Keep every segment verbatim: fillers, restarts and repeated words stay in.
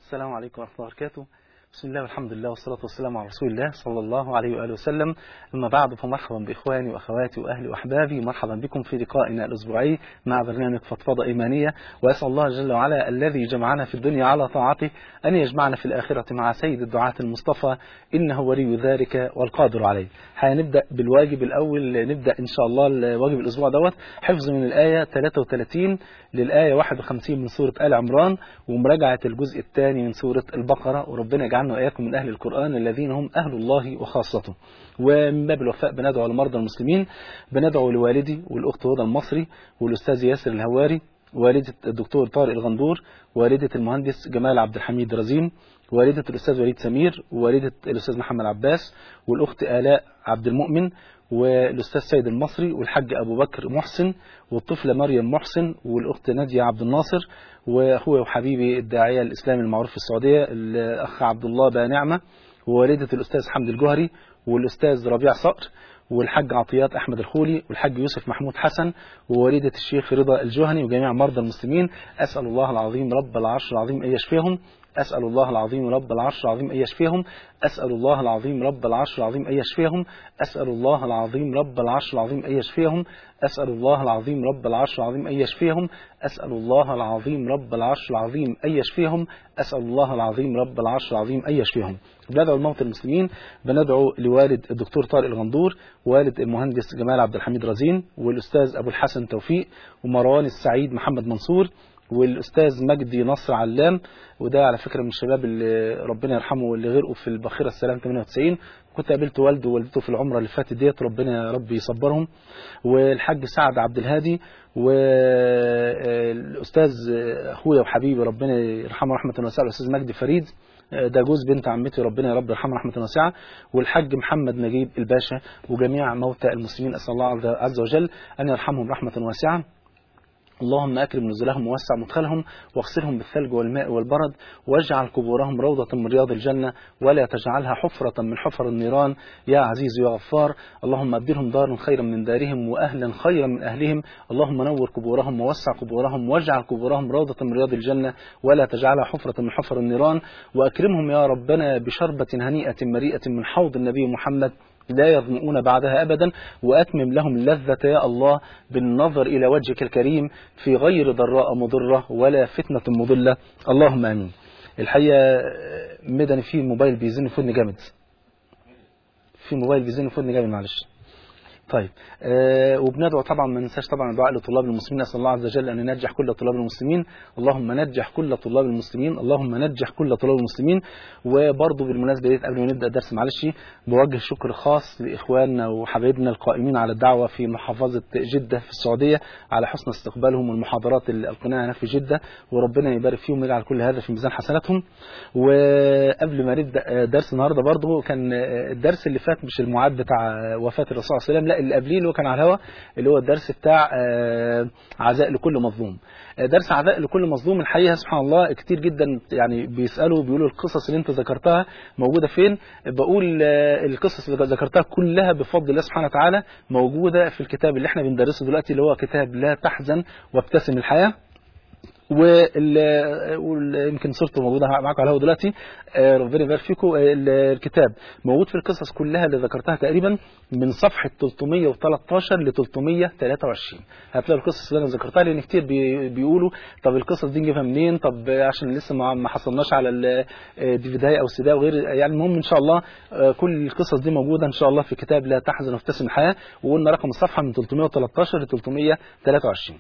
السلام عليكم ورحمة الله وبركاته. بسم الله والحمد لله والصلاة والسلام على رسول الله صلى الله عليه وآله وسلم. أما بعد، فمرحبا بإخواني وأخواتي وأهلي وأحبابي، مرحبا بكم في لقائنا الأسبوعي مع برنامج فضفضة إيمانية. وأسأل الله جل وعلا الذي جمعنا في الدنيا على طاعته أن يجمعنا في الآخرة مع سيد الدعاة المصطفى، إنه ولي ذلك والقادر عليه. هنبدأ بالواجب الأول. نبدأ إن شاء الله الواجب الأسبوع دوت حفظ من الآية ثلاثة وثلاثين للآية واحد وخمسين من سورة آل عمران، ومراجعة الجزء الثاني من سورة البقرة. وربنا يجعلنا وإياكم من أهل القرآن الذين هم أهل الله وخاصته. ومن باب الوفاء بندعو لمرضى المسلمين، بندعو لوالدي والأخت هدى المصري والأستاذ ياسر الهواري، والدة الدكتور طارق الغندور، والدة المهندس جمال عبد الحميد رزين، والدة الأستاذ وليد سمير، والدة الأستاذ محمد عباس، والأخت آلاء عبد المؤمن، والأستاذ سيد المصري، والحاج أبو بكر محسن، والطفلة مريم محسن، والأخت نادية عبد الناصر، وأخوي وحبيبي الداعية الإسلامي المعروف في السعودية الأخ عبد الله بانعمة، ووالدة الأستاذ حمد الجوهري، والأستاذ ربيع صقر، والحاج عطيات أحمد الخولي، والحاج يوسف محمود حسن، ووالدة الشيخ رضا الجهني، وجميع مرضى المسلمين. أسأل الله العظيم رب العرش العظيم أن يشفيهم. أسأل الله العظيم رب العرش العظيم أن يشفيهم. أسأل الله العظيم رب العرش العظيم أن يشفيهم. أسأل الله العظيم رب العرش العظيم أن يشفيهم. أسأل الله العظيم رب العرش العظيم أن يشفيهم. أسأل الله العظيم رب العرش العظيم أن يشفيهم. أسأل الله العظيم رب العرش العظيم أن يشفيهم. بندعو الموتى المسلمين، بندعو لوالد الدكتور طارق الغندور، والد المهندس جمال عبد الحميد رزين، والأستاذ أبو الحسن توفيق، ومروان السعيد محمد منصور، والأستاذ مجدي نصر علام، وده على فكرة من الشباب اللي ربنا يرحمه واللي غرقوا في الباخرة السلام ثمانية وتسعين. كنت قابلت والده ووالدته في العمرة اللي فاتت ديت، ربنا يا رب يصبرهم. والحاج سعد عبد الهادي، والأستاذ أخويا وحبيبي ربنا يرحمه رحمة واسعة الأستاذ مجدي فريد، ده جوز بنت عمتي ربنا يا رب يرحمه رحمة واسعة، والحاج محمد نجيب الباشا، وجميع موتى المسلمين. أسأل الله عز وجل أن يرحمهم رحمة واسعة. اللهم أكرم نزلهم ووسع مدخلهم، واغسلهم بالثلج والماء والبرد، واجعل قبورهم روضة من رياض الجنة، ولا تجعلها حفرة من حفر النيران يا عزيز يا غفار. اللهم أبدلهم دارا خيرا من دارهم، وأهلا خيرا من أهلهم. اللهم نور قبورهم ووسع قبورهم، واجعل قبورهم روضة من رياض الجنة، ولا تجعلها حفرة من حفر النيران. وأكرمهم يا ربنا بشربة هنيئة مريئة من حوض النبي محمد لا يظمؤون بعدها أبدا، وأتمم لهم اللذة يا الله بالنظر إلى وجهك الكريم في غير ضراء مضرة ولا فتنة مضلة، اللهم آمين. الحقيقة مدني في موبايل بيزن في ودني جامد، في موبايل بيزن في ودني جامد معلش. طيب آه وبندعو طبعا ما ننساش طبعا الدعاء لطلاب المسلمين. اسال الله عز وجل ان ينجح كل طلاب المسلمين. اللهم نجح كل طلاب المسلمين. اللهم نجح كل طلاب المسلمين. وبرضه بالمناسبه ديت قبل ما نبدا الدرس معلش بوجه شكر خاص لاخواننا وحبايبنا القائمين على الدعوه في محافظه جده في السعوديه على حسن استقبالهم والمحاضرات اللي القيناها هنا في جده، وربنا يبارك فيهم ويجعل كل هذا في ميزان حسناتهم. وقبل ما نبدا درس النهارده برضه كان الدرس اللي فات مش المعاد بتاع وفاه الرسول صلى الله عليه وسلم، اللي قبليه اللي هو كان على الهواء اللي هو الدرس بتاع عزاء لكل مظلوم. درس عزاء لكل مظلوم الحقيقه سبحان الله كتير جدا يعني بيسالوا بيقولوا القصص اللي انت ذكرتها موجوده فين؟ بقول القصص اللي ذكرتها كلها بفضل الله سبحانه وتعالى موجوده في الكتاب اللي احنا بندرسه دلوقتي اللي هو كتاب لا تحزن وابتسم الحياه، ويمكن صورته موجوده معاكم على الهواء دلوقتي. ربنا يبارك فيكم. الكتاب موجود في القصص كلها اللي ذكرتها تقريبا من صفحه ثلاثمية وتلتاشر ل ثلاثمية وتلاتة وعشرين. هتلاقوا القصص اللي انا ذكرتها، لان كتير بيقولوا طب القصص دي نجيبها منين؟ طب عشان لسه ما حصلناش على الديفيداي او السي وغير يعني. المهم ان شاء الله كل القصص دي موجوده ان شاء الله في كتاب لا تحزن وابتسم الحياه، وقلنا رقم الصفحه من ثلاثمية وتلتاشر ل ثلاثمية وتلاتة وعشرين.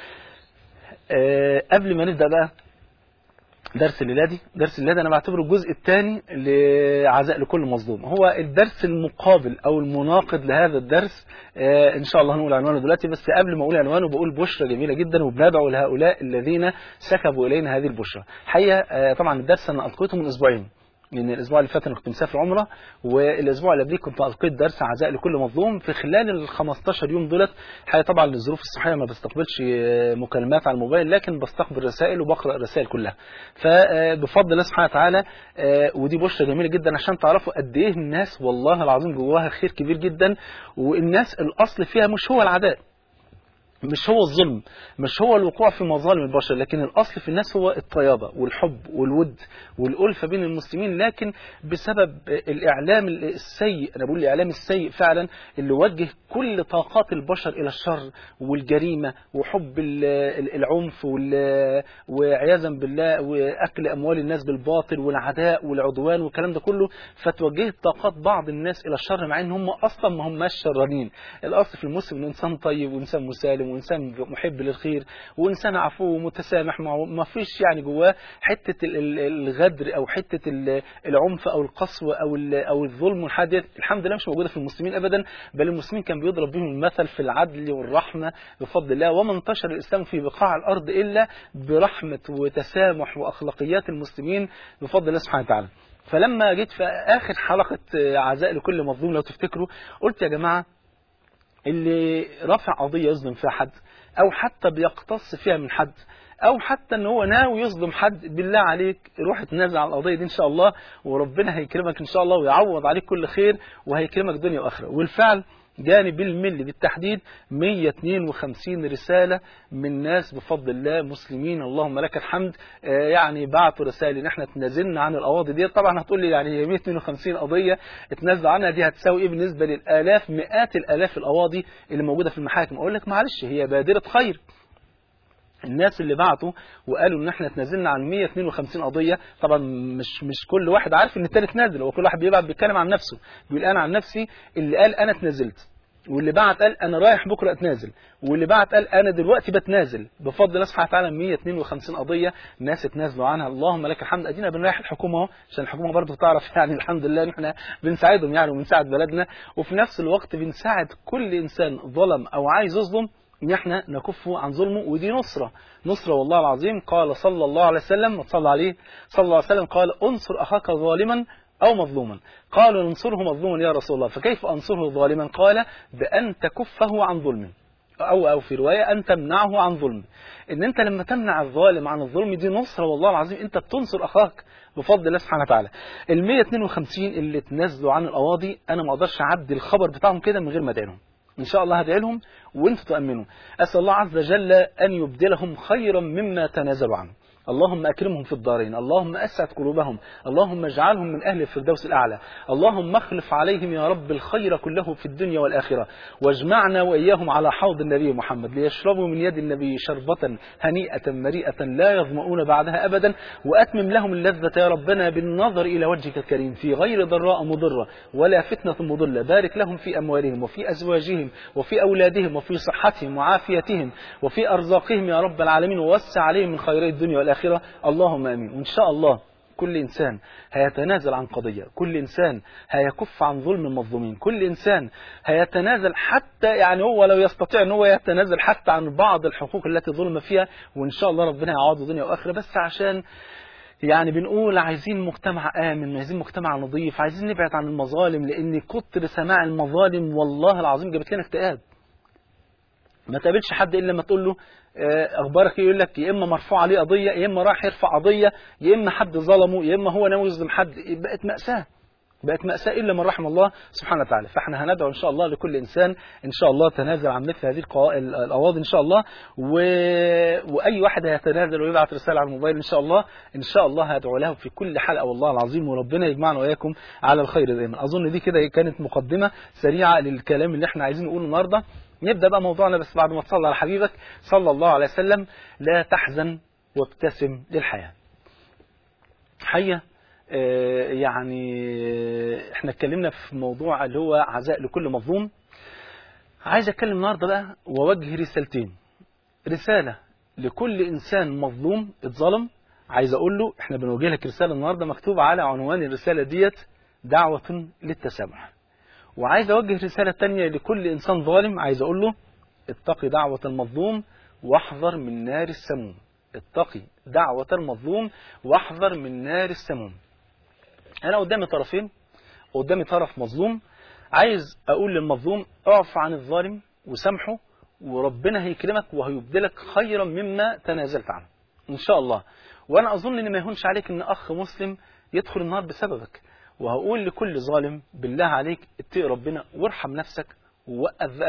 أه قبل ما نبدأ بقى درس الليلة دي، درس الليلة أنا بعتبره الجزء الثاني لعزاء لكل مظلوم، هو الدرس المقابل أو المناقض لهذا الدرس. أه إن شاء الله هنقول عنوانه دلوقتي، بس قبل ما أقول عنوانه بقول بشرة جميلة جدا، وبندعو لهؤلاء الذين سكبوا إلينا هذه البشرة. حقيقة أه طبعا الدرس أنا ألقيته من أسبوعين، من الاسبوع اللي فات انا كنت مسافر عمره، والاسبوع اللي قبليه كنت القيت درس عزاء لكل مظلوم. في خلال ال خمستاشر يوم دولت حقيقه طبعا للظروف الصحيه ما بستقبلش مكالمات على الموبايل، لكن بستقبل رسائل وبقرا الرسائل كلها. فبفضل الله سبحانه وتعالى ودي بشرة جميله جدا عشان تعرفوا قد ايه الناس والله العظيم جواها خير كبير جدا، والناس الاصل فيها مش هو العداء. مش هو الظلم، مش هو الوقوع في مظالم البشر، لكن الأصل في الناس هو الطيابة والحب والود والألفة بين المسلمين. لكن بسبب الإعلام السيء، أنا بقول الإعلام السيء فعلا، اللي وجه كل طاقات البشر إلى الشر والجريمة وحب العنف وعياذا بالله وأكل أموال الناس بالباطل والعداء والعدوان والكلام ده كله، فتوجهت طاقات بعض الناس إلى الشر مع إن هم أصلا ما هماش شرانين. الأصل في المسلم إنه إنسان طيب وإنسان مسالم وإنسان محب للخير وإنسان عفو ومتسامح، ما فيش يعني جواه حتة الغدر أو حتة العنف أو القسوة أو أو الظلم والحاجات. الحمد لله مش موجودة في المسلمين أبدا، بل المسلمين كان بيضرب بهم المثل في العدل والرحمة بفضل الله. وما انتشر الإسلام في بقاع الأرض إلا برحمة وتسامح وأخلاقيات المسلمين بفضل الله سبحانه وتعالى. فلما جيت في آخر حلقة عزاء لكل مظلوم لو تفتكروا، قلت يا جماعة اللي رفع قضية يظلم فيها حد أو حتى بيقتص فيها من حد أو حتى أنه هو ناوي يظلم حد، بالله عليك روح اتنازل عن القضية دي إن شاء الله، وربنا هيكرمك إن شاء الله ويعوض عليك كل خير وهيكرمك دنيا وآخرة. والفعل جاني بالملي بالتحديد مية واثنين وخمسين رسالة من ناس بفضل الله مسلمين اللهم لك الحمد، آه يعني بعتوا رسائل ان احنا تنازلنا عن القواضي دي. طبعا هتقول لي يعني مية واثنين وخمسين قضية اتنازلوا عنها دي هتساوي ايه بالنسبة للالاف مئات الالاف القواضي اللي موجودة في المحاكم؟ اقول لك معلش هي بادرة خير. الناس اللي بعتوا وقالوا ان احنا تنازلنا عن مية واثنين وخمسين قضية، طبعا مش مش كل واحد عارف ان التاني تنازل، هو كل واحد بيبعت بيتكلم عن نفسه، بيقول انا عن نفسي اللي قال انا تنازلت، واللي بعت قال انا رايح بكره اتنازل، واللي بعت قال انا دلوقتي بتنازل. بفضل الله سبحانه وتعالى مية واثنين وخمسين قضيه ناس اتنازلوا عنها، اللهم لك الحمد. ادينا بنريح الحكومه اهو، عشان الحكومه برضه تعرف يعني الحمد لله ان احنا بنساعدهم يعني وبنساعد بلدنا، وفي نفس الوقت بنساعد كل انسان ظلم او عايز يظلم ان احنا نكفه عن ظلمه، ودي نصره نصره والله العظيم. قال صلى الله عليه وسلم وصلى عليه صلى الله عليه وسلم قال انصر اخاك ظالما أو مظلوما. قالوا ننصره مظلوما يا رسول الله، فكيف أنصره ظالما؟ قال بأن تكفه عن ظلمه، أو أو في رواية أن تمنعه عن ظلمه. إن أنت لما تمنع الظالم عن الظلم دي نصرة والله العظيم، أنت بتنصر أخاك بفضل الله سبحانه وتعالى. ال مية واثنين وخمسين اللي تنزلوا عن القواضي أنا ما أقدرش أعدي الخبر بتاعهم كده من غير ما أدعي لهم، إن شاء الله هدعي لهم وأنتم تؤمنوا. أسأل الله عز وجل أن يبدلهم خيرا مما تنازلوا عنه. اللهم أكرمهم في الدارين، اللهم أسعد قلوبهم، اللهم اجعلهم من أهل الفردوس الأعلى، اللهم اخلف عليهم يا رب الخير كله في الدنيا والآخرة، واجمعنا وإياهم على حوض النبي محمد ليشربوا من يد النبي شربة هنيئة مريئة لا يظمؤون بعدها أبدا، وأتمم لهم اللذة يا ربنا بالنظر إلى وجهك الكريم في غير ضراء مضرة ولا فتنة مضلة. بارك لهم في أموالهم وفي أزواجهم وفي أولادهم وفي صحتهم وعافيتهم وفي أرزاقهم يا رب العالمين، ووسع عليهم من خيري الدنيا والآخرة اللهم آمين. وإن شاء الله كل إنسان هيتنازل عن قضية، كل إنسان هيكف عن ظلم المظلومين، كل إنسان هيتنازل حتى يعني هو لو يستطيع أن هو يتنازل حتى عن بعض الحقوق التي ظلم فيها، وإن شاء الله ربنا يعوضه دنيا وآخرة. بس عشان يعني بنقول عايزين مجتمع آمن، عايزين مجتمع نظيف، عايزين نبعد عن المظالم، لأن كتر سماع المظالم والله العظيم جابت لنا اكتئاب. ما تقابلش حد إلا لما تقول له أخبارك يقول لك يا إما مرفوع عليه قضية، يا إما راح يرفع قضية، يا إما حد ظلمه، يا إما هو ناوي يظلم حد. بقت مأساة، بقت مأساة إلا من رحم الله سبحانه وتعالى. فإحنا هندعو إن شاء الله لكل إنسان إن شاء الله تنازل عن مثل هذه القواضي إن شاء الله، و... وأي واحد هيتنازل ويبعث رسالة على الموبايل إن شاء الله إن شاء الله هدعو له في كل حلقة والله العظيم، وربنا يجمعنا وإياكم على الخير دائما. أظن دي كده كانت مقدمة سريعة للكلام اللي إحنا عايزين نقوله النهاردة. نبدأ بقى موضوعنا، بس بعد ما تصلي على حبيبك صلى الله عليه وسلم. لا تحزن وابتسم للحياة. حية يعني احنا اتكلمنا في موضوع اللي هو عزاء لكل مظلوم. عايز اتكلم النهارده بقى ووجه رسالتين. رسالة لكل انسان مظلوم اتظلم، عايز اقول له احنا بنوجه لك رسالة النهارده مكتوب على عنوان الرسالة ديت دعوة للتسامح. وعايز اوجه رسالة تانية لكل انسان ظالم، عايز اقول له اتقي دعوة المظلوم واحذر من نار السموم. اتقي دعوة المظلوم واحذر من نار السموم. انا قدامي طرفين، قدامي طرف مظلوم، عايز اقول للمظلوم اعف عن الظالم وسامحه، وربنا هيكرمك وهيبدلك خيرا مما تنازلت عنه ان شاء الله. وانا اظن ان ما يهونش عليك ان اخ مسلم يدخل النار بسببك. وهقول لكل ظالم بالله عليك اتقي ربنا وارحم نفسك ووقف بقى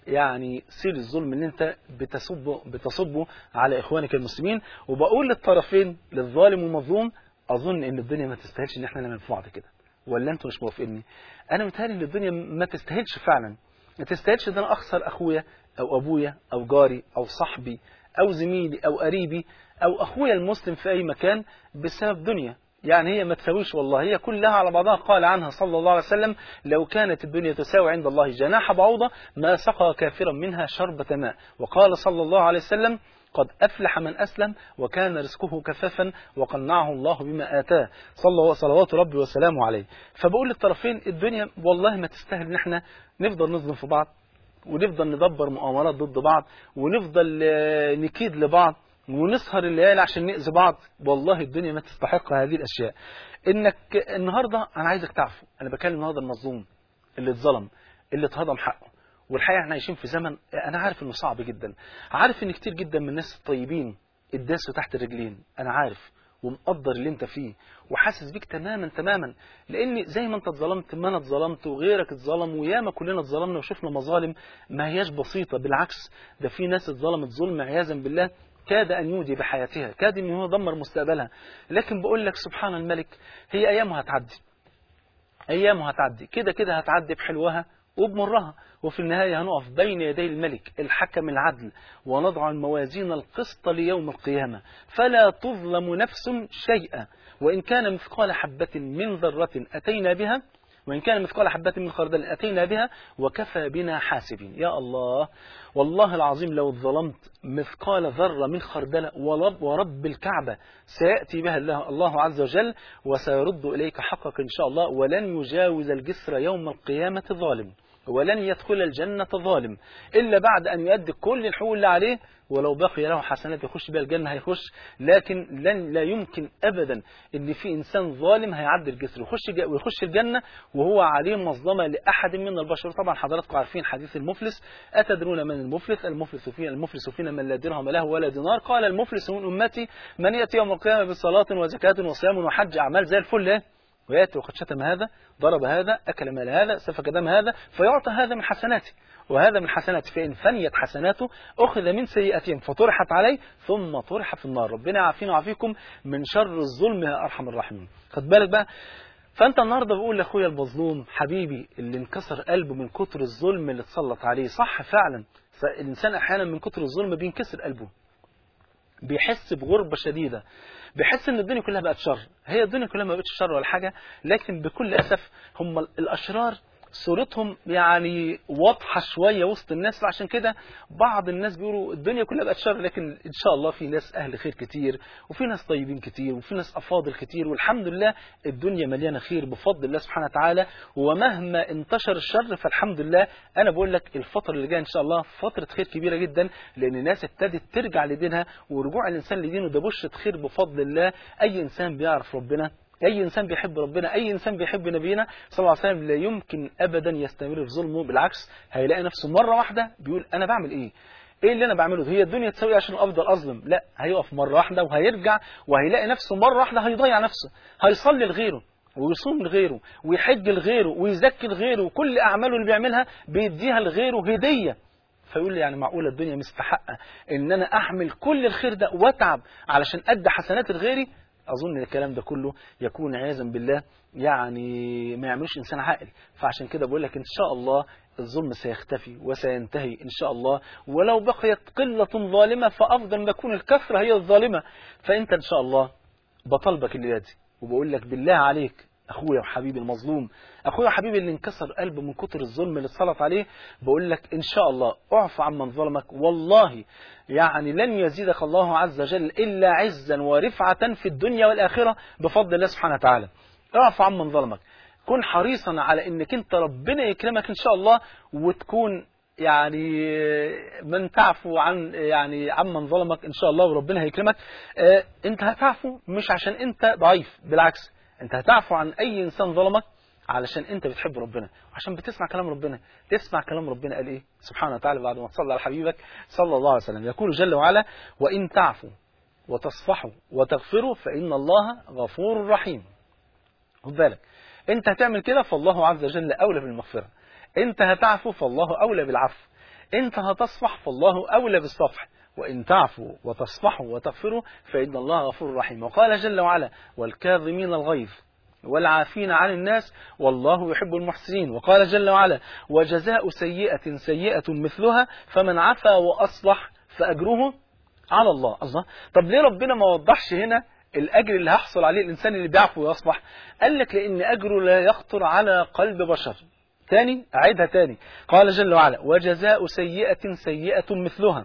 يعني سير الظلم اللي انت بتصبه بتصبه على اخوانك المسلمين. وبقول للطرفين للظالم والمظلوم اظن ان الدنيا ما تستاهلش ان احنا نعمل في بعض كده، ولا انتوا مش موافقيني؟ انا متهيألي ان الدنيا ما تستاهلش فعلا، ما تستاهلش ان انا اخسر اخويا او ابويا او جاري او صاحبي او زميلي او قريبي او اخويا المسلم في اي مكان بسبب دنيا. يعني هي ما تساويش والله، هي كلها على بعضها. قال عنها صلى الله عليه وسلم: لو كانت الدنيا تساوي عند الله جناح بعوضة ما سقى كافرا منها شربة ماء. وقال صلى الله عليه وسلم: قد أفلح من أسلم وكان رزقه كفافا وقنعه الله بما آتاه، صلى صلوات ربي وسلامه عليه. فبقول للطرفين الدنيا والله ما تستاهل ان احنا نفضل نظلم في بعض، ونفضل ندبر مؤامرات ضد بعض، ونفضل نكيد لبعض، ونسهر الليالي عشان نأذي بعض. والله الدنيا ما تستحق هذه الأشياء. إنك النهاردة أنا عايزك تعرفوا، أنا بكلم النهاردة المظلوم اللي اتظلم، اللي اتهضم حقه. والحقيقة احنا عايشين في زمن أنا عارف إنه صعب جدا، عارف إن كتير جدا من الناس الطيبين اتداسوا تحت الرجلين، أنا عارف ومقدر اللي انت فيه وحاسس بيك تماما تماما، لان زي ما انت اتظلمت ما انا اتظلمت وغيرك اتظلم وياما كلنا اتظلمنا وشفنا مظالم ما هياش بسيطة، بالعكس ده في ناس اتظلمت ظلم عياذا بالله كاد أن يودي بحياتها، كاد أن يدمر مستقبلها. لكن بقول لك سبحان الملك، هي أيامها هتعدي، أيامها هتعدي كده كده، هتعدي بحلوها وبمرها، وفي النهاية هنقف بين يدي الملك الحكم العدل ونضع الموازين القسط ليوم القيامة فلا تظلم نفس شيئا وإن كان مثقال حبة من ذرة أتينا بها وإن كان مثقال حبة من خردل أتينا بها وكفى بنا حاسبين. يا الله، والله العظيم لو ظلمت مثقال ذرة من خردل ورب, ورب الكعبة سيأتي بها الله, الله عز وجل وسيرد إليك حقك إن شاء الله، ولن يجاوز الجسر يوم القيامة ظالم، ولن يدخل الجنة ظالم إلا بعد أن يؤدي كل الحقوق اللي عليه، ولو بقي له حسنات يخش بها الجنة هيخش، لكن لن لا يمكن أبدا إن في إنسان ظالم هيعدي الجسر ويخش ويخش الجنة وهو عليه مظلمة لأحد من البشر. طبعا حضراتكم عارفين حديث المفلس: أتدرون من المفلس؟ المفلس فينا المفلس فينا من لا درهم له ولا دينار. قال: المفلس من أمتي من يأتي يوم القيامة بصلاة وزكاة وصيام وحج، أعمال زي الفل، ويأتي وقد شتم هذا، ضرب هذا، أكل مال هذا، سفك دم هذا، فيعطى هذا من حسناته وهذا من حسناته، فإن فنيت حسناته أخذ من سيئاتهم فطرحت عليه ثم طرح في النار. ربنا يعافينا ويعافيكم من شر الظلم يا أرحم الراحمين. خد بالك بقى، فأنت النهاردة بقول لأخويا المظلوم حبيبي اللي انكسر قلبه من كتر الظلم اللي اتسلط عليه، صح فعلا الإنسان أحيانا من كتر الظلم بينكسر قلبه، بيحس بغربة شديدة، بيحس ان الدنيا كلها بقت شر. هي الدنيا كلها ما بقتش شر ولا حاجة، لكن بكل أسف هم الأشرار صورتهم يعني واضحة شوية وسط الناس، عشان كده بعض الناس بيقولوا الدنيا كلها بقت شر، لكن إن شاء الله في ناس أهل خير كتير وفي ناس طيبين كتير وفي ناس أفاضل كتير، والحمد لله الدنيا مليانة خير بفضل الله سبحانه وتعالى. ومهما انتشر الشر فالحمد لله أنا بقول لك الفترة اللي جاية إن شاء الله فترة خير كبيرة جدا، لأن الناس ابتدت ترجع لدينها، ورجوع الإنسان لدينه ده بشرة خير بفضل الله. أي إنسان بيعرف ربنا، أي إنسان بيحب ربنا، أي إنسان بيحب نبينا صلى الله عليه وسلم لا يمكن أبدا يستمر في ظلمه، بالعكس هيلاقي نفسه مرة واحدة بيقول أنا بعمل إيه؟ إيه اللي أنا بعمله؟ هي الدنيا تسوي عشان أفضل أظلم؟ لا، هيقف مرة واحدة وهيرجع وهيلاقي نفسه مرة واحدة هيضيع نفسه، هيصلي لغيره ويصوم لغيره ويحج لغيره ويزكي لغيره، وكل أعماله اللي بيعملها بيديها لغيره هدية. فيقول لي يعني معقولة الدنيا مستحقة إن أنا أحمل كل الخير ده وأتعب علشان أدي حسنات لغيري؟ أظن الكلام ده كله يكون عياذا بالله يعني ما يعملوش إنسان عاقل. فعشان كده بقول لك إن شاء الله الظلم سيختفي وسينتهي إن شاء الله، ولو بقيت قلة ظالمة فأفضل ما تكون الكثرة هي الظالمة. فأنت إن شاء الله بطلبك اللي دي، وبقول لك بالله عليك أخويا وحبيبي المظلوم، أخويا وحبيبي اللي انكسر قلبه من كتر الظلم اللي اتسلط عليه، بقول لك إن شاء الله اعف عمن ظلمك، والله يعني لن يزيدك الله عز وجل إلا عزا ورفعة في الدنيا والآخرة بفضل الله سبحانه وتعالى. اعف عمن ظلمك، كن حريصا على إنك أنت ربنا يكرمك إن شاء الله، وتكون يعني من تعفو عن يعني عمن ظلمك إن شاء الله وربنا هيكرمك. اه أنت هتعفو مش عشان أنت ضعيف، بالعكس أنت هتعفو عن أي إنسان ظلمك علشان أنت بتحب ربنا وعشان بتسمع كلام ربنا. تسمع كلام ربنا قال إيه سبحانه وتعالى بعد ما تصلي على حبيبك صلى الله عليه وسلم؟ يقول جل وعلا: وإن تعفوا وتصفحوا وتغفروا فإن الله غفور رحيم. خد بالك، أنت هتعمل كده فالله عز وجل أولى بالمغفرة، أنت هتعفو فالله أولى بالعفو، انت هتصفح فالله أولى بالصفح، وإن تعفوا وتصفحوا وتغفروا فإن الله غفور رحيم. وقال جل وعلا والكاظمين الغيظ والعافين عن الناس والله يحب المحسنين. وقال جل وعلا وجزاء سيئة سيئة مثلها فمن عفا وأصلح فأجره على الله. الله، طب ليه ربنا ما وضحش هنا الأجر اللي هيحصل عليه الإنسان اللي بيعفو ويصلح؟ قال لك لأن أجره لا يخطر على قلب بشر. تاني أعيدها تاني، قال جل وعلا وجزاء سيئة سيئة مثلها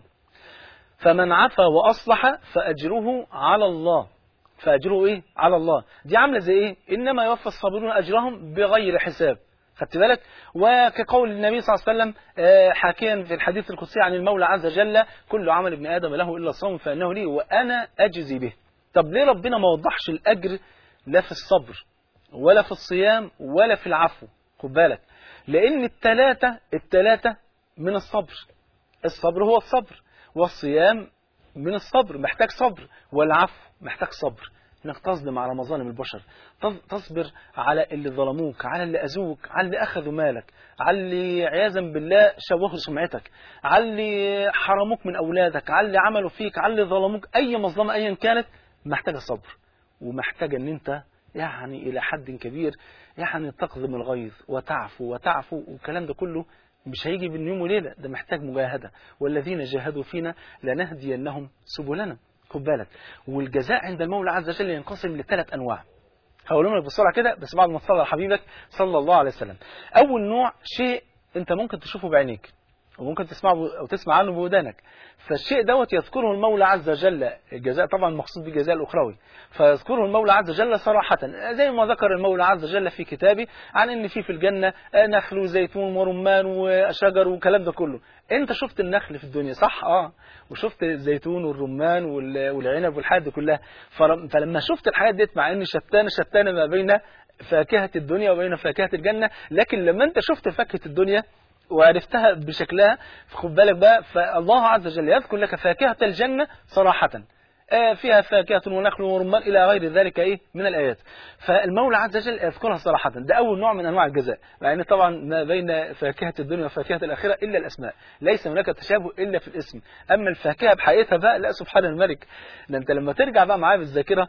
فمن عفا وأصلح فأجره على الله. فأجره إيه؟ على الله. دي عاملة زي إيه؟ إنما يوفى الصابرون أجرهم بغير حساب. خدت بالك؟ وكقول النبي صلى الله عليه وسلم حاكيا في الحديث القدسي عن المولى عز وجل كل عمل ابن آدم له إلا الصوم فإنه لي وأنا أجزي به. طب ليه ربنا ما وضحش الأجر لا في الصبر ولا في الصيام ولا في العفو؟ خد بالك، لأن التلاتة التلاتة من الصبر. الصبر هو الصبر، والصيام من الصبر محتاج صبر، والعفو محتاج صبر. انك تصدم على مظالم البشر، تصبر على اللي ظلموك، على اللي اذوك، على اللي اخذوا مالك، على اللي عياذا بالله شوهوا سمعتك، على اللي حرموك من اولادك، على اللي عملوا فيك، على اللي ظلموك. اي مظلمه ايا كانت محتاجه صبر، ومحتاجه ان انت يعني الى حد كبير يعني تقضم الغيظ وتعفو وتعفو. والكلام ده كله مش هيجي بين يوم وليله، ده محتاج مجاهده. والذين جاهدوا فينا لنهدينهم سبلنا. خد بالك، والجزاء عند المولى عز وجل ينقسم لثلاث انواع. هقولهم لك بسرعه كده بس بعد ما تصلي على حبيبك صلى الله عليه وسلم. اول نوع شيء انت ممكن تشوفه بعينيك وممكن تسمعه او تسمع عنه بودانك، فالشيء دوت يذكره المولى عز وجل. الجزاء طبعا مقصود بالجزاء الاخروي، فيذكره المولى عز وجل صراحه زي ما ذكر المولى عز وجل في كتابه عن ان في في الجنه نخل وزيتون ورمان وشجر والكلام ده كله. انت شفت النخل في الدنيا صح؟ اه، وشفت الزيتون والرمان والعنب والحاجات دي كلها. فلما شفت الحاجات ديت مع ان شتان شتان ما بين فاكهه الدنيا وبين فاكهه الجنه، لكن لما انت شفت فاكهه الدنيا وعرفتها بشكلها خد بالك بقى، فالله عز وجل يذكر لك فاكهة الجنة صراحة فيها فاكهة ونخل ورمان إلى غير ذلك إيه من الآيات. فالمولى عز وجل يذكرها صراحة. ده أول نوع من أنواع الجزاء، لأن طبعا ما بين فاكهة الدنيا وفاكهة الآخرة إلا الأسماء، ليس هناك تشابه إلا في الاسم. أما الفاكهة بحقيقتها بقى لا سبحان الملك. ده أنت لما ترجع بقى معايا بالذاكرة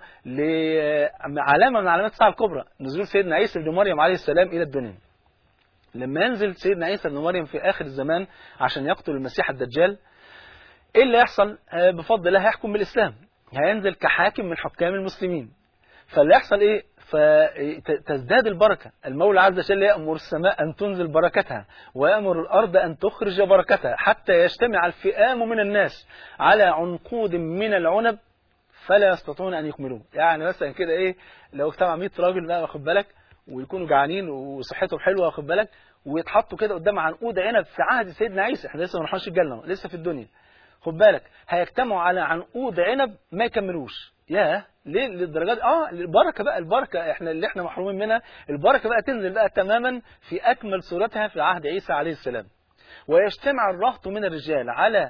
لعلامة من علامات الساعة الكبرى، نزول سيدنا عيسى بن مريم عليه السلام إلى الدنيا. لما ينزل سيدنا عيسى بن مريم في آخر الزمان عشان يقتل المسيح الدجال، إيه اللي يحصل؟ بفضل الله هيحكم بالإسلام، هينزل كحاكم من حكام المسلمين. فاللي يحصل إيه؟ فتزداد البركة. المولى عز وجل يأمر السماء أن تنزل بركتها ويأمر الأرض أن تخرج بركتها حتى يجتمع الفئام من الناس على عنقود من العنب فلا يستطيعون أن يكملوه. يعني مثلا كده إيه، لو اجتمع مئة راجل بقى واخد بالك ويكونوا جعانين وصحتهم حلوه واخد بالك ويتحطوا كده قدام عنقود عنب في عهد سيدنا عيسى، احنا لسه ما رحناش الجنه لسه في الدنيا، خد بالك هيجتمعوا على عنقود عنب ما يكملوش. ياه ليه للدرجات؟ اه البركه بقى، البركه احنا اللي احنا محرومين منها، البركه بقى تنزل بقى تماما في اكمل صورتها في عهد عيسى عليه السلام. ويجتمع الرهط من الرجال على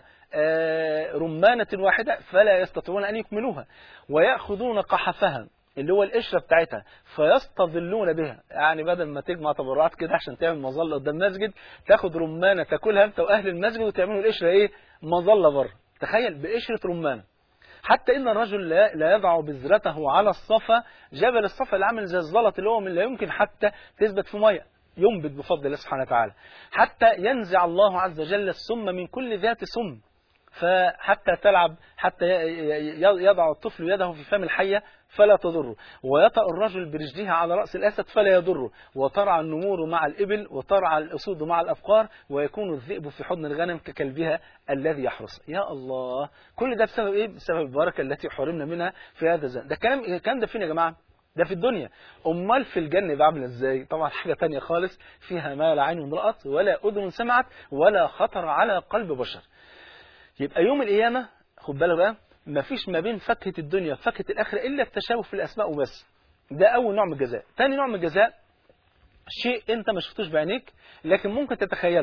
رمانه واحده فلا يستطيعون ان يكملوها، وياخذون قحفها اللي هو القشره بتاعتها فيستظلون بها. يعني بدل ما تجمع تبرعات كده عشان تعمل مظله قدام المسجد، تاخد رمانه تاكلها انت واهل المسجد وتعملوا القشره ايه؟ مظله بره. تخيل بقشره رمانه. حتى ان الرجل لا يضع بذرته على الصفا، جبل الصفا اللي عامل زي الزلط اللي هو من لا يمكن حتى تثبت في ميه، ينبت بفضل الله سبحانه وتعالى، حتى ينزع الله عز وجل السم من كل ذات سم. فحتى تلعب، حتى يضع الطفل يده في فم الحية فلا تضره، ويطأ الرجل برجلها على رأس الأسد فلا يضره، وترعى النمور مع الإبل وترعى الأسود مع الأبقار، ويكون الذئب في حضن الغنم ككلبها الذي يحرس. يا الله، كل ده بسبب إيه؟ بسبب البركة التي حرمنا منها في هذا الزمن. ده كلام الكلام ده فين يا جماعة؟ ده في الدنيا. أمال في الجنة بعمل إزاي؟ طبعا حاجة تانية خالص، فيها ما لا عين رأت ولا أذن سمعت ولا خطر على قلب بشر. يبقى يوم القيامة خد بالك بقى، مفيش ما بين فاكهة الدنيا وفاكهة الآخرة إلا التشابه في الأسماء وبس. ده أول نوع من الجزاء. ثاني نوع من الجزاء شيء أنت ما شفتوش بعينيك لكن ممكن تتخيله،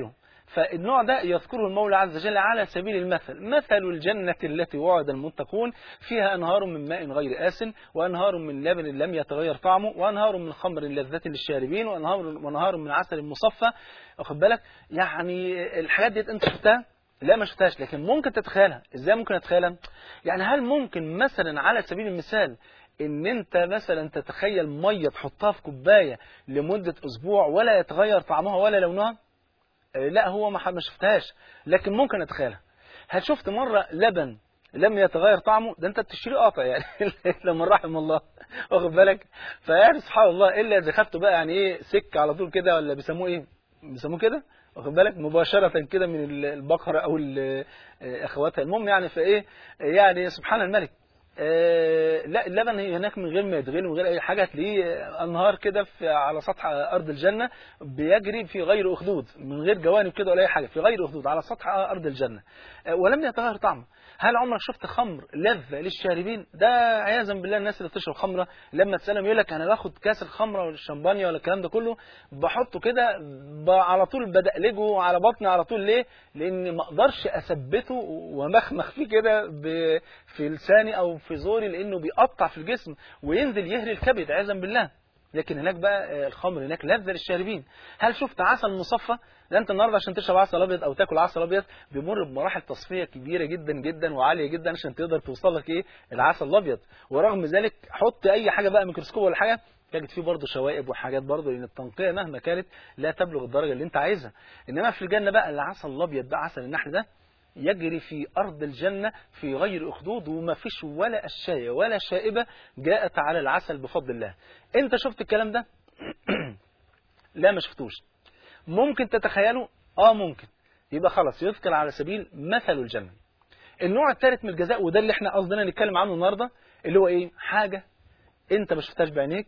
فالنوع ده يذكره المولى عز وجل على سبيل المثل: مثل الجنة التي وعد المتقون فيها أنهار من ماء غير آسن وأنهار من لبن لم يتغير طعمه وأنهار من خمر لذة للشاربين وأنهار وأنهار من عسل مصفى. واخد بالك؟ يعني الحاجات دي أنت شفتها؟ لا ما شفتهاش، لكن ممكن تتخيلها. إزاي ممكن أتخيلها؟ يعني هل ممكن مثلا على سبيل المثال ان انت مثلا تتخيل ميه تحطها في كوبايه لمده اسبوع ولا يتغير طعمها ولا لونها؟ لا، هو ما شفتهاش، لكن ممكن اتخيلها. هل شفت مره لبن لم يتغير طعمه؟ ده انت بتشتري قاطع يعني لما رحم الله. واخد بالك؟ فيعني سبحان الله، الا اذا خدته بقى يعني ايه سك على طول كده، ولا بيسموه ايه؟ بيسموه كده، واخد بالك، مباشره كده من البقره او اخواتها. المهم يعني فايه يعني سبحان الملك. آه لا، اللبن هناك من غير ما يتغلي ومن غير اي حاجه، تلاقيه انهار كده على سطح ارض الجنه بيجري في غير اخدود، من غير جوانب كده ولا اي حاجه، في غير اخدود على سطح ارض الجنه. آه ولم يتغير طعمه. هل عمرك شفت خمر لذة للشاربين؟ ده عياذا بالله الناس اللي بتشرب خمره لما تسالهم يقول لك انا باخد كاس الخمره ولا الشمبانيا ولا الكلام ده كله بحطه كده على طول بدقلجه على بطني على طول. ليه؟ لان ما اقدرش اثبته ومخمخ فيه كده في لساني او في زوري، لانه بيقطع في الجسم وينزل يهري الكبد عياذا بالله. لكن هناك بقى الخمر هناك لذة للشاربين. هل شفت عسل مصفى؟ ده انت النهارده عشان تشرب عسل ابيض او تاكل عسل ابيض بيمر بمراحل تصفيه كبيره جدا جدا وعاليه جدا عشان تقدر توصل لك ايه العسل الابيض. ورغم ذلك حط اي حاجه بقى ميكروسكوب ولا حاجه تجد فيه برضه شوائب وحاجات برضه، لان التنقيه مهما كانت لا تبلغ الدرجه اللي انت عايزها. انما في الجنه بقى العسل الابيض ده، عسل النحل ده، يجري في أرض الجنة في غير أخدود، وما فيش ولا أشياء ولا شائبة جاءت على العسل بفضل الله. أنت شفت الكلام ده؟ لا ما شفتوش. ممكن تتخيله؟ آه ممكن. يبقى خلاص يذكر على سبيل مثل الجنة. النوع الثالث من الجزاء، وده اللي احنا قصدنا نتكلم عنه النهاردة، اللي هو إيه؟ حاجة أنت ما شفتهاش بعينيك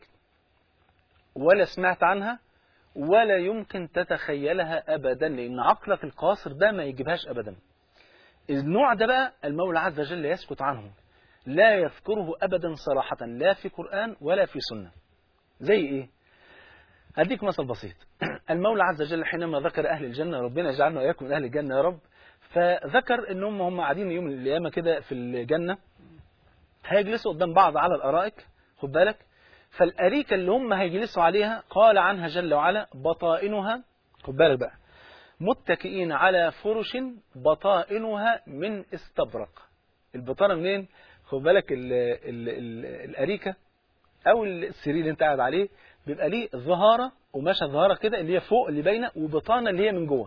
ولا سمعت عنها ولا يمكن تتخيلها أبدا، لأن عقلك القاصر ده ما يجيبهاش أبدا. النوع ده بقى المولى عز وجل يسكت عنه، لا يذكره أبدا صراحة، لا في قرآن ولا في سنة. زي إيه؟ هديك مثل بسيط. المولى عز وجل حينما ذكر أهل الجنة، ربنا يجعلنا وإياكم من أهل الجنة يا رب، فذكر إنهم هم قاعدين يوم القيامة كده في الجنة هيجلسوا قدام بعض على الأرائك، خد بالك، فالأريكة اللي هم هيجلسوا عليها قال عنها جل وعلا بطائنها، خد بالك بقى، متكئين على فرش بطائنها من استبرق. البطانة منين؟ خد بالك ال ال ال الأريكة أو السرير اللي أنت قاعد عليه بيبقى ليه ظهارة وماشى ظهارة كده اللي هي فوق اللي باينة، وبطانة اللي هي من جوه.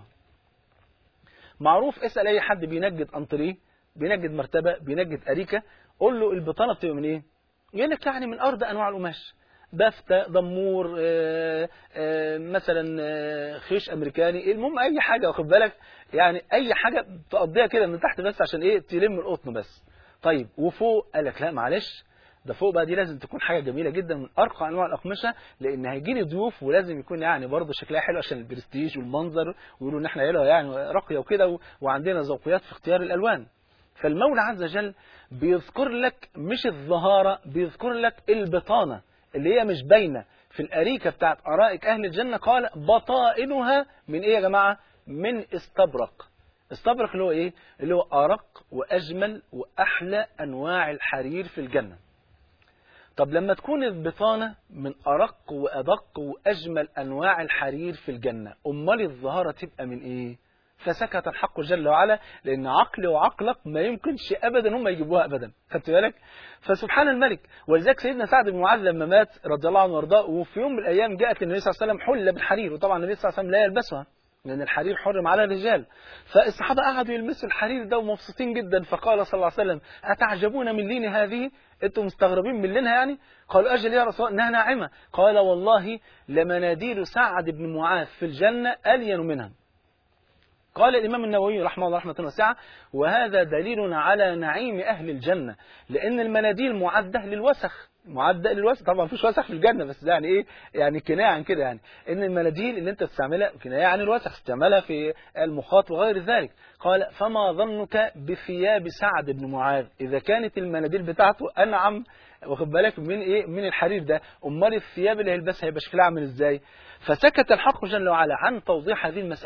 معروف، اسأل أي حد بينجد أنطريه، بينجد مرتبة، بينجد أريكة، قول له البطانة بتبقى من إيه؟ يقول لك يعني من أرض أنواع القماش، بافتة، ضمور، آآ آآ مثلا آآ خيش امريكاني، المهم اي حاجه، واخد بالك، يعني اي حاجه تقضيها كده من تحت بس عشان ايه تلم القطن بس. طيب وفوق؟ قال لك لا معلش، ده فوق بقى دي لازم تكون حاجه جميله جدا من ارقى انواع الاقمشه، لان هيجي لي ضيوف ولازم يكون يعني برضه شكلها حلو عشان البرستيج والمنظر، ويقولوا ان احنا عيله يعني راقيه وكده، وعندنا ذوقيات في اختيار الالوان. فالمولى عز وجل بيذكر لك مش الظهاره، بيذكر لك البطانه اللي هي مش باينه في الاريكه بتاعت ارائك اهل الجنه. قال بطائنها من ايه يا جماعه؟ من استبرق. استبرق اللي هو ايه؟ اللي هو ارق واجمل واحلى انواع الحرير في الجنه. طب لما تكون البطانه من ارق وادق واجمل انواع الحرير في الجنه، امال الظهاره تبقى من ايه؟ فسكت الحق جل وعلا، لأن عقل وعقلك ما يمكنش أبدا هم يجيبوها أبدا. خدت بالك؟ فسبحان الملك. ولذلك سيدنا سعد بن معاذ لما مات رضي الله عنه وارضاه، وفي يوم من الأيام جاءت النبي صلى الله عليه وسلم حلة بالحرير، وطبعا النبي صلى الله عليه وسلم لا يلبسها لأن الحرير حرم على الرجال. فالصحابة قعدوا يلمسوا الحرير ده ومبسوطين جدا، فقال صلى الله عليه وسلم أتعجبون من لين هذه؟ أنتم مستغربين من لينها يعني؟ قالوا أجل يا رسول الله إنها ناعمة. قال والله لمناديل سعد بن معاذ في الجنة ألين منها. قال الإمام النووي رحمه الله رحمة واسعة وهذا دليل على نعيم أهل الجنة، لأن المناديل معدة للوسخ، معدة للوسخ، طبعا مفيش وسخ في الجنة، بس ده يعني إيه؟ يعني كناية عن كده، يعني إن المناديل اللي أنت تستعملها كناية عن الوسخ، تستعملها في المخاط وغير ذلك. قال فما ظنك بثياب سعد بن معاذ إذا كانت المناديل بتاعته أنعم، واخد بالك، من إيه؟ من الحرير ده، أمال الثياب اللي هيلبسها هيبقى شكلها عامل إزاي؟ فسكت الحق جل وعلا عن توضيح هذه المسألة،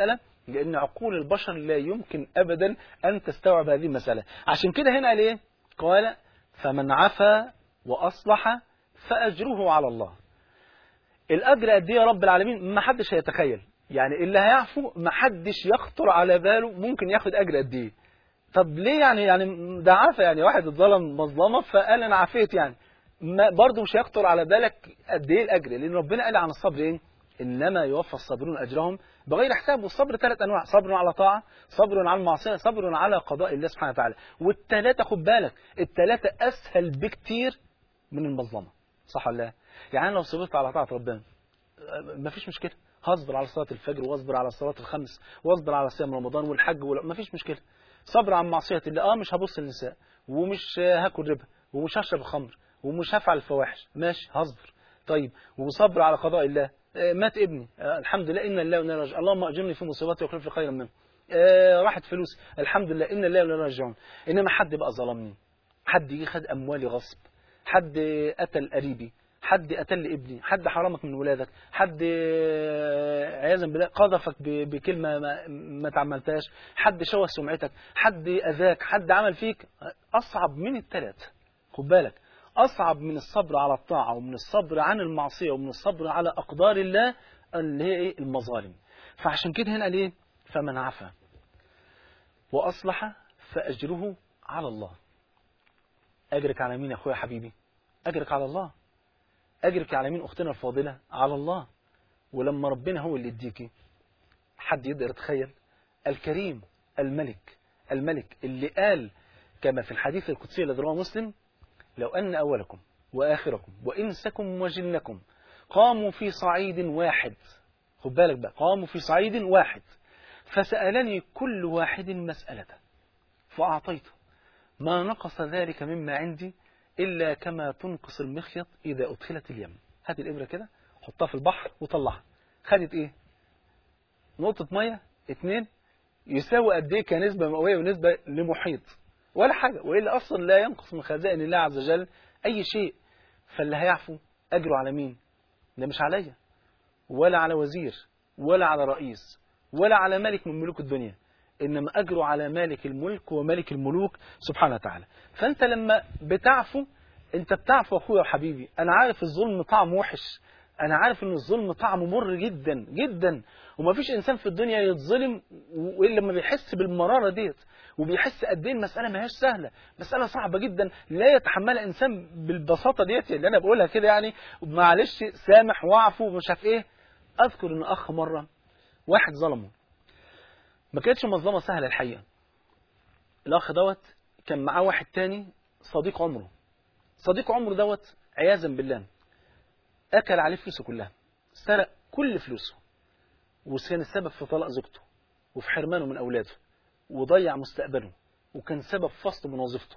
لأن عقول البشر لا يمكن أبدا أن تستوعب هذه المسألة. عشان كده هنا قال إيه؟ قال فمن عفا وأصلح فأجره على الله. الأجر قد إيه يا رب العالمين؟ ما حدش هيتخيل. يعني اللي هيعفو ما حدش يخطر على باله ممكن ياخد أجر قد إيه. طب ليه يعني يعني ده عفا، يعني واحد اتظلم مظلمة فقال أنا عفيت، يعني ما برضه مش هيخطر على بالك قد إيه الأجر، لأن ربنا قال عن الصبر إيه؟ إنما يوفى الصابرون أجرهم بغير حساب. والصبر ثلاث أنواع: صبر على طاعة، صبر على المعصية، صبر على قضاء الله سبحانه وتعالى. والثلاثة خد بالك الثلاثة أسهل بكتير من المظلمة، صح ولا لا؟ يعني لو صبرت على طاعة ربنا مفيش مشكلة، هصبر على صلاة الفجر واصبر على الصلاة الخمس واصبر على صيام رمضان والحج ولا مفيش مشكلة. صبر عن معصية الله، اه مش هبص للنساء ومش هاكل ربا ومش هشرب الخمر ومش هفعل الفواحش، ماشي هصبر. طيب وصبر على قضاء الله، آه مات ابني، آه الحمد لله إن الله وإنا إليه راجعون، اللهم أجرني في مصيبتي واخلف لي خيرا منه. آه راحت فلوس، الحمد لله إن الله وإنا إليه راجعون. إنما حد بقى ظلمني، حد يجي خد أموالي غصب، حد قتل قريبي، حد قتل ابني، حد حرمك من ولادك، حد عياذا بالله قذفك بكلمة ما, ما تعملتهاش، حد شوه سمعتك، حد أذاك، حد عمل فيك، أصعب من الثلاثة. خد بالك أصعب من الصبر على الطاعة ومن الصبر عن المعصية ومن الصبر على أقدار الله اللي هي إيه؟ المظالم. فعشان كده هنا ليه؟ فمن عفا وأصلح فأجره على الله. أجرك على مين يا أخويا حبيبي؟ أجرك على الله. أجرك على مين أختنا الفاضلة؟ على الله. ولما ربنا هو اللي يديكي، حد يقدر يتخيل؟ الكريم الملك الملك اللي قال كما في الحديث القدسي الذي رواه مسلم: لو أن أولكم وآخركم وإنسكم وجنكم قاموا في صعيد واحد، خد بالك بقى، قاموا في صعيد واحد فسألني كل واحد مسألته فأعطيته ما نقص ذلك مما عندي إلا كما تنقص المخيط إذا أدخلت اليم. هات الإبرة كده حطها في البحر وطلعها، خدت إيه؟ نقطة مية اتنين يساوي قد إيه كنسبة مئوية ونسبة لمحيط؟ ولا حاجة، وإلا أصلا لا ينقص من خزائن الله عز وجل أي شيء. فاللي هيعفو أجره على مين؟ ده مش عليا ولا على وزير ولا على رئيس ولا على ملك من ملوك الدنيا، إنما أجره على مالك الملك وملك الملوك سبحانه وتعالى. فأنت لما بتعفو أنت بتعفو أخويا وحبيبي. أنا عارف الظلم طعم وحش، أنا عارف إن الظلم طعمه مر جدا جدا، ومفيش إنسان في الدنيا يتظلم وإلا لما بيحس بالمرارة ديت وبيحس قد إيه المسألة ما هيش سهلة، مسألة صعبة جدا لا يتحملها إنسان بالبساطة ديت اللي أنا بقولها كده، يعني معلش سامح واعفو ومش عارف إيه. أذكر إن أخ مرة واحد ظلمه، ما كانتش مظلمة سهلة الحقيقة. الأخ دوت كان معاه واحد تاني صديق عمره، صديق عمره دوت عياذا بالله أكل عليه فلوسه كلها، سرق كل فلوسه، وكان السبب في طلاق زوجته وفي حرمانه من أولاده، وضيع مستقبله، وكان سبب فصله من وظيفته،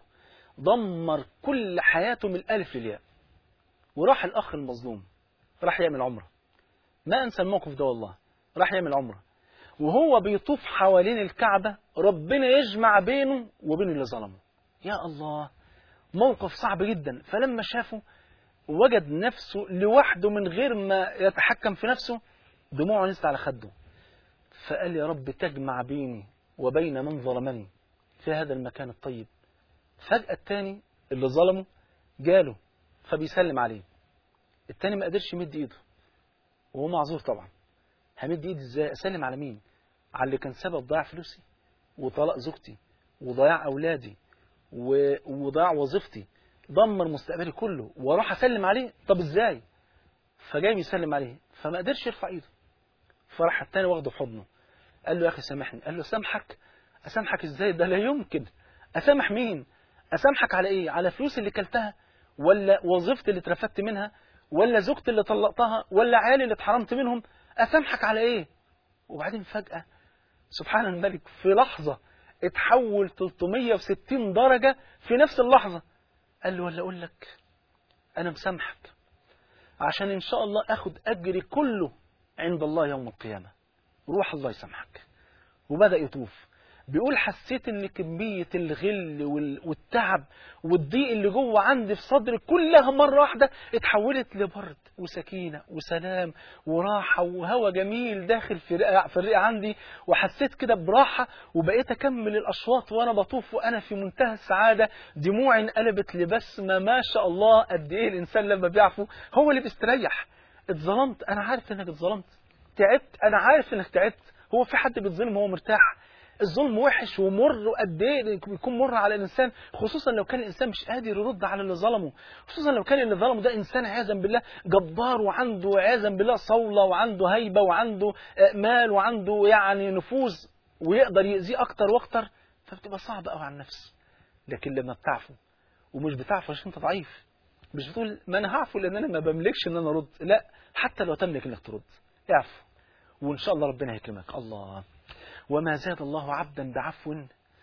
دمر كل حياته من الألف للياء. وراح الأخ المظلوم راح يعمل عمرة، ما أنسى الموقف ده والله. راح يعمل عمرة وهو بيطوف حوالين الكعبة ربنا يجمع بينه وبين اللي ظلمه. يا الله، موقف صعب جدا. فلما شافه وجد نفسه لوحده من غير ما يتحكم في نفسه، دموعه نزلت على خده، فقال يا رب تجمع بيني وبين من ظلمني في هذا المكان الطيب. فجأة التاني اللي ظلمه جاله فبيسلم عليه، التاني ما قدرش يمد ايده وهو معذور طبعا. همد ايدي ازاي؟ اسلم على مين؟ على اللي كان سبب ضياع فلوسي وطلاق زوجتي وضياع اولادي وضياع وظيفتي، دمر مستقبلي كله، واروح اسلم عليه؟ طب ازاي؟ فجاي بيسلم عليه فما قدرش يرفع ايده، فراح التاني واخده في حضنه قال له يا اخي سامحني. قال له اسامحك؟ اسامحك ازاي؟ ده لا يمكن. اسامح مين؟ اسامحك على ايه؟ على فلوس اللي كلتها، ولا وظيفتي اللي اترفدت منها، ولا زوجتي اللي طلقتها، ولا عيالي اللي اتحرمت منهم؟ اسامحك على ايه؟ وبعدين فجأة سبحان الملك في لحظة اتحول ثلاثمية وستين درجة في نفس اللحظة. قال له ولا اقول لك انا مسامحك عشان ان شاء الله اخد اجري كله عند الله يوم القيامة. روح الله يسامحك. وبدأ يطوف بيقول حسيت ان كمية الغل والتعب والضيق اللي جوه عندي في صدري كلها مرة واحدة اتحولت لبرد وسكينة وسلام وراحة وهواء جميل داخل في الرئة في الرئة عندي، وحسيت كده براحة، وبقيت اكمل الاشواط وانا بطوف وانا في منتهى السعادة. دموعي انقلبت لبسمة. ما شاء الله، قد ايه الانسان لما بيعفو هو اللي بيستريح. اتظلمت، انا عارف انك اتظلمت. تعبت، انا عارف انك تعبت. هو في حد بيتظلم وهو مرتاح؟ الظلم وحش ومر، وقد ايه بيكون مر على الانسان، خصوصا لو كان الانسان مش قادر يرد على اللي ظلمه، خصوصا لو كان اللي ظلمه ده انسان عياذا بالله جبار، وعنده عياذا بالله صولة، وعنده هيبة، وعنده مال، وعنده يعني نفوذ، ويقدر يأذيه اكتر واكتر، فبتبقى صعبة قوي على النفس. لكن لما بتعفو، ومش بتعفو عشان انت ضعيف، مش بتقول ما انا هعفو لان انا ما بملكش ان انا ارد، لا، حتى لو تملك انك ترد اعفو، وان شاء الله ربنا هيكرمك. الله، وما زاد الله عبدا بعفو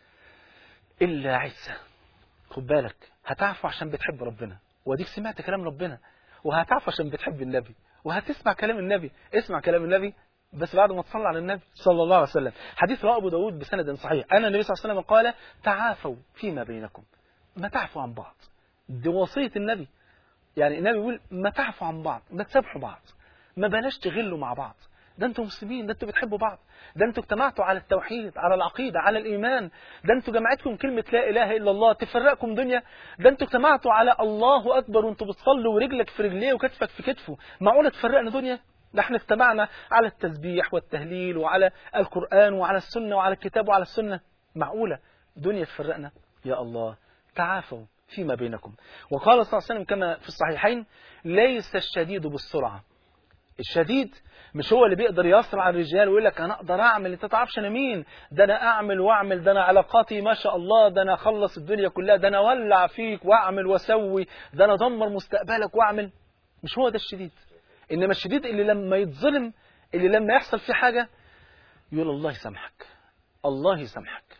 إلا عزة. خد بالك، هتعفو عشان بتحب ربنا، واديك سمعت كلام ربنا، وهتعفو عشان بتحب النبي، وهتسمع كلام النبي. اسمع كلام النبي بس بعد ما تصلي على النبي صلى الله عليه وسلم. حديث رواه أبو داود بسند صحيح أن النبي صلى الله عليه وسلم قال: تعافوا فيما بينكم، ما تعفوا عن بعض. دي وصية النبي. يعني النبي بيقول ما تعفوا عن بعض، ما تسامحوا بعض، ما بلاش تغلوا مع بعض. ده انتوا مسلمين، ده انتوا بتحبوا بعض، ده انتوا اجتمعتوا على التوحيد، على العقيدة، على الإيمان، ده انتوا جمعتكم كلمة لا إله إلا الله تفرقكم دنيا، ده انتوا اجتمعتوا على الله أكبر وانتوا بتصلوا ورجلك في رجليه وكتفك في كتفه. معقولة تفرقنا دنيا؟ ده احنا اجتمعنا على التسبيح والتهليل وعلى القرآن وعلى السنة وعلى الكتاب وعلى السنة. معقولة دنيا تفرقنا؟ يا الله، تعافوا فيما بينكم. وقال صلى الله عليه وسلم كما في الصحيحين: ليس الشديد بالسرعة. الشديد مش هو اللي بيقدر يصرع الرجال ويقول لك انا اقدر اعمل، انت تعرفش انا مين، ده انا اعمل واعمل، ده انا علاقاتي ما شاء الله، ده انا اخلص الدنيا كلها، ده انا اولع فيك واعمل واسوي، ده انا ادمر مستقبلك واعمل. مش هو ده الشديد. انما الشديد اللي لما يتظلم، اللي لما يحصل فيه حاجة يقول الله يسامحك، الله يسامحك،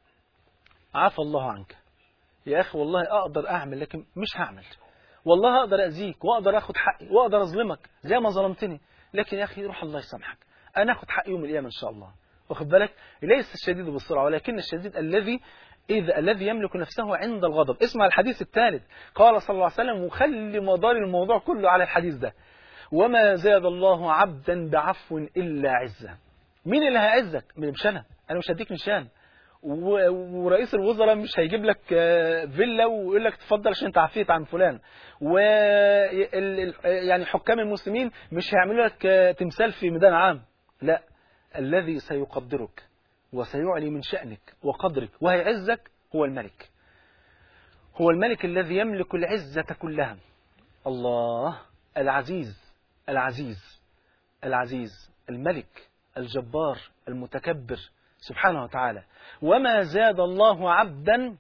عفى الله عنك يا اخي، والله اقدر اعمل لكن مش هعمل، والله اقدر اذيك واقدر اخد حقي واقدر اظلمك زي ما ظلمتني، لكن يا اخي روح الله يسامحك، انا اخد حقي يوم القيامه ان شاء الله. واخد بالك؟ ليس الشديد بالسرعه، ولكن الشديد الذي اذا الذي يملك نفسه عند الغضب. اسمع الحديث الثالث. قال صلى الله عليه وسلم، وخلي مدار الموضوع كله على الحديث ده: وما زاد الله عبدا بعفو الا عزه. مين اللي هيعزك؟ مش انا، انا مش هديك نشان، ورئيس الوزراء مش هيجيب لك فيلا ويقول لك تفضل عشان انت عفيت عن فلان، و يعني حكام المسلمين مش هيعملوا لك تمثال في ميدان عام. لا، الذي سيقدرك وسيعلي من شأنك وقدرك وهيعزك هو الملك، هو الملك الذي يملك العزة كلها. الله، العزيز العزيز العزيز، الملك الجبار المتكبر سبحانه وتعالى. وما زاد الله عبدا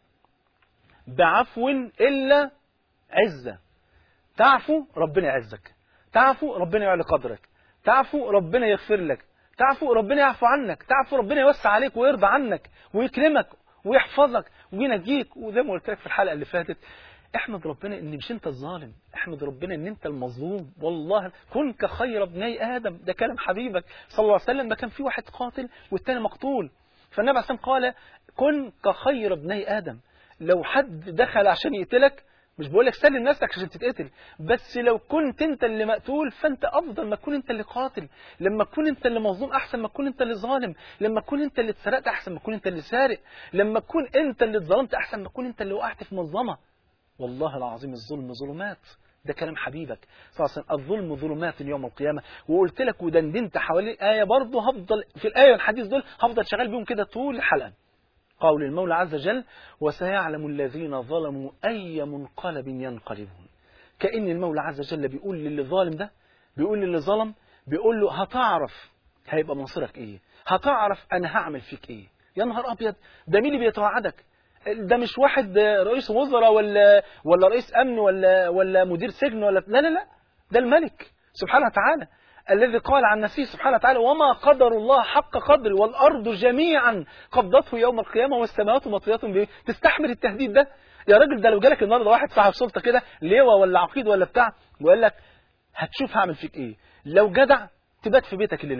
بعفو إلا عزة. تعفو ربنا يعزك، تعفو ربنا يعلي قدرك، تعفو ربنا يغفر لك، تعفو ربنا يعفو عنك، تعفو ربنا يوسع عليك ويرضى عنك ويكرمك ويحفظك وينجيك. وزي ما قلت لك في الحلقة اللي فاتت، احمد ربنا ان مش انت الظالم، احمد ربنا ان انت المظلوم. والله كن كخير ابني ادم، ده كلام حبيبك صلى الله عليه وسلم. ما كان في واحد قاتل والتاني مقتول، فالنبي عليه الصلاه والسلام قال كن كخير ابني ادم. لو حد دخل عشان يقتلك، مش بقول لك سلم نفسك عشان تتقتل، بس لو كنت انت اللي مقتول فانت افضل ما تكون انت اللي قاتل. لما تكون انت اللي مظلوم احسن ما تكون انت اللي ظالم، لما تكون انت اللي اتسرقت احسن ما تكون انت اللي سارق، لما تكون انت اللي اتظلمت احسن ما تكون انت اللي وقعت في منظمه. والله العظيم الظلم ظلمات، ده كلام حبيبك صلى الله عليه وسلم. الظلم ظلمات يوم القيامة. وقلت لك ودندنت حوالين آية برضه، هفضل في الآية والحديث دول هفضل شغال بيهم كده طول الحلقة. قول المولى عز وجل: وسيعلم الذين ظلموا أي منقلب ينقلبون. كأن المولى عز وجل بيقول للي ظالم ده، بيقول للي ظلم، بيقول له هتعرف هيبقى مصيرك ايه، هتعرف انا هعمل فيك ايه. يا نهار ابيض، ده مين اللي بيتوعدك؟ ده مش واحد رئيس وزراء ولا ولا رئيس امن ولا ولا مدير سجن ولا لا لا لا، ده الملك سبحانه وتعالى الذي قال عن نفسه سبحانه وتعالى: وما قدر الله حق قدر والارض جميعا قبضته يوم القيامه والسماوات مطويات به. تستحمل التهديد ده يا راجل؟ ده لو جالك النهارده واحد صاحب سلطه كده، لواء ولا عقيد ولا بتاع، وقال لك هتشوف هعمل فيك ايه، لو جدع تبات في بيتك الليله دي،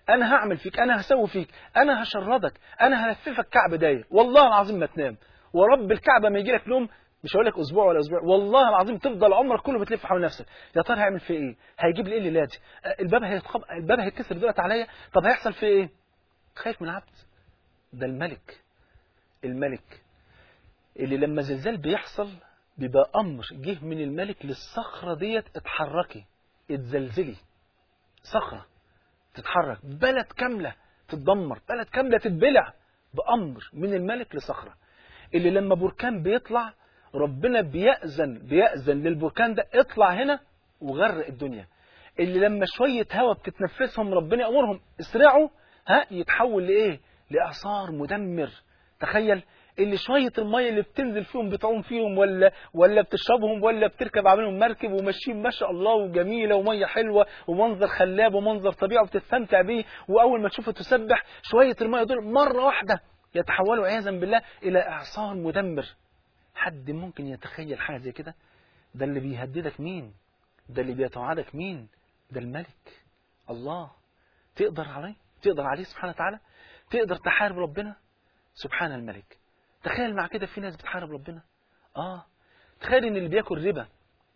انا هعمل فيك، انا هسوي فيك، انا هشردك، انا هلففك كعب داير، والله العظيم ما تنام، ورب الكعبه ما يجي لك نوم، مش هقول لك اسبوع ولا اسبوع، والله العظيم تفضل عمرك كله بتلف حول نفسك. يا ترى هيعمل فيه ايه؟ هيجيب لي ايه الليله دي؟ الباب هيتخب... الباب هيتكسر دلوقتي عليا، طب هيحصل فيه ايه؟ خايف من عبد. ده الملك، الملك اللي لما زلزال بيحصل بيبقى امر جه من الملك للصخره ديت اتحركي، اتزلزلي، صخره تتحرك، بلد كامله تتدمر، بلد كامله تتبلع بامر من الملك لصخره. اللي لما بركان بيطلع ربنا بيأذن بيأذن للبركان ده اطلع هنا وغرق الدنيا. اللي لما شويه هواء بتتنفسهم ربنا يأمرهم اسرعوا، ها، يتحول لايه؟ لاعصار مدمر. تخيل اللي شويه الميه اللي بتنزل فيهم بتعوم فيهم ولا ولا بتشربهم ولا بتركب عليهم مركب وماشيين ما شاء الله وجميله وميه حلوه ومنظر خلاب ومنظر طبيعي وبتستمتع بيه، واول ما تشوفه تسبح، شويه الميه دول مره واحده يتحولوا عياذا بالله الى اعصار مدمر. حد ممكن يتخيل حاجه زي كده؟ ده اللي بيهددك مين؟ ده اللي بيتوعدك مين؟ ده الملك الله. تقدر عليه؟ تقدر عليه سبحانه وتعالى؟ تقدر تحارب ربنا؟ سبحان الملك. تخيل مع كده في ناس بتحارب ربنا. اه تخيل ان اللي بياكل ربا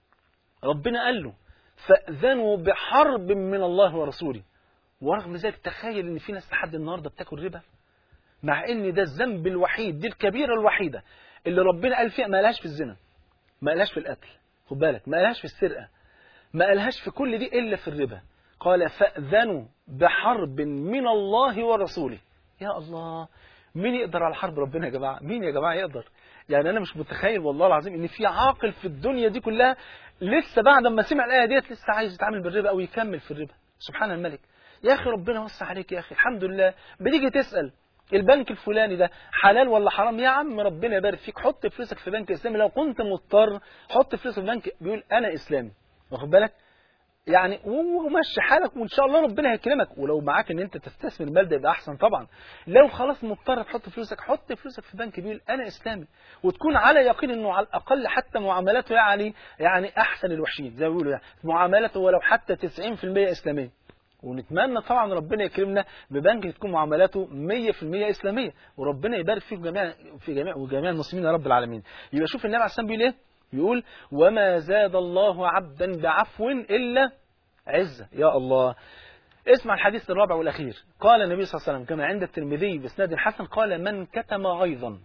ربنا قال له فأذنوا بحرب من الله ورسوله، ورغم ذلك تخيل ان في ناس لحد النهارده بتاكل ربا، مع ان ده الذنب الوحيد، دي الكبيره الوحيده اللي ربنا قال فيها. ما قالهاش في الزنا، ما قالهاش في القتل، خد بالك، ما قالهاش في السرقه، ما قالهاش في كل دي الا في الربا. قال فأذنوا بحرب من الله ورسوله. يا الله، مين يقدر على حرب ربنا يا جماعه؟ مين يا جماعه يقدر؟ يعني انا مش متخيل والله العظيم ان في عاقل في الدنيا دي كلها لسه بعد ما سمع الايه ديت لسه عايز يتعامل بالربا او يكمل في الربا. سبحان الملك. يا اخي ربنا وسع عليك يا اخي، الحمد لله. بتيجي تسال البنك الفلاني ده حلال ولا حرام؟ يا عم ربنا يبارك فيك، حط فلوسك في بنك اسلامي، لو كنت مضطر حط فلوسك في بنك بيقول انا اسلامي، واخد بالك؟ يعني ومشي حالك وان شاء الله ربنا هيكرمك. ولو معاك ان انت تستثمر المال ده يبقى احسن طبعا. لو خلاص مضطر تحط فلوسك، حط فلوسك في بنك بيقول انا اسلامي، وتكون على يقين انه على الاقل حتى معاملاته يعني يعني احسن الوحشين زي ما بيقولوا، يعني معاملاته ولو حتى تسعين في المية اسلاميه. ونتمنى طبعا ربنا يكرمنا ببنك تكون معاملاته مية في المية اسلاميه، وربنا يبارك فيكم جميعا في جميع وجميع المسلمين يا رب العالمين. يبقى شوف النبي عليه الصلاه والسلام بيقول ايه؟ يقول وما زاد الله عبدا بعفو إلا عزة. يا الله. اسمع الحديث الرابع والأخير. قال النبي صلى الله عليه وسلم كما عند الترمذي بإسناد حسن، قال من كتم غيظا،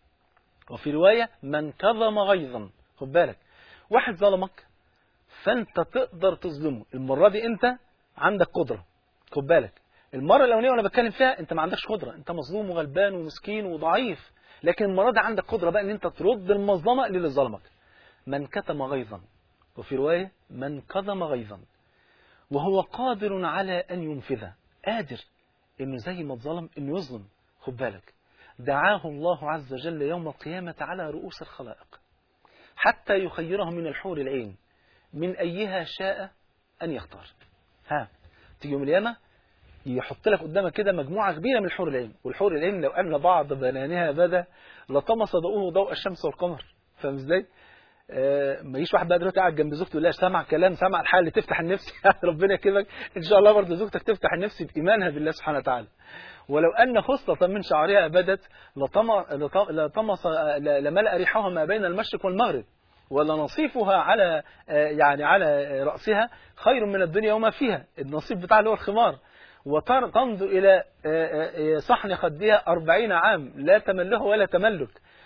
وفي رواية من كظم غيظا. خد بالك، واحد ظلمك فأنت تقدر تظلمه، المرة دي أنت عندك قدرة. خد بالك، المرة الأولانية وأنا بتكلم فيها أنت ما عندكش قدرة، أنت مظلوم وغلبان ومسكين وضعيف، لكن المرة دي عندك قدرة بقى أن أنت ترد المظلمة للي ظلمك. من كتم غيظا، وفي رواية من كظم غيظا وهو قادر على أن ينفذه، قادر إنه زي ما اتظلم إنه يظلم. خد بالك، دعاه الله عز وجل يوم القيامة على رؤوس الخلائق حتى يخيره من الحور العين من أيها شاء أن يختار. ها، تيجي يوم القيامة يحط لك قدامك كده مجموعة كبيرة من الحور العين، والحور العين لو أن بعض بنانها بدا لطمس ضوءه ضوء الشمس والقمر. فاهم ازاي؟ آه ما يجيش واحد بقى دلوقتي قاعد جنب زوجته يقول لها سمع كلام، سمع الحال اللي تفتح النفس. ربنا يكرمك ان شاء الله برضه زوجتك تفتح النفس بايمانها بالله سبحانه وتعالى. ولو ان خصلة من شعرها بدت لطمس لملأ ريحها ما بين المشرق والمغرب، ولنصيفها على يعني على رأسها خير من الدنيا وما فيها. النصيف بتاع اللي هو الخمار. وتنظر إلى صحن خدها أربعين عام لا تمله ولا تملك.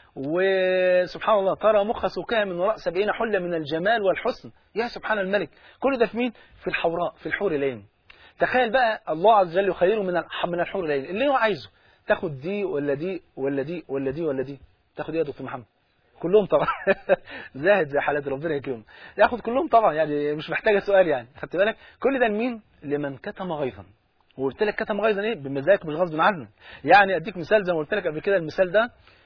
وسبحان الله ترى مخ سوقها من وراء سبعين حلة من الجمال والحسن. يا سبحان الملك، كل ده في مين؟ في الحوراء، في الحور العين. تخيل بقى الله عز وجل يخيره من من الحور العين اللي هو عايزه. تاخد دي ولا دي ولا دي ولا دي ولا دي؟ تاخد ايه يا دكتور محمد؟ كلهم طبعا. زاهد زي حالات ربنا يكرمه، ياخد كلهم طبعا، يعني مش محتاجه سؤال. يعني خدت بالك؟ كل ده لمين؟ لمن كتم غيظا. وقلت لك كتم غيظا ايه؟ بمزاجك مش غصب عنه. يعني اديك مثال زي ما قلت لك قبل كده، المثال ده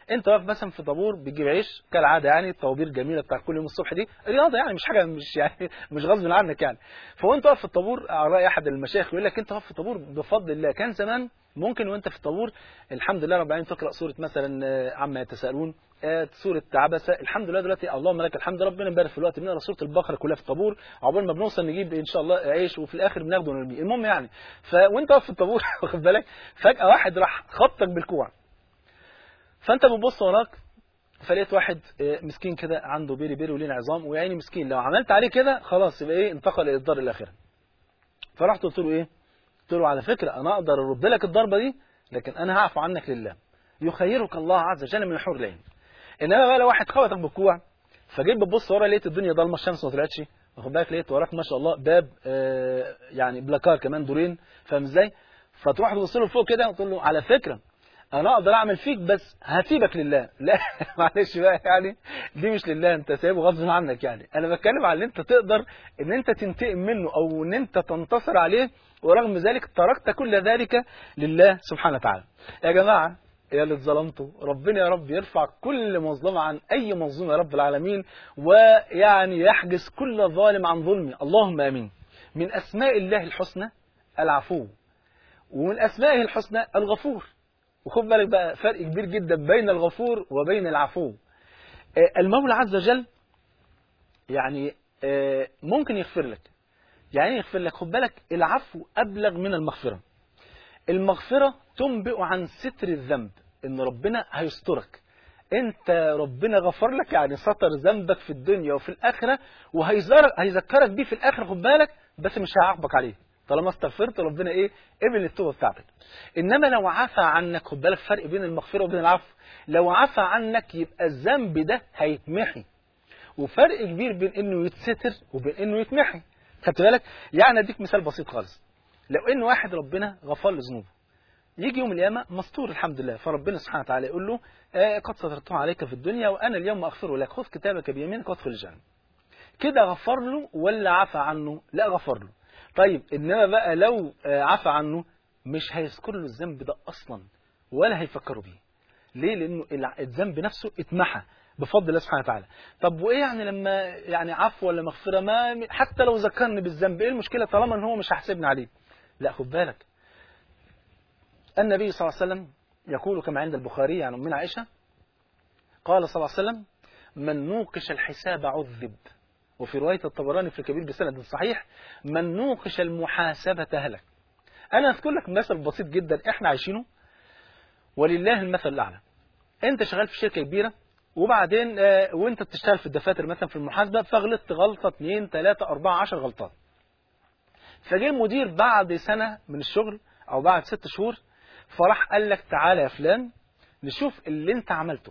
انت واقف مثلا في طابور بتجيب عيش كالعاده، يعني الطوابير الجميله بتاع كل يوم الصبح دي رياضه يعني، مش حاجه مش يعني مش غصب عنك يعني. فوانت واقف في الطابور، على راي احد المشايخ يقول لك انت واقف في الطابور بفضل الله. كان زمان ممكن وانت في الطابور الحمد لله رب العالمين تقرا سوره مثلا عما يتساءلون، سوره عبسه، الحمد لله دلوقتي اللهم لك الحمد، ربنا يبارك في الوقت بنقرا سوره البقره كلها في الطابور عقبال ما بنوصل نجيب ان شاء الله عيش، وفي الاخر بناخده ونرميه. المهم يعني، فوانت واقف في الطابور واخد بالك، فجاه واحد راح خبطك بالكوع، فانت بتبص وراك فلقيت واحد مسكين كده عنده بيري بيري ولين عظام ويعني مسكين، لو عملت عليه كده خلاص يبقى ايه، انتقل الى الدار الاخره. فرحت قلت له ايه؟ قلت له على فكره انا اقدر ارد لك الضربه دي، لكن انا هعفو عنك لله، يخيرك الله عز وجل من الحور العين. انما بقى لو واحد خبطك بالكوع فجيت بتبص ورا لقيت الدنيا ضلمه، الشمس ما طلعتش، واخد بالك، لقيت وراك ما شاء الله باب آه يعني بلاكار كمان دورين، فاهم ازاي؟ فتروح تبص له فوق كده وتقول له على فكره انا اقدر اعمل فيك بس هسيبك لله. لا معلش بقى يعني دي مش لله، انت سايبه غصب عنك يعني. انا بتكلم على اللي انت تقدر ان انت تنتقم منه او ان انت تنتصر عليه، ورغم ذلك تركت كل ذلك لله سبحانه وتعالى. يا جماعه يا اللي اتظلمتوا، ربنا يا رب يرفع كل مظلمه عن اي مظلوم يا رب العالمين، ويعني يحجز كل ظالم عن ظلمه، اللهم امين. من اسماء الله الحسنى العفو، ومن اسمائه الحسنى الغفور. وخد بالك بقى فرق كبير جدا بين الغفور وبين العفو. المولى عز وجل يعني ممكن يغفر لك، يعني يغفر لك، خد بالك العفو أبلغ من المغفرة. المغفرة تنبئ عن ستر الذنب، إن ربنا هيسترك، أنت ربنا غفر لك يعني ستر ذنبك في الدنيا وفي الآخرة، وهيذكرك بيه في الآخرة، خد بالك، بس مش هيعاقبك عليه طالما استغفرت، ربنا ايه قبل التوبه بتاعتك. انما لو عفى عنك، خد بالك فرق بين المغفره وبين العفو، لو عفى عنك يبقى الذنب ده هيتمحي، وفرق كبير بين انه يتستر وبين انه يتمحي. خدت بالك؟ يعني اديك مثال بسيط خالص، لو ان واحد ربنا غفر له ذنوبه، يجي يوم القيامه مستور الحمد لله، فربنا سبحانه وتعالى يقول له آه قد سترته عليك في الدنيا وانا اليوم اغفر لك، خذ كتابك بيمينك وادخل الجنه. كده غفر له ولا عفى عنه؟ لا غفر له. طيب انما بقى لو عفى عنه مش هيذكر له الذنب ده اصلا ولا هيفكروا بيه. ليه؟ لانه الذنب نفسه اتمحى بفضل الله سبحانه وتعالى. طب وايه يعني لما يعني عفو ولا مغفره، ما حتى لو ذكرني بالذنب ايه المشكله طالما ان هو مش هيحاسبني عليه؟ لا خد بالك، النبي صلى الله عليه وسلم يقول كما عند البخاري عن امنا عائشه، قال صلى الله عليه وسلم: من نوقش الحساب عذب. وفي رواية الطبراني في الكبير بسند صحيح: من نوقش المحاسبة هلك. أنا أذكر لك مثل بسيط جدا إحنا عايشينه ولله المثل الأعلى. أنت شغال في شركة كبيرة، وبعدين آه وأنت بتشتغل في الدفاتر مثلا في المحاسبة، فغلطت غلطة اثنين ثلاثة أربعة عشر غلطات. فجاء المدير بعد سنة من الشغل أو بعد ست شهور، فراح قال لك: تعالى يا فلان نشوف اللي أنت عملته.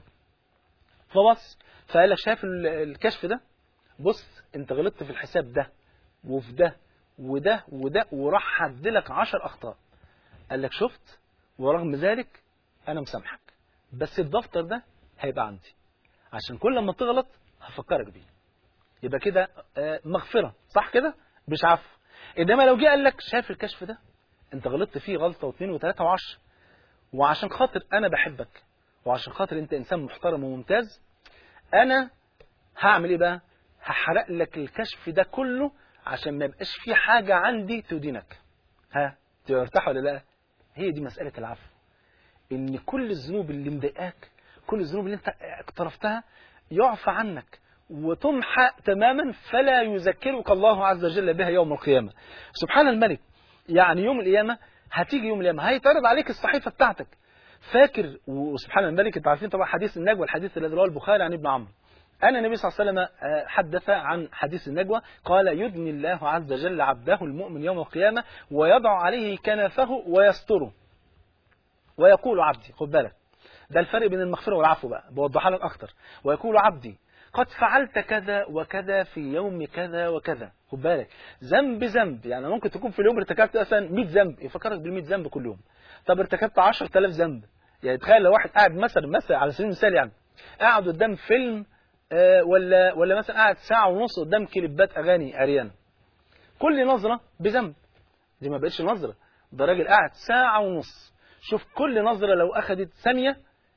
فبص فقال لك: شايف الكشف ده؟ بص انت غلطت في الحساب ده وفي ده وده وده، وراح حدلك عشر اخطاء. قال لك: شفت؟ ورغم ذلك انا مسامحك، بس الدفتر ده هيبقى عندي عشان كل ما تغلط هفكرك بيه. يبقى كده مغفرة، صح كده؟ مش عفو. انما لو جه قال لك: شايف الكشف ده؟ انت غلطت فيه غلطة واثنين وثلاثة وعشر، وعشان خاطر انا بحبك وعشان خاطر انت انسان محترم وممتاز، انا هعمل ايه بقى؟ هحرق لك الكشف ده كله عشان ما يبقاش في حاجة عندي تدينك. ها ترتاح ولا لا؟ هي دي مسألة العفو، ان كل الذنوب اللي مضايقاك، كل الذنوب اللي انت اقترفتها يعفى عنك وتمحى تماما، فلا يذكرك الله عز وجل بها يوم القيامة. سبحان الملك، يعني يوم القيامة هتيجي، يوم القيامة هيتعرض عليك الصحيفة بتاعتك. فاكر وسبحان الملك، انتوا عارفين طبعا حديث النجوى، الحديث الذي رواه البخاري عن ابن عمرو، أن النبي صلى الله عليه وسلم حدث عن حديث النجوى، قال: يدني الله عز وجل عبده المؤمن يوم القيامة ويضع عليه كنفه ويستره ويقول: عبدي، خد بالك ده الفرق بين المغفرة والعفو بقى، بوضحها لك أكتر. ويقول: عبدي قد فعلت كذا وكذا في يوم كذا وكذا. خد بالك، ذنب ذنب، يعني ممكن تكون في اليوم ارتكبت مثلا مئة ذنب، يفكرك بال مئة ذنب كل يوم. طب ارتكبت عشرة آلاف ذنب، يعني تخيل لو واحد قاعد مثلا مثلا على سبيل المثال يعني قاعد قدام فيلم أه ولا ولا مثلا قاعد ساعة ونص قدام كليبات أغاني عريانة، كل نظرة بذنب. دي ما بقتش نظرة، ده راجل قاعد ساعة ونص، شوف كل نظرة لو أخدت ثانية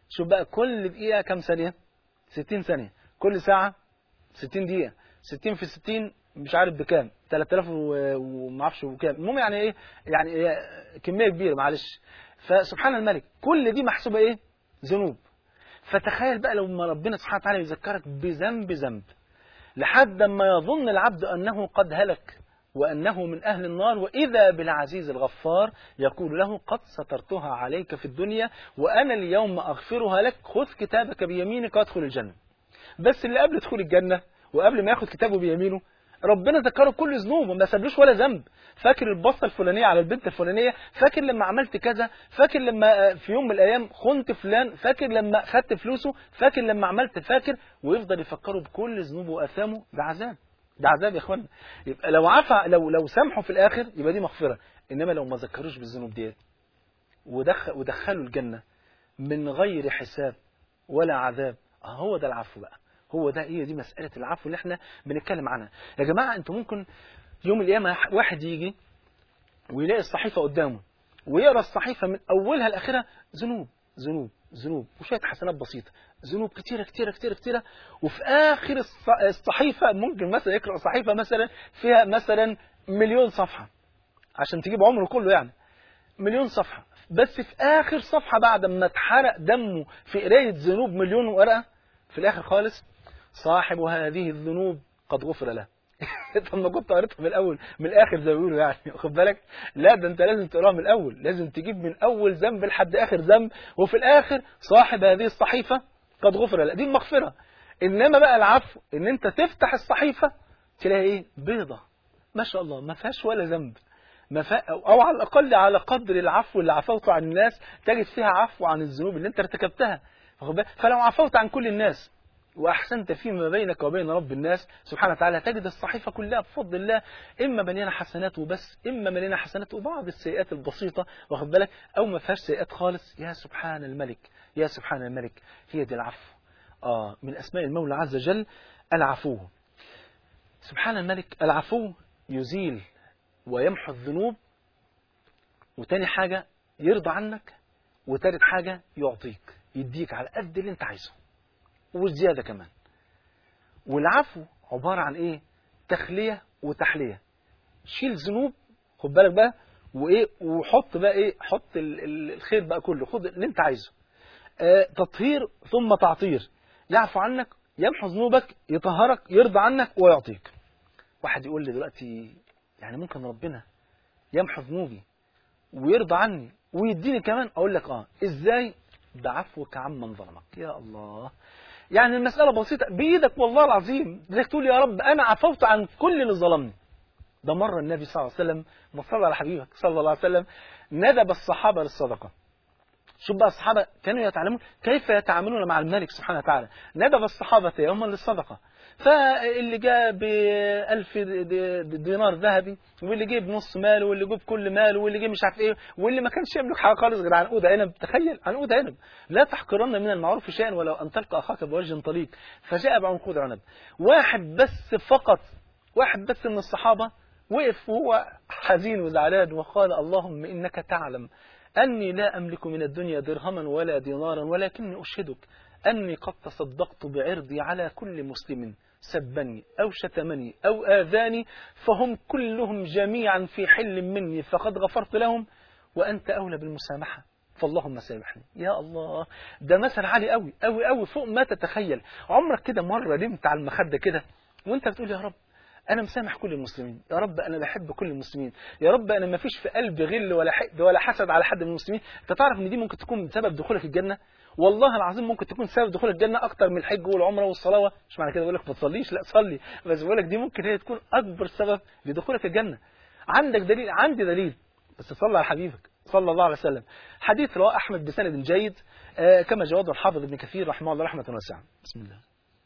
شوف بقى كل دقيقة كم ثانية؟ ستين ثانية. كل ساعة ستين دقيقة. ستين في ستين مش عارف بكام، ثلاثة آلاف وما اعرفش وكام. المهم يعني ايه؟ يعني إيه كمية كبيرة معلش. فسبحان الملك كل دي محسوبة ايه؟ ذنوب. فتخيل بقى لو ربنا سبحانه وتعالى يذكرك بذنب ذنب لحد ما يظن العبد أنه قد هلك وأنه من أهل النار، وإذا بالعزيز الغفار يقول له قد سترتها عليك في الدنيا وأنا اليوم أغفرها لك، خذ كتابك بيمينك وادخل الجنة. بس اللي قبل دخول الجنة وقبل ما ياخد كتابه بيمينه ربنا ذكره كل ذنوبه، ما سابلوش ولا ذنب. فاكر البصه الفلانيه على البنت الفلانيه، فاكر لما عملت كذا، فاكر لما في يوم من الايام خنت فلان، فاكر لما خدت فلوسه، فاكر لما عملت، فاكر، ويفضل يفكره بكل ذنوبه واثامه. ده عذاب، ده عذاب يا اخوانا. يبقى لو عفا لو لو سامحوا في الاخر يبقى دي مغفره، انما لو ما ذكروش بالذنوب ديت ودخل ودخلوا الجنه من غير حساب ولا عذاب، هو ده العفو بقى. هو ده هي دي مسألة العفو اللي احنا بنتكلم عنها. يا جماعة انتوا ممكن يوم القيامة واحد يجي ويلاقي الصحيفة قدامه ويقرأ الصحيفة من أولها لآخرها ذنوب ذنوب ذنوب وشوية حسنات بسيطة، ذنوب كتيرة كتيرة كتيرة كتيرة، وفي آخر الصحيفة ممكن مثلا يقرأ صحيفة مثلا فيها مثلا مليون صفحة عشان تجيب عمره كله، يعني مليون صفحة، بس في آخر صفحة بعد ما اتحرق دمه في قراية ذنوب مليون ورقة في الآخر خالص صاحب هذه الذنوب قد غفر له. طب ما كنت قريتها من الاول من الاخر زي ما بيقولوا يعني، واخد بالك؟ لا ده انت لازم تقراها من الاول، لازم تجيب من اول ذنب لحد اخر ذنب، وفي الاخر صاحب هذه الصحيفه قد غفر له. دي المغفره. انما بقى العفو ان انت تفتح الصحيفه تلاقي ايه؟ بيضه ما شاء الله ما فيهاش ولا ذنب، ما فا... او على الاقل على قدر العفو اللي عفوته عن الناس تجد فيها عفو عن الذنوب اللي انت ارتكبتها. فلو عفوت عن كل الناس وأحسنت فيما بينك وبين رب الناس سبحانه وتعالى تجد الصحيفة كلها بفضل الله إما مليانة حسنات وبس، إما مليانة حسنات وبعض السيئات البسيطة، واخد بالك، أو ما فيهاش سيئات خالص. يا سبحان الملك، يا سبحان الملك، هي دي العفو. آه من أسماء المولى عز وجل العفو. سبحان الملك العفو يزيل ويمحو الذنوب، وتاني حاجة يرضى عنك، وتالت حاجة يعطيك، يديك على قد اللي انت عايزه والزيادة كمان. والعفو عبارة عن ايه؟ تخلية وتحلية. شيل ذنوب، خد بالك بقى، وايه، وحط بقى ايه، حط الخير بقى كله، خد اللي انت عايزه. آه تطهير ثم تعطير، يعفو عنك، يمحو ذنوبك، يطهرك، يرضى عنك ويعطيك. واحد يقول لي دلوقتي يعني ممكن ربنا يمحو ذنوبي ويرضى عني ويديني كمان؟ اقول لك اه ازاي؟ بعفوك عمن ظلمك. يا الله، يعني المسألة بسيطة بإيدك والله العظيم، بدك تقول يا رب أنا عفوت عن كل اللي ظلمني. ده مرة النبي صلى الله عليه وسلم، وصلى على حبيبك صلى الله عليه وسلم، ندب الصحابة للصدقة. شوف بقى الصحابة كانوا يتعلمون كيف يتعاملون مع الملك سبحانه وتعالى. ندب الصحابة يوما للصدقة، فاللي جاء بألف دينار ذهبي، واللي جاء بنص ماله، واللي جاء بكل ماله، واللي جاء مش عارف ايه، واللي ما كانش يملك حاجه خالص غير عنقود عنب. تخيل عنقود عنب، لا تحقرن من المعروف شيئا ولو ان تلقى اخاك بوجه طليق. فجاء بعنقود عنب. واحد بس فقط، واحد بس من الصحابه وقف وهو حزين وزعلان وقال اللهم انك تعلم أني لا أملك من الدنيا درهما ولا دينارا، ولكني أشهدك أني قد تصدقت بعرضي على كل مسلم سبني أو شتمني أو آذاني، فهم كلهم جميعا في حل مني، فقد غفرت لهم وأنت أولى بالمسامحة، فاللهم سامحني. يا الله، ده مثل عالي قوي قوي قوي فوق ما تتخيل. عمرك كده مرة نمت على المخدة كده وانت بتقول يا رب أنا مسامح كل المسلمين، يا رب أنا بحب كل المسلمين، يا رب أنا ما فيش في قلبي غل ولا حقد ولا حسد على حد من المسلمين؟ أنت تعرف إن دي ممكن تكون سبب دخولك الجنة؟ والله العظيم ممكن تكون سبب دخولك الجنة أكتر من الحج والعمرة والصلاة. مش معنى كده بقول لك ما تصليش، لا صلي، بس بقول لك دي ممكن هي تكون أكبر سبب لدخولك الجنة. عندك دليل؟ عندي دليل، بس صلى على حبيبك صلى الله عليه وسلم. حديث رواه أحمد بسند جيد آه كما جواد الحافظ ابن كثير رحمه الله رحمة واسعة. بسم الله.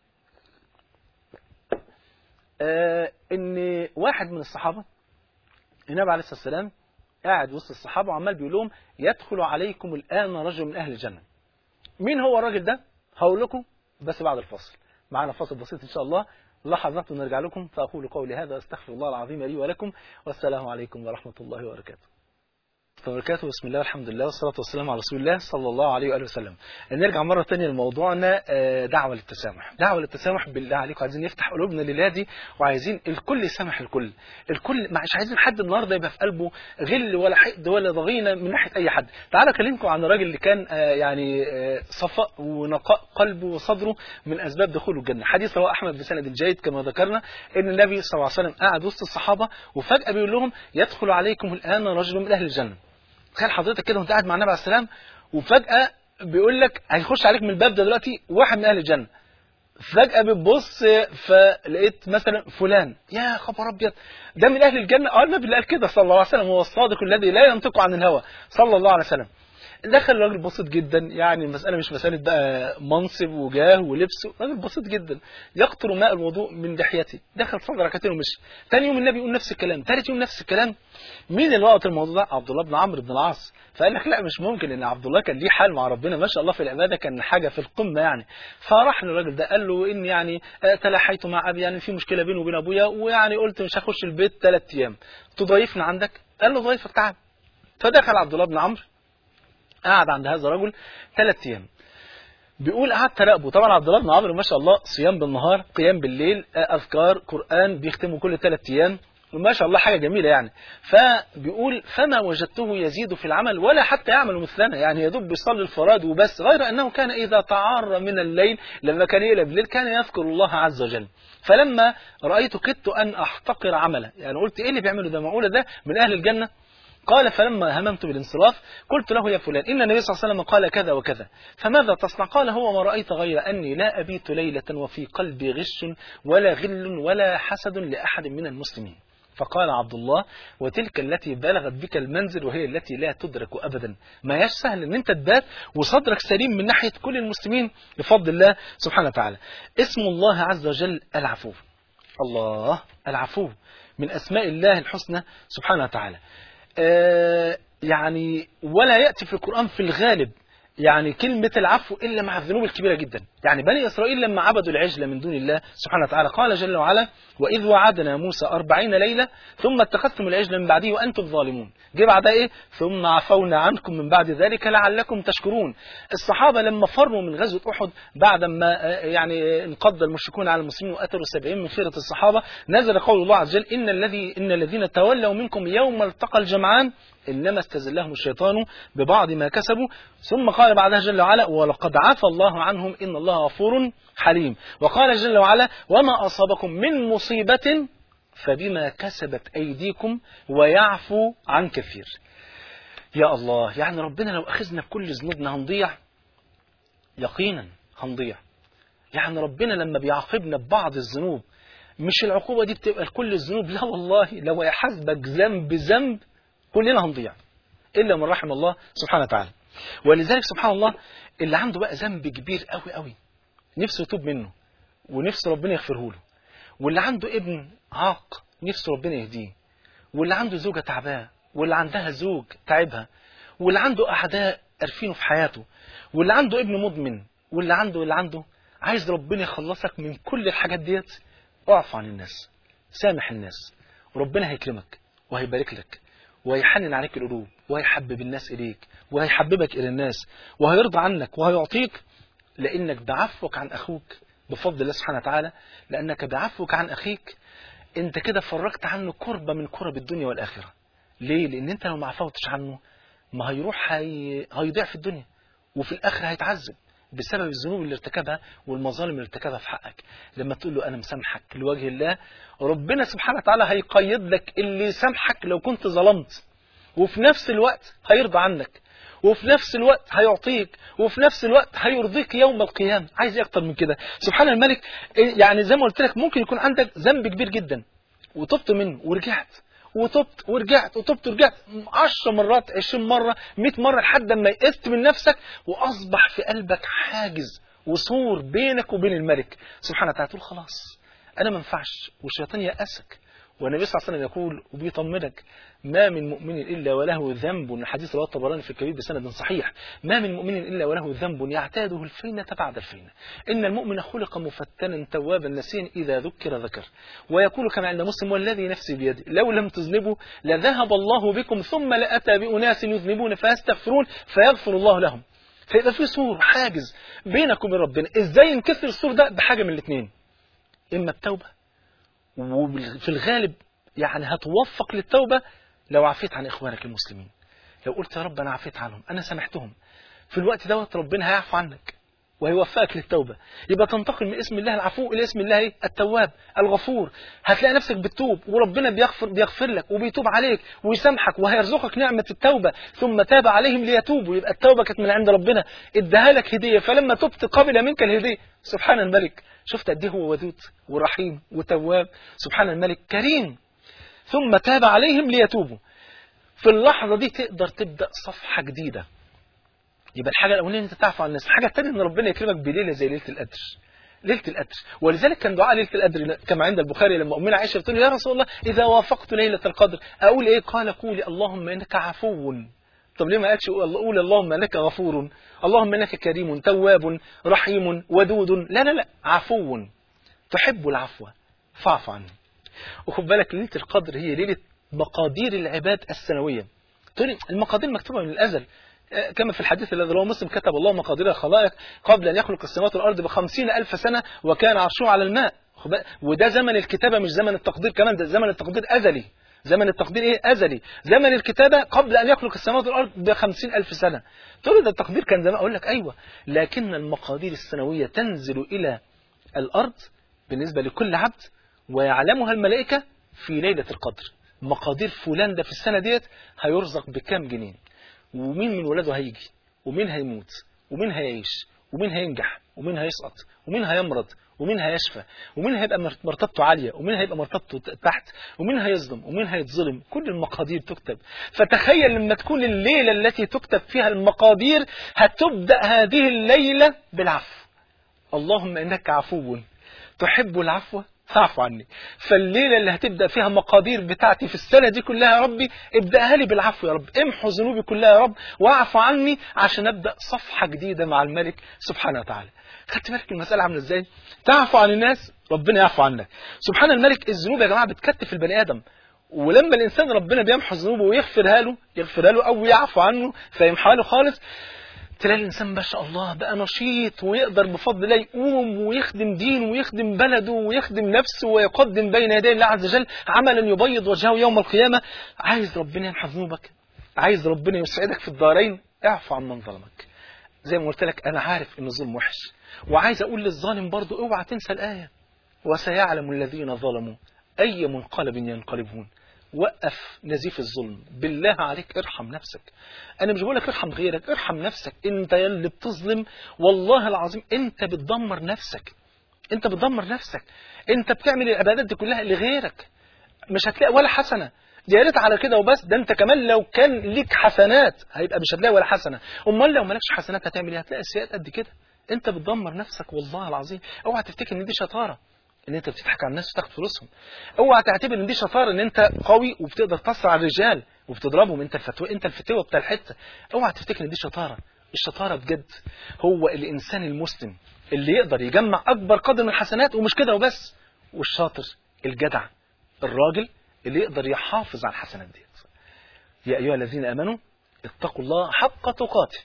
آه ان واحد من الصحابة النبي عليه الصلاة والسلام قاعد وسط الصحابة وعمال بيقول لهم يدخل عليكم الآن رجل من أهل الجنة. مين هو الراجل ده؟ هقول لكم بس بعد الفصل، معنا فاصل بسيط إن شاء الله، لحظات ونرجع لكم. فأقول قولي هذا، أستغفر الله العظيم لي ولكم، والسلام عليكم ورحمة الله وبركاته. وبركاته. بسم الله والحمد لله والصلاة والسلام على رسول الله صلى الله عليه وآله وسلم. نرجع مرة تانية لموضوعنا، دعوة للتسامح. دعوة للتسامح بالله عليكم، عايزين نفتح قلوبنا لله دي، وعايزين الكل يسامح الكل. الكل مش عايزين حد النهارده يبقى في قلبه غل ولا حقد ولا ضغينة من ناحية أي حد. تعالوا أكلمكم عن الراجل اللي كان يعني صفاء ونقاء قلبه وصدره من أسباب دخوله الجنة. حديث رواه أحمد بسند جيد كما ذكرنا إن النبي صلى الله عليه وسلم قعد وسط الصحابة وفجأة بيقول لهم: يدخل عليكم الآن رجل من أهل الجنة. تخيل حضرتك كده وانت قاعد مع النبي عليه السلام وفجأة بيقول لك هيخش عليك من الباب ده دلوقتي واحد من أهل الجنة. فجأة بتبص فلقيت مثلا فلان، يا خبر أبيض ده من أهل الجنة. اه النبي اللي قال كده صلى الله عليه وسلم، هو الصادق الذي لا ينطق عن الهوى صلى الله عليه وسلم. دخل الراجل بسيط جدا، يعني المسألة مش مسألة بقى منصب وجاه ولبس، راجل بسيط جدا يقطر ماء الوضوء من لحيته، دخل صلى ركعتين ومشي. ثاني يوم النبي يقول نفس الكلام، ثالث يوم نفس الكلام. مين اللي وقت الموضوع ده؟ عبد الله بن عمرو بن العاص. فقال لك لا مش ممكن، ان عبد الله كان ليه حال مع ربنا ما شاء الله في العباده، كان حاجه في القمه يعني. فراح للراجل ده قال له ان يعني تلاحيت مع ابي، يعني في مشكله بينه وبين ابويا، ويعني قلت مش هخش البيت ثلاث ايام، تضيفنا عندك؟ قال له ضيفك تعال. فدخل عبد الله بن عمرو قعد عند هذا الرجل ثلاث ايام. بيقول قعدت اراقبه. طبعا عبد الله بن عمرو ما شاء الله صيام بالنهار قيام بالليل اذكار قران بيختموا كل ثلاث ايام، وما شاء الله حاجه جميله يعني. فبيقول فما وجدته يزيد في العمل ولا حتى يعمل مثلنا، يعني يدب بيصلي الفرائض وبس، غير انه كان اذا تعار من الليل لما كان يقلب الليل كان يذكر الله عز وجل. فلما رايت كدت ان احتقر عمله، يعني قلت ايه اللي بيعمله ده، معقوله ده من اهل الجنه؟ قال فلما هممت بالانصراف قلت له يا فلان إن النبي صلى الله عليه وسلم قال كذا وكذا، فماذا تصنع؟ قال هو ما رأيت غير أني لا أبيت ليلة وفي قلبي غش ولا غل ولا حسد لأحد من المسلمين. فقال عبد الله وتلك التي بلغت بك المنزل وهي التي لا تدرك أبدا. ما يش سهل أن أنت تبات وصدرك سليم من ناحية كل المسلمين بفضل الله سبحانه وتعالى. اسم الله عز وجل العفو. الله العفو من أسماء الله الحسنى سبحانه وتعالى. آه يعني ولا يأتي في القرآن في الغالب يعني كلمة العفو إلا مع الذنوب الكبيرة جدا. يعني بني إسرائيل لما عبدوا العجل من دون الله سبحانه وتعالى قال جل وعلا وإذ وعدنا موسى أربعين ليلة ثم اتخذتم العجل من بعده وأنتم ظالمون. جه بعدها إيه؟ ثم عفونا عنكم من بعد ذلك لعلكم تشكرون. الصحابة لما فروا من غزوة أحد بعد ما يعني انقض المشركون على المسلمين وقتلوا سبعين من خيرة الصحابة، نزل قول الله عز وجل إن الذي إن الذين تولوا منكم يوم التقى الجمعان إنما استزلهم الشيطان ببعض ما كسبوا. ثم قال بعدها جل وعلا ولقد عفى الله عنهم إن الله غفور حليم. وقال جل وعلا وما أصابكم من مصيبة فبما كسبت أيديكم ويعفو عن كثير. يا الله، يعني ربنا لو أخذنا بكل ذنوبنا هنضيع، يقينا هنضيع. يعني ربنا لما بيعاقبنا ببعض الذنوب مش العقوبة دي بتبقى لكل الذنوب، لا والله لو يحاسبك ذنب ذنب كلنا هنضيع إلا من رحم الله سبحانه وتعالى. ولذلك سبحان الله اللي عنده بقى ذنب كبير قوي قوي نفسه يتوب منه ونفسه ربنا يغفره له، واللي عنده ابن عاق نفسه ربنا يهديه، واللي عنده زوجة تعباه، واللي عندها زوج تعبها، واللي عنده أعداء قارفينه في حياته، واللي عنده ابن مدمن، واللي عنده واللي عنده عايز ربنا يخلصك من كل الحاجات ديت. اعف عن الناس، سامح الناس، وربنا هيكرمك وهيبارك لك وهيحنن عليك القلوب وهيحبب الناس إليك وهيحببك إلى الناس وهيرضى عنك وهيعطيك، لأنك بعفوك عن أخوك بفضل الله سبحانه وتعالى، لأنك بعفوك عن أخيك أنت كده فرقت عنه كربة من كرب الدنيا والآخرة. ليه؟ لأن أنت لو ما عفوتش عنه ما هيروح هي... هيضيع في الدنيا وفي الآخرة هيتعذب بسبب الذنوب اللي ارتكبها والمظالم اللي ارتكبها في حقك. لما تقول له أنا مسامحك لوجه الله، ربنا سبحانه وتعالى هيقيد لك اللي سامحك لو كنت ظلمت، وفي نفس الوقت هيرضى عنك، وفي نفس الوقت هيعطيك، وفي نفس الوقت هيرضيك يوم القيامة. عايز ايه اكتر من كده؟ سبحان الملك. يعني زي ما قلت لك ممكن يكون عندك ذنب كبير جدا وتبت منه ورجعت وتبت ورجعت وتبت ورجعت عشر مرات عشرين مرة مئة مرة لحد ما يئست من نفسك وأصبح في قلبك حاجز وسور بينك وبين الملك سبحانه وتعالى. تقول خلاص أنا ما ينفعش، والشيطان يأسك والنبي صلى الله عليه وسلم يقول وبيطمنك ما من مؤمن إلا وله ذنب، حديث رواه الطبراني في الكبير بسند صحيح، ما من مؤمن إلا وله ذنب يعتاده الفينة بعد الفينة، إن المؤمن خلق مفتنا توابا نسيا إذا ذكر ذكر، ويقول كما عند مسلم والذي نفسي بيده لو لم تذنبوا لذهب الله بكم ثم لأتى بأناس يذنبون فيستغفرون فيغفر الله لهم. فيبقى في سور حاجز بينك وبين ربنا. ازاي ينكسر السور ده؟ بحاجة من الاثنين، إما بتوبة، وفي الغالب يعني هتوفق للتوبة لو عفيت عن إخوانك المسلمين، لو قلت يا رب أنا عفيت عنهم أنا سامحتهم، في الوقت دوت ربنا هيعفو عنك وهيوفقك للتوبة. يبقى تنتقل من اسم الله العفو إلى اسم الله التواب الغفور. هتلاقي نفسك بتتوب وربنا بيغفر, بيغفر لك وبيتوب عليك ويسامحك وهيرزقك نعمة التوبة. ثم تاب عليهم ليتوبوا، يبقى التوبة كانت من عند ربنا اداها لك هدية، فلما تبت قبل منك الهدية. سبحان الملك، شفت قد ايه هو ودود ورحيم وتواب. سبحان الملك كريم. ثم تاب عليهم ليتوبوا، في اللحظة دي تقدر تبدأ صفحة جديدة. يبقى الحاجة الأولانية أنت تعفو عن الناس، الحاجة الثانية أن ربنا يكرمك بليلة زي ليلة القدر. ليلة القدر، ولذلك كان دعاء ليلة القدر كما عند البخاري لما أمنا عائشة بتقول يا رسول الله إذا وافقت ليلة القدر أقول إيه؟ قال قولي اللهم إنك عفو. طب ليه ما قالش قول اللهم إنك غفور، اللهم إنك كريم تواب رحيم ودود؟ لا لا لا، عفو تحب العفو فاعف عنه. وخد بالك ليلة القدر هي ليلة مقادير العباد السنوية. تقول المقادير مكتوبة من الأزل، كما في الحديث الذي رواه مسلم كتب الله مقادير الخلائق قبل أن يخلق السماوات والأرض بخمسين ألف سنة وكان عرشه على الماء. وده زمن الكتابة مش زمن التقدير كمان، ده زمن التقدير أزلي. زمن التقدير إيه؟ أزلي. زمن الكتابة قبل أن يخلق السماوات والأرض بخمسين ألف سنة. تقول ده التقدير كان زمان، أقول لك أيوة، لكن المقادير السنوية تنزل إلى الأرض بالنسبة لكل عبد ويعلمها الملائكة في ليلة القدر. مقادير فلان ده في السنة ديت هيرزق بكام جنين، ومين من ولاده هيجي، ومين هيموت، ومين هيعيش، ومين هينجح، ومين هيسقط، ومين هيمرض، ومين هيشفى، ومين هيبقى مرتبته عالية، ومين هيبقى مرتبته تحت، ومين هيظلم، ومين هيتظلم. كل المقادير تكتب. فتخيل لما تكون الليلة التي تكتب فيها المقادير هتبدأ هذه الليلة بالعفو. اللهم إنك عفو تحب العفو فاعف عني. فالليلة اللي هتبدأ فيها مقادير بتاعتي في السنة دي كلها يا ربي ابدأها لي بالعفو يا رب، امحو ذنوبي كلها يا رب واعف عني عشان أبدأ صفحة جديدة مع الملك سبحانه وتعالى. خدت بالك المسألة عاملة ازاي؟ تعفو عن الناس ربنا يعفو عنك. سبحان الملك. الذنوب يا جماعة بتكتف البني آدم، ولما الإنسان ربنا بيمحو ذنوبه ويغفرها له يغفرها له أو يعفو عنه فيمحوها له خالص، تلاقي الإنسان ما شاء الله بقى نشيط ويقدر بفضل الله يقوم ويخدم دين ويخدم بلده ويخدم نفسه ويقدم بين يدي الله عز وجل عملا يبيض وجهه يوم القيامة. عايز ربنا يمحو ذنوبك، عايز ربنا يسعدك في الدارين، اعفو عن من ظلمك. زي ما قلت لك أنا عارف إن الظلم وحش، وعايز أقول للظالم برضو اوعى تنسى الآية وسيعلم الذين ظلموا أي منقلب ينقلبون. وقف نزيف الظلم، بالله عليك ارحم نفسك. انا مش بقول لك ارحم غيرك، ارحم نفسك. انت يلي بتظلم والله العظيم انت بتدمر نفسك، انت بتدمر نفسك. انت بتعمل العبادات دي كلها لغيرك، مش هتلاقي ولا حسنة. يا ريت على كده وبس، ده انت كمان لو كان ليك حسنات هيبقى مش هتلاقي ولا حسنة. امال لو مالكش حسنات هتعمل ايه؟ هتلاقي سيئات قد كده. انت بتدمر نفسك والله العظيم. اوعى تفتكر ان دي شطارة ان انت بتضحك على الناس وتاخد فلوسهم. اوعى تعتبر ان دي شطاره ان انت قوي وبتقدر تصرع الرجال وبتضربهم، انت الفتوى انت الفتوى بتاع الحته. اوعى تفتكر ان دي شطاره. الشطاره بجد هو الانسان المسلم اللي يقدر يجمع اكبر قدر من الحسنات، ومش كده وبس، والشاطر الجدع الراجل اللي يقدر يحافظ على الحسنات ديت. يا ايها الذين امنوا اتقوا الله حق تقاته.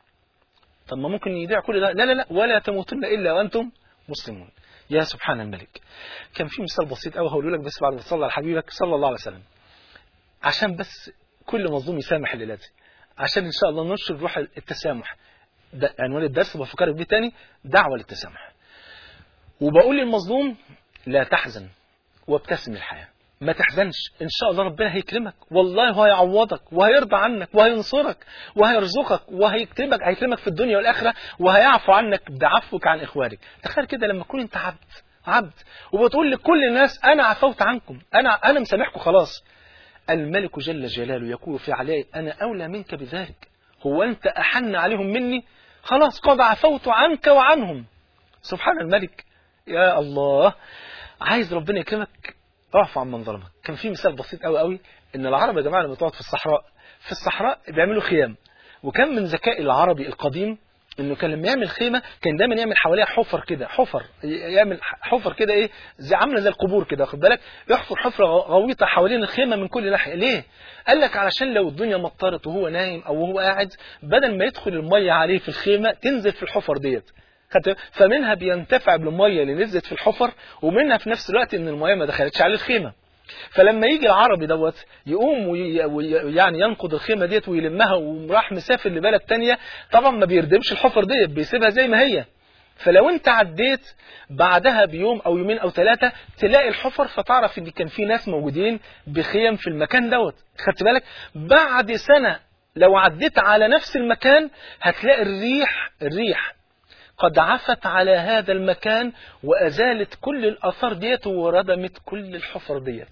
طب ما ممكن يضيع كل ده؟ لا لا لا، ولا تموتن الا وانتم مسلمون. يا سبحان الملك. كان في مثال بسيط قوي هقوله لك بس بعد ما تصلي على حبيبك صلى الله عليه وسلم، عشان بس كل مظلوم يسامح الليله دي، عشان ان شاء الله ننشر روح التسامح. ده عنوان الدرس بفكرك بيه تاني، دعوه للتسامح. وبقول للمظلوم لا تحزن وابتسم الحياه، ما تحزنش، ان شاء الله ربنا هيكرمك، والله هو هيعوضك وهيرضى عنك وهينصرك وهيرزقك وهيكرمك، هيكرمك في الدنيا والاخره وهيعفو عنك بعفوك عن اخوانك. تخيل كده لما تكون انت عبد عبد وبتقول لكل الناس انا عفوت عنكم، انا انا مسامحكم خلاص. الملك جل جلاله يقول في عليه انا اولى منك بذلك، هو انت احن عليهم مني؟ خلاص قد عفوت عنك وعنهم. سبحان الملك. يا الله. عايز ربنا يكرمك، اعفو عن من ظلمك. كان في مثال بسيط قوي قوي ان العرب يا جماعه لما تقعد في الصحراء في الصحراء بيعملوا خيام، وكان من ذكاء العربي القديم انه كان لما يعمل خيمه كان دايما يعمل حواليها حفر كده، حفر يعمل حفر كده ايه زي عامله زي القبور كده، واخد بالك، يحفر حفره غويطه حوالين الخيمه من كل ناحيه. ليه؟ قال لك علشان لو الدنيا مطرت وهو نايم او وهو قاعد، بدل ما يدخل الميه عليه في الخيمه تنزل في الحفر ديت، فمنها بينتفع بالميه اللي نزلت في الحفر، ومنها في نفس الوقت ان الميه ما دخلتش على الخيمه. فلما يجي العربي دوت يقوم ويعني ينقض الخيمه ديت ويلمها وراح مسافر لبلد تانية، طبعا ما بيردمش الحفر ديت، بيسيبها زي ما هي. فلو انت عديت بعدها بيوم او يومين او ثلاثه تلاقي الحفر، فتعرف ان كان في ناس موجودين بخيم في المكان دوت. خدت بالك؟ بعد سنه لو عديت على نفس المكان هتلاقي الريح الريح قد عفت على هذا المكان وأزالت كل الآثار ديت وردمت كل الحفر ديت.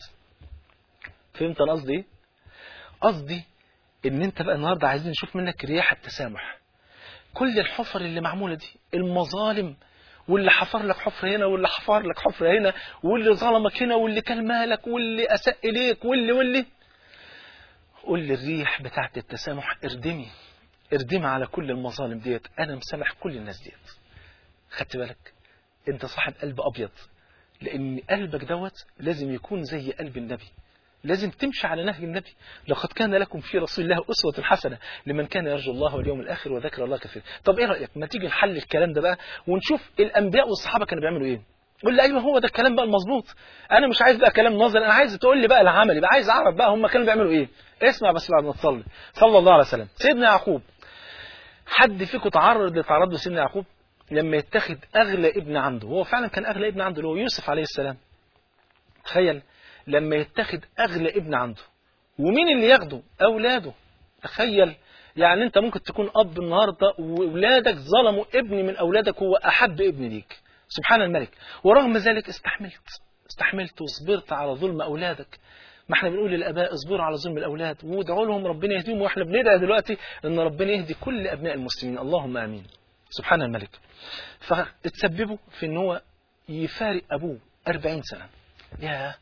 فهمت أنا قصدي إيه؟ قصدي إن أنت بقى النهاردة عايزين نشوف منك رياح التسامح. كل الحفر اللي معمولة دي، المظالم، واللي حفر لك حفر هنا واللي حفر لك حفر هنا واللي ظلمك هنا واللي كل مالك واللي أساء إليك واللي واللي قول لي الريح بتاعت التسامح اردمي اردمي على كل المظالم ديت، أنا مسامح كل الناس ديت. خدت بالك؟ أنت صاحب قلب أبيض، لأن قلبك دوت لازم يكون زي قلب النبي، لازم تمشي على نهج النبي. لقد كان لكم في رسول الله أسوة حسنة لمن كان يرجو الله واليوم الآخر وذكر الله كثيرا. طب إيه رأيك ما تيجي نحل الكلام ده بقى ونشوف الأنبياء والصحابة كانوا بيعملوا إيه؟ قول لي أيوه هو ده الكلام بقى المظبوط. أنا مش عايز بقى كلام نظري، أنا عايز تقول لي بقى العملي بقى، عايز أعرف بقى هم كانوا بيعملوا إيه. اسمع بس بعد ما تصلي صلى الله عليه وسلم. سيدنا يعقوب، حد فيكم تعرض لتعرض له سيدنا يعقوب لما يتخذ أغلى ابن عنده؟ هو فعلا كان أغلى ابن عنده اللي هو يوسف عليه السلام. تخيل لما يتخذ أغلى ابن عنده، ومين اللي ياخده؟ أولاده. تخيل يعني أنت ممكن تكون أب النهاردة وأولادك ظلموا ابن من أولادك هو أحب ابن ليك، سبحان الملك، ورغم ذلك استحملت استحملت وصبرت على ظلم أولادك. ما احنا بنقول للآباء اصبروا على ظلم الأولاد وادعوا لهم ربنا يهديهم، واحنا بندعي دلوقتي ان ربنا يهدي كل أبناء المسلمين، اللهم آمين. سبحان الملك. فتسببوا في ان هو يفارق أبوه أربعين سنة. يا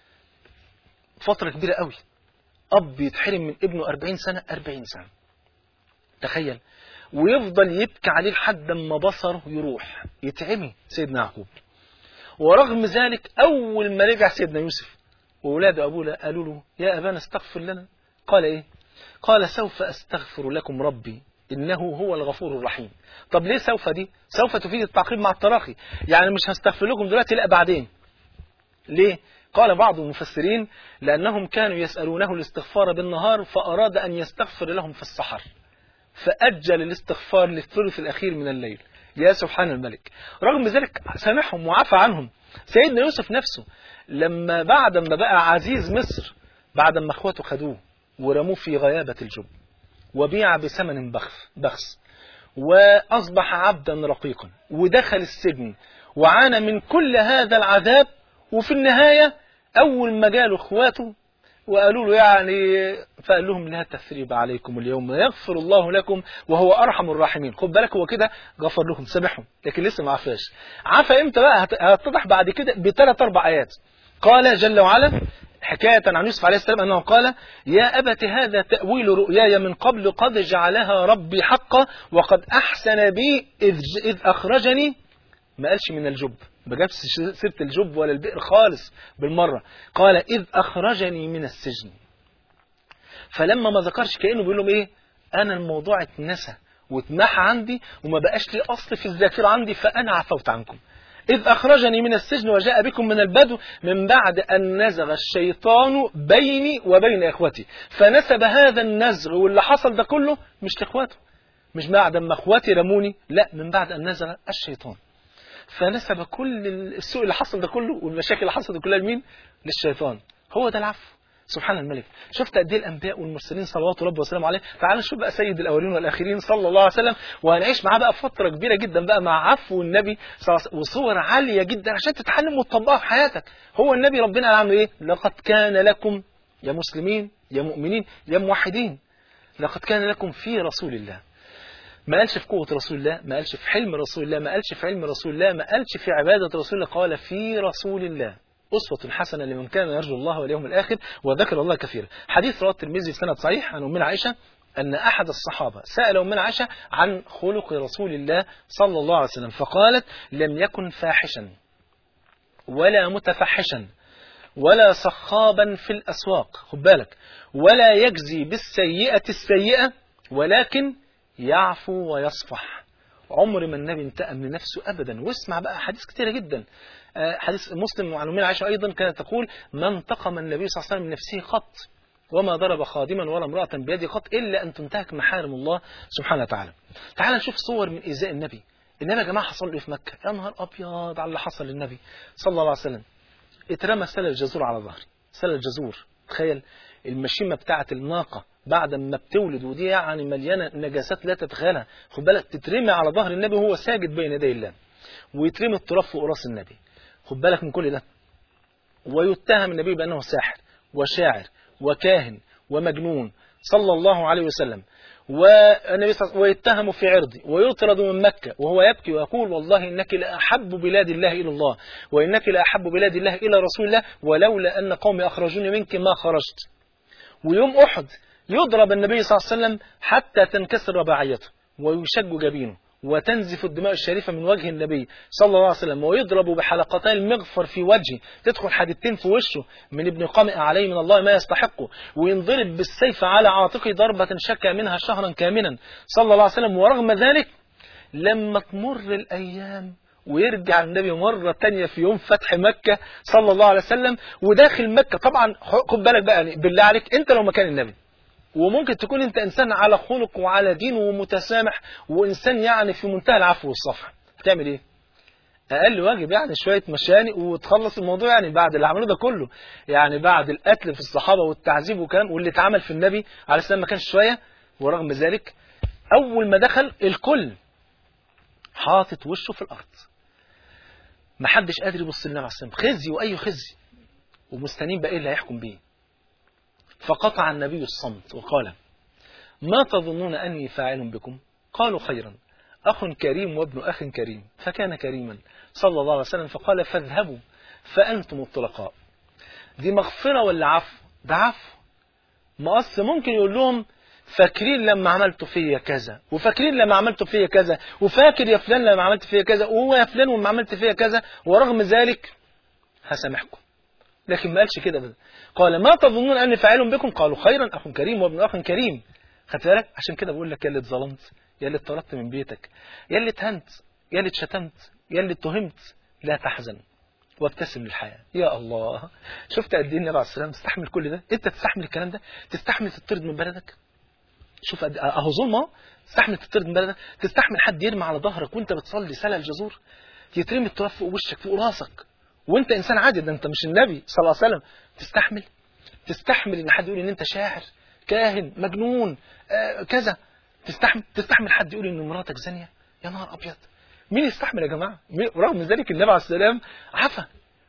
فترة كبيرة قوي، أب يتحرم من ابنه أربعين سنة، أربعين سنة تخيل، ويفضل يبكي عليه لحد ما بصره يروح يتعمي سيدنا يعقوب. ورغم ذلك أول ما رجع سيدنا يوسف وأولاد أبوه قالوا له يا أبانا استغفر لنا، قال إيه؟ قال سوف أستغفر لكم ربي إنه هو الغفور الرحيم. طب ليه سوف دي؟ سوف تفيد التعقيب مع التراخي، يعني مش هستغفر لكم دلوقتي لا بعدين. ليه؟ قال بعض المفسرين لأنهم كانوا يسألونه الاستغفار بالنهار فأراد أن يستغفر لهم في السحر فأجل الاستغفار للثلث الأخير من الليل. يا سبحان الملك. رغم ذلك سامحهم وعفى عنهم. سيدنا يوسف نفسه لما بعد ما بقى عزيز مصر، بعد ما اخواته خدوه ورموه في غيابة الجب وبيع بثمن بخس بخس وأصبح عبدا رقيقا ودخل السجن وعانى من كل هذا العذاب، وفي النهاية أول ما جاله اخواته وقالوا له يعني فقال لهم لا تثريب عليكم اليوم يغفر الله لكم وهو أرحم الراحمين. خد بالك هو كده غفر لهم سامحهم، لكن لسه ما عفاش. عفا امتى بقى؟ هتتضح بعد كده بثلاث أربع آيات. قال جل وعلا حكاية عن يوسف عليه السلام أنه قال يا أبت هذا تأويل رؤياي من قبل قد جعلها ربي حقا وقد أحسن بي إذ, إذ أخرجني. ما قالش من الجب، ما جابش سيرة الجب ولا البئر خالص بالمرة، قال إذ أخرجني من السجن. فلما ما ذكرش كأنه بيقول لهم إيه؟ أنا الموضوع اتنسى واتمحى عندي وما بقاش لي أصل في الذاكرة عندي، فأنا عفوت عنكم. إذ أخرجني من السجن وجاء بكم من البدو من بعد أن نزغ الشيطان بيني وبين إخوتي. فنسب هذا النزغ واللي حصل ده كله مش لإخواته، مش بعد ما إخواتي رموني، لا، من بعد أن نزغ الشيطان. فنسب كل السوء اللي حصل ده كله والمشاكل اللي حصلت كلها لمين؟ للشيطان. هو ده العفو. سبحان الملك. شفت قد ايه الانبياء والمرسلين صلوات ربي وسلامه عليه. تعال نشوف بقى سيد الاولين والاخرين صلى الله عليه وسلم، وهنعيش معاه بقى فتره كبيره جدا بقى مع عفو النبي صلى الله عليه وسلم وصور عاليه جدا عشان تتعلم وتطبقها في حياتك. هو النبي ربنا قال عنه ايه؟ لقد كان لكم يا مسلمين يا مؤمنين يا موحدين، لقد كان لكم في رسول الله. ما قالش في قوة رسول الله، ما قالش في حلم رسول الله، ما قالش في علم رسول الله، ما قالش في عبادة رسول الله، قال في رسول الله. أسوة حسنة لمن كان يرجو الله واليوم الآخر وذكر الله كثيرا. حديث رواه الترمذي بسند صحيح عن أمنا عائشة أن أحد الصحابة سأل أمنا عائشة عن خلق رسول الله صلى الله عليه وسلم فقالت لم يكن فاحشا ولا متفحشا ولا صخابا في الأسواق، خد بالك، ولا يجزي بالسيئة السيئة ولكن يعفو ويصفح. عمر ما النبي انتقم لنفسه أبدا. واسمع بقى حديث كتيرة جدا، حديث مسلم وعن أمنا عائشة أيضا كانت تقول ما انتقم النبي صلى الله عليه وسلم من نفسه قط وما ضرب خادما ولا امرأة بيده قط إلا أن تنتهك محارم الله سبحانه وتعالى. تعال نشوف صور من إيذاء النبي. النبي يا جماعة حصل له في مكة، يا نهار أبيض على اللي حصل للنبي صلى الله عليه وسلم. اترمى سلة الجزور على ظهري، سلة الجزور، تخيل المشيمة بتاعة الناقة بعد ما بتولد ودي يعني مليانة نجاسات لا تتخيلها، خد بالك، تترمي على ظهر النبي وهو ساجد بين يدي الله، ويترمي التراب فوق راس النبي، خد بالك من كل ده. ويتهم النبي بأنه ساحر وشاعر وكاهن ومجنون صلى الله عليه وسلم، والنبي صلى الله عليه وسلم ويتهم في عرضه ويطرد من مكة وهو يبكي ويقول والله إنك لأحب بلاد الله إلى الله وإنك لأحب بلاد الله إلى رسول الله ولولا أن قومي أخرجوني منك ما خرجت. ويوم أحد يضرب النبي صلى الله عليه وسلم حتى تنكسر رباعيته ويشج جبينه وتنزف الدماء الشريفة من وجه النبي صلى الله عليه وسلم، ويضرب بحلقتي المغفر في وجهه تدخل حديدتين في وشه من ابن قامئ عليه من الله ما يستحقه، وينضرب بالسيف على عاتقه ضربة شكى منها شهرا كاملا صلى الله عليه وسلم. ورغم ذلك لما تمر الأيام ويرجع النبي مرة تانية في يوم فتح مكة صلى الله عليه وسلم وداخل مكة، طبعا خد بالك بقى يعني بالله عليك انت لو مكان النبي، وممكن تكون انت انسان على خلق وعلى دين ومتسامح وانسان يعني في منتهى العفو والصفح، بتعمل ايه؟ اقل واجب يعني شويه مشاني وتخلص الموضوع، يعني بعد اللي عملوه ده كله، يعني بعد القتل في الصحابه والتعذيب والكلام واللي اتعمل في النبي عليه السلام ما كانش شويه. ورغم ذلك اول ما دخل الكل حاطط وشه في الارض، ما حدش قادر يبص للنبي عليه السلام، خزي واي خزي، ومستنين بقى ايه اللي هيحكم بيه. فقطع النبي الصمت وقال ما تظنون أني فاعل بكم؟ قالوا خيرا، أخ كريم وابن أخ كريم، فكان كريما صلى الله عليه وسلم فقال فاذهبوا فأنتم الطلقاء. دي مغفرة ولا عفو؟ ده عفو. مقص ممكن يقول لهم فاكرين لما عملتوا فيا كذا، وفاكرين لما عملتوا فيا كذا، وفاكر يا فلان لما عملت فيا كذا، وهو يا فلان وما عملت فيا كذا، ورغم ذلك هسامحكم. لكن ما قالش كده بدا. قال ما تظنون أني فاعل بكم؟ قالوا خيرا، أخ كريم وابن أخ كريم. خدت بالك؟ عشان كده بقول لك يا اللي اتظلمت، يا اللي اتطردت من بيتك، يا اللي اتهنت، يا اللي اتشتمت، يا اللي اتهمت، لا تحزن وابتسم للحياة. يا الله، شفت قد ايه النبي عليه السلام تستحمل كل ده؟ انت تستحمل الكلام ده؟ تستحمل تطرد من بلدك؟ شوف قد اهو ظلم، تستحمل تطرد من بلدك؟ تستحمل حد يرمي على ظهرك وانت بتصلي سلة الجزور، يترمي التراب فوق وشك فوق راسك وانت انسان عادي، ده انت مش النبي صلى الله عليه وسلم، تستحمل؟ تستحمل ان حد يقول ان انت شاعر كاهن مجنون آه كذا؟ تستحمل تستحمل حد يقول ان مراتك زانيه؟ يا نهار ابيض، مين يستحمل يا جماعه؟ ورغم ذلك النبي عليه السلام عفا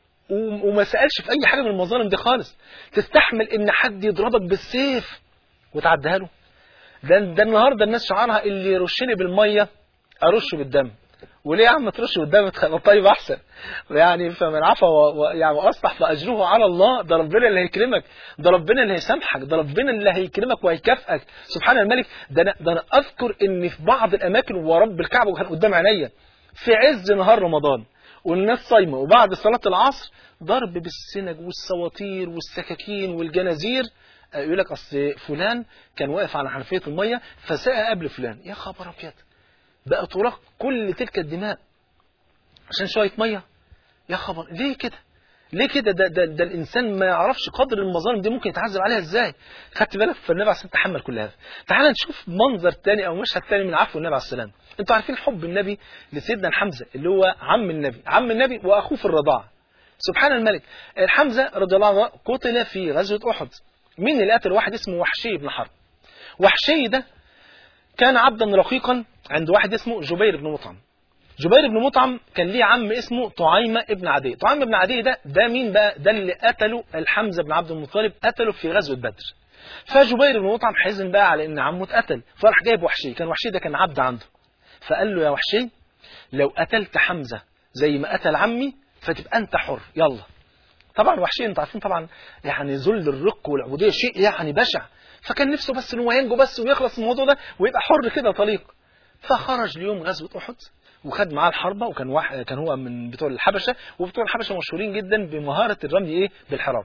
وما سالش في اي حاجه من المظالم دي خالص. تستحمل ان حد يضربك بالسيف وتعديها له؟ ده ده النهارده الناس شعارها اللي يرشني بالميه ارشه بالدم. وليه يا عم ترش قدامك؟ طيب احسن يعني، فمن عفا يعني واصلح فاجره على الله. ده ربنا اللي هيكرمك، ده ربنا اللي هيسامحك، ده ربنا اللي هيكرمك وهيكافئك سبحان الملك. ده انا ده انا اذكر ان في بعض الاماكن ورب الكعبه وكان قدام عينيا في عز نهار رمضان والناس صايمه وبعد صلاه العصر ضرب بالسنج والسواطير والسكاكين والجنازير. يقول لك اصل فلان كان واقف على حنفيه الميه فسقى قبل فلان. يا خبر ابيض، بقى تراق كل تلك الدماء عشان شويه ميه؟ يا خبر، ليه كده؟ ليه كده؟ ده, ده, ده الانسان ما يعرفش قدر المظالم دي ممكن يتعذب عليها ازاي. خدت بالك؟ فالنبي عليه السلام تحمل كل هذا. تعال نشوف منظر تاني او مشهد تاني من عفو النبي عليه السلام. انتوا عارفين حب النبي لسيدنا حمزه اللي هو عم النبي، عم النبي واخوه في الرضاعه. سبحان الملك، حمزه رضي الله عنه قتل في غزوه احد. مين اللي قتل؟ واحد اسمه وحشي بن حرب. وحشي ده كان عبدا رقيقا عند واحد اسمه جبير بن مطعم. جبير بن مطعم كان ليه عم اسمه طعيمة ابن عدي. طعيمة ابن عدي ده ده مين بقى؟ ده اللي قتله الحمزة بن عبد المطلب، قتله في غزوة بدر. فجبير بن مطعم حزن بقى على ان عمه اتقتل، فراح جايب وحشي. كان وحشي ده كان عبد عنده، فقال له يا وحشي لو قتلت حمزة زي ما قتل عمي فتبقى انت حر، يلا. طبعا وحشي انتوا عارفين طبعا يعني ذل الرق والعبوديه شيء يعني بشع، فكان نفسه بس ان هو ينجو بس ويخلص من الموضوع ده ويبقى حر كده طليق. فخرج ليوم غزوه احد وخد معاه الحربه، وكان واحد كان هو من بتوع الحبشه، وبتوع الحبشه مشهورين جدا بمهاره الرمي ايه بالحراب.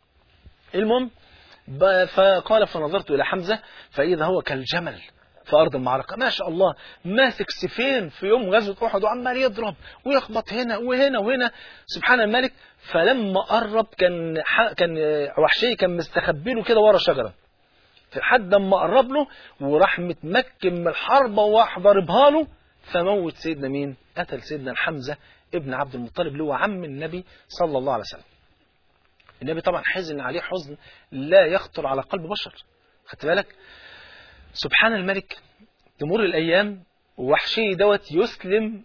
المهم فقال فنظرت الى حمزه فاذا هو كالجمل في ارض المعركه، ما شاء الله، ماسك سيفين في يوم غزوه احد وعمال يضرب ويخبط هنا وهنا وهنا، سبحان الملك. فلما قرب كان كان وحشي كان مستخبي له كده ورا شجره، لحد ما قرب له وراح متمكن من الحربه وراح ضاربها له، فموت سيدنا مين؟ قتل سيدنا حمزه ابن عبد المطلب اللي هو عم النبي صلى الله عليه وسلم. النبي طبعا حزن عليه حزن لا يخطر على قلب بشر، خدت بالك؟ سبحان الملك. تمر الأيام ووحشي دوت يسلم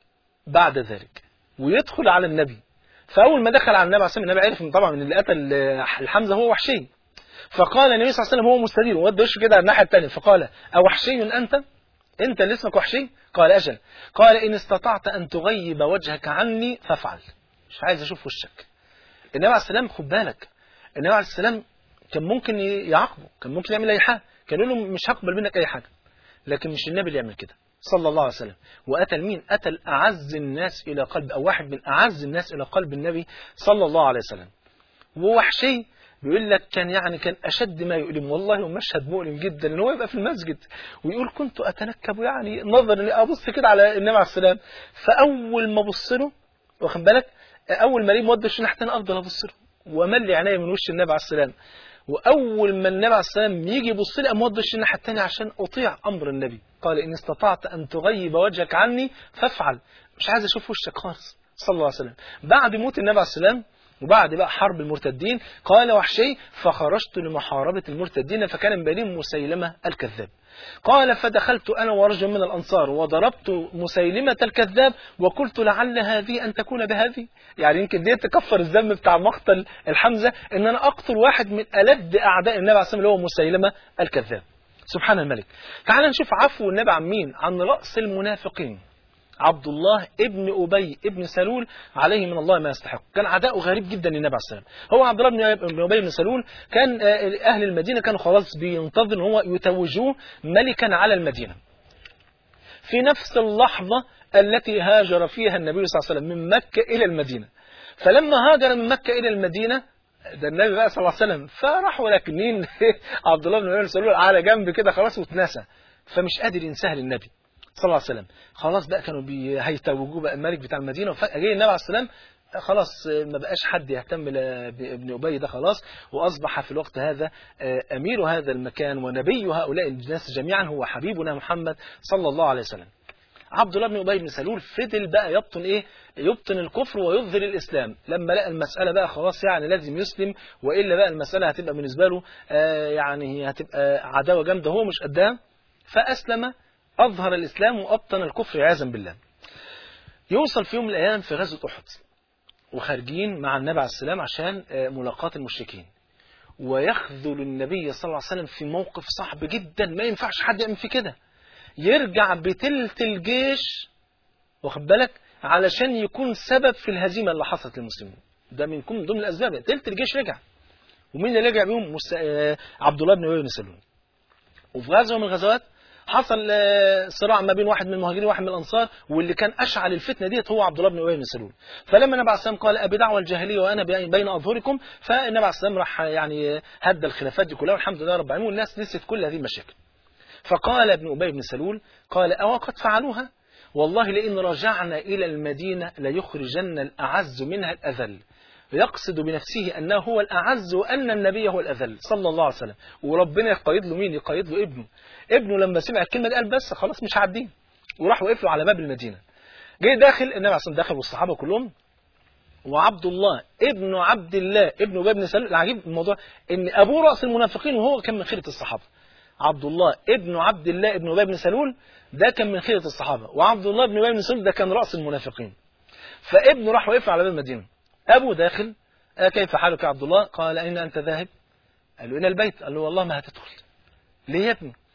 بعد ذلك ويدخل على النبي. فأول ما دخل على النبي عليه الصلاة والسلام، النبي عرف طبعا من اللي قتل الحمزة هو وحشي. فقال النبي صلى الله عليه وسلم هو مستدير وودى وشه كده على الناحية الثانية، فقال أوحشي أنت؟ أنت اللي اسمك وحشي؟ قال أجل. قال إن استطعت أن تغيب وجهك عني فافعل، مش عايز أشوف وشك. النبي عليه السلام خد بالك، النبي عليه السلام كان ممكن يعاقبه، كان ممكن يعمل أي حاجة، كان يقول له مش هقبل منك أي حاجة، لكن مش النبي اللي يعمل كده صلى الله عليه وسلم. وقتل مين؟ قتل أعز الناس إلى قلب، أو واحد من أعز الناس إلى قلب النبي صلى الله عليه وسلم. ووحشي بيقول لك كان يعني كان أشد ما يؤلم، والله ومشهد مؤلم جدا إن هو يبقى في المسجد ويقول كنت أتنكب يعني نظرا أبص كده على النبي عليه السلام، فأول ما أبص له واخد بالك، أول ما ليه مودة الشنة حتى أنا أفضل أبص له وأملي عيني من وش النبي عليه السلام، وأول ما النبي عليه السلام يجي يبص لي أمود وش الناحية التانية عشان أطيع أمر النبي. قال إن استطعت أن تغيب وجهك عني فافعل، مش عايز أشوف وشك خالص صلى الله عليه وسلم. بعد موت النبي عليه السلام وبعد بقى حرب المرتدين، قال وحشي فخرجت لمحاربة المرتدين فكان من بينهم مسيلمة الكذاب. قال فدخلت أنا ورجل من الأنصار وضربت مسيلمة الكذاب وقلت لعل هذه أن تكون بهذه، يعني يمكن دي تكفر الذنب بتاع مقتل الحمزة إن أنا أقتل واحد من ألد أعداء النبي عليه الصلاة والسلام اللي هو مسيلمة الكذاب. سبحان الملك. تعال نشوف عفو النبي عن مين؟ عن رأس المنافقين عبد الله ابن أبي ابن سلول عليه من الله ما يستحق. كان عداؤه غريب جدا للنبي عليه السلام. هو عبد الله بن أبي بن سلول كان أهل المدينة كانوا خلاص بينتظر ان هو يتوجوه ملكا على المدينة. في نفس اللحظة التي هاجر فيها النبي صلى الله عليه وسلم من مكة إلى المدينة. فلما هاجر من مكة إلى المدينة ده النبي بقى صلى الله عليه وسلم فراحوا لكنين عبد الله بن أبي بن سلول على جنب كده خلاص واتنسى، فمش قادر ينساه للنبي صلى الله عليه وسلم. خلاص بقى كانوا هيتوجوه بقى الملك بتاع المدينة، وفجأة جاي النبي عليه السلام خلاص ما بقاش حد يهتم بابن أبي ده خلاص، وأصبح في الوقت هذا أمير هذا المكان ونبي هؤلاء الناس جميعا هو حبيبنا محمد صلى الله عليه وسلم. عبد الله بن أبي بن سلول فضل بقى يبطن إيه؟ يبطن الكفر ويظهر الإسلام. لما لقى المسألة بقى خلاص يعني لازم يسلم، وإلا بقى المسألة هتبقى بالنسبة له يعني هتبقى عداوة جامدة هو مش قدها، فأسلم، أظهر الإسلام وأبطن الكفر عياذا بالله. يوصل في يوم من الأيام في غزوة أحد وخارجين مع النبي عليه السلام عشان ملاقاة المشركين، ويخذل النبي صلى الله عليه وسلم في موقف صعب جدا ما ينفعش حد يعمل فيه كده، يرجع بتلت الجيش واخد بالك علشان يكون سبب في الهزيمة اللي حصلت للمسلمين. ده من من ضمن الأسباب، تلت الجيش رجع. ومين اللي رجع بيهم؟ مس... عبد الله بن أبي بن سلول. وفي غزوة من الغزوات حصل صراع ما بين واحد من المهاجرين وواحد من الأنصار، واللي كان أشعل الفتنة ديت هو عبد الله بن أبي بن سلول. فلما النبي عليه السلام قال أبي دعوة الجاهلية وأنا بين أظهركم، فالنبي عليه السلام راح يعني هدى الخلافات دي كلها والحمد لله رب العالمين، والناس نسيت كل هذه المشاكل. فقال ابن أبي بن سلول قال أو قد فعلوها والله لئن رجعنا إلى المدينة ليخرجن الأعز منها الأذل، يقصد بنفسه أنه هو الأعز وأن النبي هو الأذل صلى الله عليه وسلم. وربنا يقيد له مين؟ يقيد له ابنه. ابنه لما سمع الكلمة دي قال بس خلاص مش هعديه، وراح وقف له على باب المدينة. جاي داخل النبي عليه الصلاة داخل والصحابة كلهم، وعبد الله ابن عبد الله ابن أبي بن سلول. العجيب الموضوع ان ابوه رأس المنافقين وهو كان من خيرة الصحابة. عبد الله ابن عبد الله ابن أبي بن سلول ده كان من خيرة الصحابة، وعبد الله ابن أبي بن سلول ده كان رأس المنافقين. فابنه راح وقف على باب المدينة. أبو داخل كيف حالك يا عبد الله؟ قال أين أنت ذاهب؟ قال له إلى البيت. قال له والله ما هتدخل. ليه يا ابني؟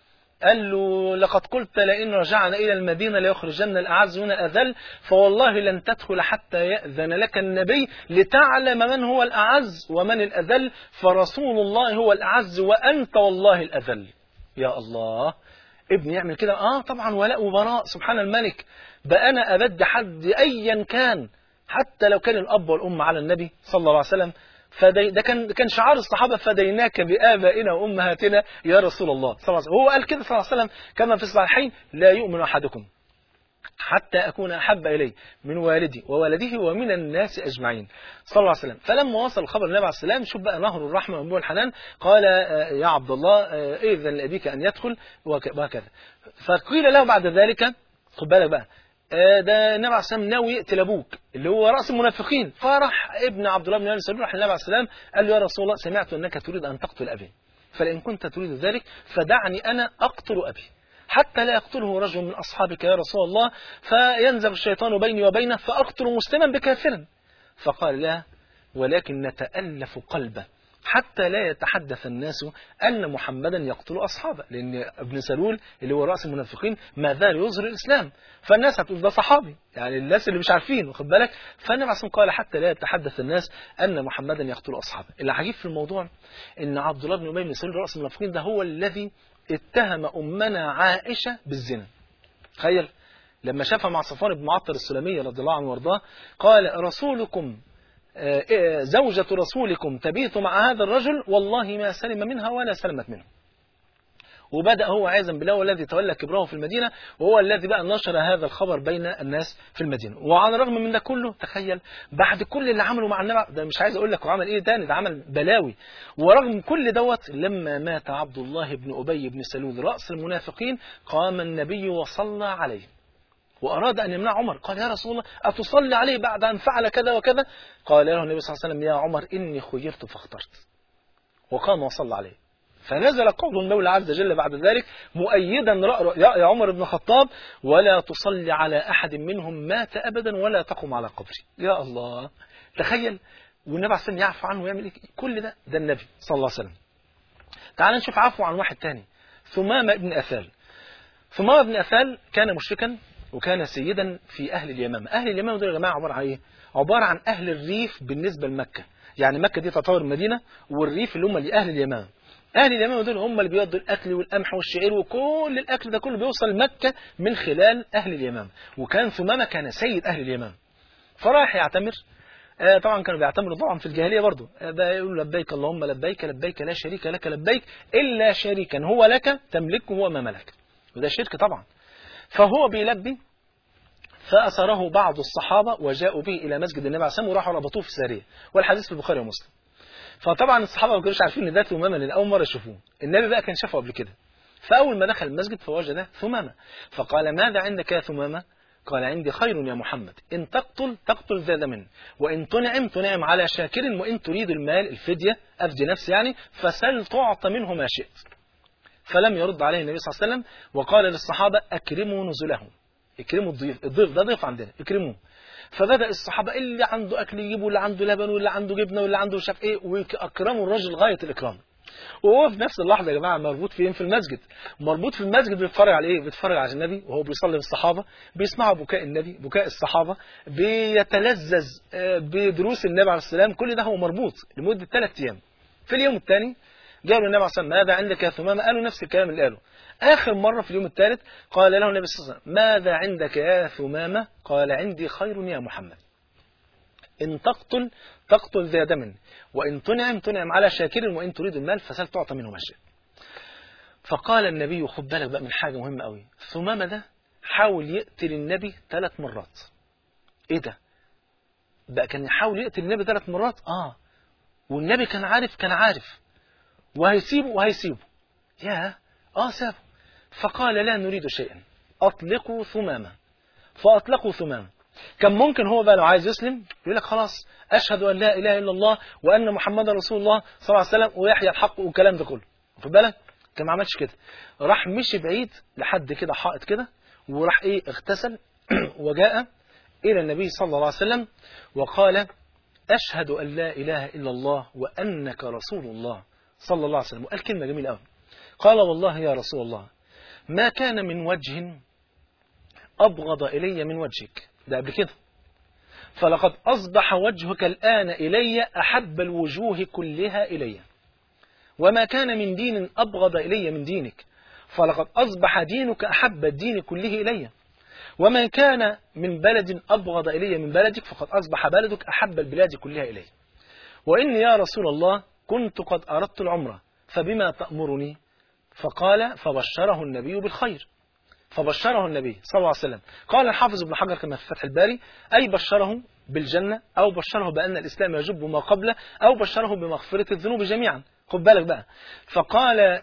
قال له لقد قلت لئن رجعنا إلى المدينة ليخرجن الأعز من الأذل، فوالله لن تدخل حتى يأذن لك النبي لتعلم من هو الأعز ومن الأذل، فرسول الله هو الأعز وأنت والله الأذل. يا الله، ابن يعمل كده؟ آه طبعا، ولاء وبراء، سبحان الملك. بقى أنا أبد حد أيا كان، حتى لو كان الأب والأم على النبي صلى الله عليه وسلم. فدي ده كان كان شعار الصحابة: فديناك بآبائنا وأمهاتنا يا رسول الله صلى الله عليه وسلم. هو قال كده صلى الله عليه وسلم كما في الصحيحين: لا يؤمن أحدكم حتى أكون أحب إليه من والدي وولده ومن الناس أجمعين صلى الله عليه وسلم. فلما وصل الخبر النبي عليه السلام، شوف بقى نهر الرحمة وأنبوع الحنان، قال: يا عبد الله إذن لأبيك أن يدخل، وهكذا. فقيل له بعد ذلك، خد بالك بقى، ده النبي عليه السلام ناوي يقتل أبوك اللي هو رأس المنافقين. فرح ابن عبد الله بن أبي سلول، راح النبي عليه السلام قال له: يا رسول الله، سمعت أنك تريد أن تقتل أبي، فلئن كنت تريد ذلك فدعني أنا أقتل أبي حتى لا يقتله رجل من أصحابك يا رسول الله، فينزغ الشيطان بيني وبينه فأقتل مسلما بكافر. فقال: لا، ولكن نتألف قلبه حتى لا يتحدث الناس أن محمدا يقتل أصحابه، لأن ابن سلول اللي هو رأس المنافقين ما زال يظهر الإسلام، فالناس هتقول ده صحابي، يعني الناس اللي مش عارفين، واخد بالك. فالنبي عليه قال: حتى لا يتحدث الناس أن محمدا يقتل أصحابه. العجيب في الموضوع إن عبد الله بن أبي بن سلول رأس المنافقين ده هو الذي اتهم أمنا عائشة بالزنا. تخيل لما شافها مع صفوان بن معطل السلمي رضي الله عنه وارضاه، قال: رسولكم زوجة رسولكم تبيت مع هذا الرجل، والله ما سلم منها ولا سلمت منه. وبدأ هو عياذا بالله الذي تولى كبره في المدينة، وهو الذي بقى نشر هذا الخبر بين الناس في المدينة. وعلى الرغم من ده كله، تخيل بعد كل اللي عمله مع النبي ده، مش عايز اقول لك وعمل ايه تاني، ده عمل بلاوي. ورغم كل دوت، لما مات عبد الله بن أبي بن سلول رأس المنافقين، قام النبي وصلى عليه وأراد أن يمنع عمر. قال: يا رسول الله، أتصلي عليه بعد أن فعل كذا وكذا؟ قال له النبي صلى الله عليه وسلم: يا عمر، إني خيرت فاخترت. وقام وصلى عليه. فنزل قول المولى عز وجل بعد ذلك مؤيدا رأي يا عمر بن الخطاب: ولا تصلي على أحد منهم مات أبدا ولا تقم على قبره. يا الله، تخيل. والنبي عليه السلام يعفو عنه ويعمل إيه؟ كل ده ده النبي صلى الله عليه وسلم. تعال نشوف عفو عن واحد تاني، ثمامة بن أثال. ثمامة بن أثال كان مشركا وكان سيدا في أهل اليمامة. أهل اليمامة دول يا جماعة عبارة عن إيه؟ عبارة عن أهل الريف بالنسبة لمكة. يعني مكة دي تعتبر المدينة، والريف اللي هم لأهل اليمامة. أهل اليمامة دول هم اللي بيودوا الأكل والقمح والشعير وكل الأكل ده كله بيوصل مكة من خلال أهل اليمامة. وكان ثمامة كان سيد أهل اليمامة، فراح يعتمر. آه طبعا كانوا بيعتمروا طبعا في الجاهلية برضو، آه يقولوا: لبيك اللهم لبيك، لبيك لا شريك لك لبيك، إلا شريكا هو لك تملكه هو ما ملك. وده شرك طبعا. فهو بيلبي، فأسره بعض الصحابة وجاءوا به إلى مسجد النبي عليه الصلاة والسلام وراحوا ربطوه في سارية، والحديث في البخاري ومسلم. فطبعا الصحابة ما كانوش عارفين ان ده ثمامة، لأن أول مرة يشوفوه. النبي بقى كان شافه قبل كده. فأول ما دخل المسجد فوجد ثمامة، فقال: ماذا عندك يا ثمامة؟ قال: عندي خير يا محمد، إن تقتل تقتل ذا دم، وإن تنعم تنعم على شاكر، وإن تريد المال الفدية أفدي نفسي يعني، فسل تعط منه ما شئت. فلم يرد عليه النبي صلى الله عليه وسلم، وقال للصحابة: أكرموا نزلهم، اكرموا الضيف، الضيف ده ضيف عندنا، اكرموه. فبدأ الصحابة اللي عنده أكل يجيبوا، اللي عنده لبن، واللي عنده جبنة، واللي عنده شاف إيه، وأكرموا الرجل غاية الإكرام. وهو في نفس اللحظة يا جماعة مربوط فين؟ في المسجد. مربوط في المسجد بيتفرج على إيه؟ بيتفرج على النبي وهو بيصلي بالصحابة، بيسمعوا بكاء النبي، بكاء الصحابة، بيتلذذ بدروس النبي عليه السلام. كل ده هو مربوط لمدة ثلاث أيام. في اليوم الثاني جاءوا النبي عليه السلام: ماذا عندك يا ثمامة؟ قالوا نفس الكلام اللي قاله. آخر مرة في اليوم الثالث قال له النبي صلى الله عليه وسلم: ماذا عندك يا ثمامة؟ قال: عندي خير يا محمد، إن تقتل تقتل ذا دم، وإن تنعم تنعم على شاكر، وإن تريد المال فسل تعطى منه ما شئت. فقال النبي، خد بالك بقى من حاجة مهمة قوي، ثمامة ده حاول يقتل النبي ثلاث مرات. إيه ده؟ بقى كان يحاول يقتل النبي ثلاث مرات؟ آه والنبي كان عارف كان عارف وهيسيبه وهيسيبه. يا آه سابه. فقال: لا نريد شيئا، أطلقوا ثمامة. فأطلقوا ثمامة. كان ممكن هو بقى لو عايز يسلم يقول لك: خلاص أشهد أن لا إله إلا الله وأن محمد رسول الله صلى الله عليه وسلم ويحيى الحق والكلام ده كله. خد بالك، كان ما عملش كده. راح مشي بعيد لحد كده حائط كده، وراح إيه اغتسل وجاء إلى النبي صلى الله عليه وسلم وقال: أشهد أن لا إله إلا الله وأنك رسول الله صلى الله عليه وسلم. وقال كلمة جميلة قوي، قال: والله يا رسول الله ما كان من وجه أبغض إلي من وجهك، ده قبل كده، فلقد أصبح وجهك الآن إلي أحب الوجوه كلها إلي. وما كان من دين أبغض إلي من دينك، فلقد أصبح دينك أحب الدين كله إلي. وما كان من بلد أبغض إلي من بلدك، فقد أصبح بلدك أحب البلاد كلها إلي. وإني يا رسول الله كنت قد أردت العمرة، فبما تأمرني؟ فقال فبشره النبي بالخير، فبشره النبي صلى الله عليه وسلم. قال الحافظ ابن حجر كما في فتح الباري: أي بشره بالجنة، أو بشره بأن الإسلام يجب ما قبله، أو بشره بمغفرة الذنوب جميعا. خد بالك بقى. فقال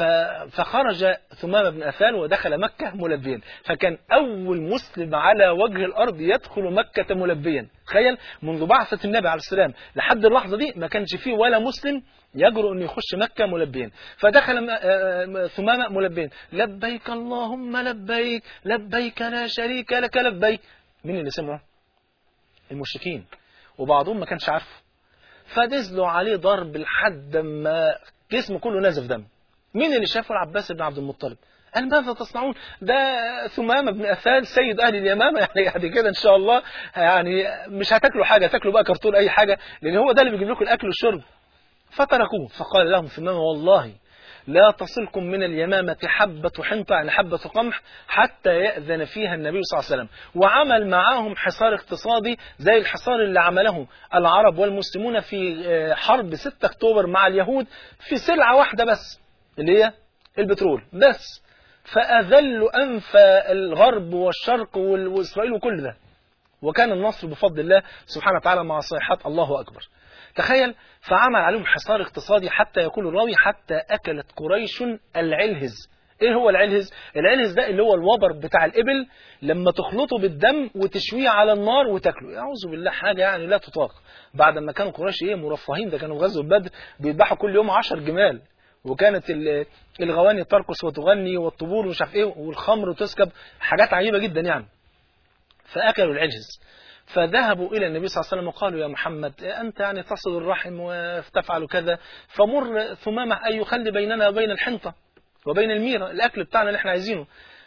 فخرج ثمامة بن أثال ودخل مكة ملبيا، فكان أول مسلم على وجه الأرض يدخل مكة ملبيا. تخيل منذ بعثة النبي عليه السلام لحد اللحظة دي ما كانش فيه ولا مسلم يجرؤ أن يخش مكة ملبيا. فدخل ثمامة ملبيا: لبيك اللهم لبيك، لبيك لا شريك لك لبيك. مين اللي سمعه؟ المشركين، وبعضهم ما كانش عارفه، فنزلوا عليه ضرب لحد ما جسمه كله نزف دم. مين اللي شافه؟ العباس بن عبد المطلب. قال: ماذا تصنعون؟ ده ثمامة بن أثال سيد أهل اليمامة، يعني يعني كده إن شاء الله يعني مش هتاكلوا حاجة، تاكلوا بقى كرتون أي حاجة، لأن هو ده اللي بيجيب لكم الأكل والشرب. فتركوه. فقال لهم ثمامة: والله لا تصلكم من اليمامة حبة حنطة، يعني حبة قمح، حتى يأذن فيها النبي صلى الله عليه وسلم. وعمل معاهم حصار اقتصادي زي الحصار اللي عمله العرب والمسلمون في حرب ستة أكتوبر مع اليهود، في سلعة واحدة بس اللي هي البترول بس. فأذلوا أنف الغرب والشرق وإسرائيل وكل ده، وكان النصر بفضل الله سبحانه وتعالى مع صيحات الله أكبر. تخيل. فعمل عليهم حصار اقتصادي حتى يقول الراوي: حتى أكلت قريش العلهز. ايه هو العلهز؟ العلهز ده اللي هو الوبر بتاع الإبل، لما تخلطه بالدم وتشويه على النار وتاكله. يعوذ بالله، حاجة يعني لا تطاق. بعد ما كانوا قريش ايه مرفهين، ده كانوا في غزوة بدر بيذبحوا كل يوم عشر جمال، وكانت الغواني ترقص وتغني والطبول ومش عارف ايه والخمر وتسكب، حاجات عجيبة جدا يعني. فأكلوا العلهز. فذهبوا إلى النبي صلى الله عليه وسلم وقالوا: يا محمد أنت يعني تصل الرحم وتفعل كذا، فمر ثمامة أن يخلي بيننا وبين الحنطة وبين الميرة، الأكل بتاعنا اللي احنا عايزينه.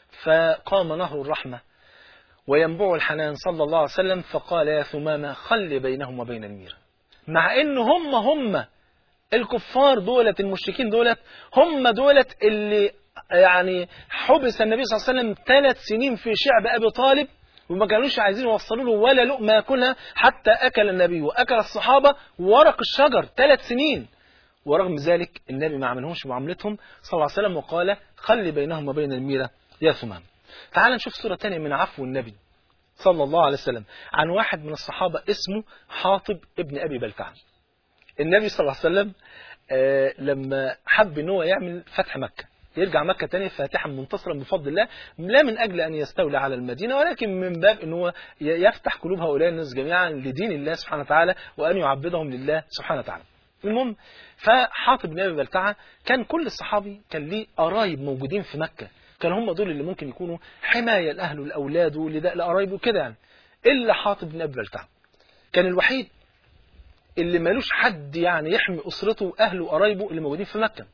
فقام نهر الرحمة وينبوع الحنان صلى الله عليه وسلم، فقال: يا ثمامة خلي بينهم وبين الميرة. مع إن هم هم الكفار دولت، المشركين دولت، هم دولت اللي يعني حبس النبي صلى الله عليه وسلم ثلاث سنين في شعب أبي طالب، وما كانوش عايزين يوصلوا له ولا لقمة ياكلها، حتى أكل النبي وأكل الصحابة ورق الشجر ثلاث سنين. ورغم ذلك النبي ما عملهمش معاملتهم صلى الله عليه وسلم، وقال: خلي بينهم وبين الميرة يا ثمام. تعال نشوف صورة تانية من عفو النبي صلى الله عليه وسلم عن واحد من الصحابة اسمه حاطب ابن أبي بلتعة. النبي صلى الله عليه وسلم آه لما حب ان هو يعمل فتح مكة، يرجع مكة تاني فاتحا منتصرا بفضل الله، لا من أجل أن يستولى على المدينة، ولكن من باب أن هو يفتح قلوب هؤلاء الناس جميعا لدين الله سبحانه وتعالى، وأن يعبدهم لله سبحانه وتعالى. المهم، فحاطب بن أبي بلتعة كان كل الصحابي كان ليه قرايب موجودين في مكة، كان هم دول اللي ممكن يكونوا حماية لأهله لأولاده لقرايبه كده يعني. إلا حاطب بن أبي بلتعة كان الوحيد اللي مالوش حد يعني يحمي أسرته وأهله وقرايبه اللي موجودين في مكة.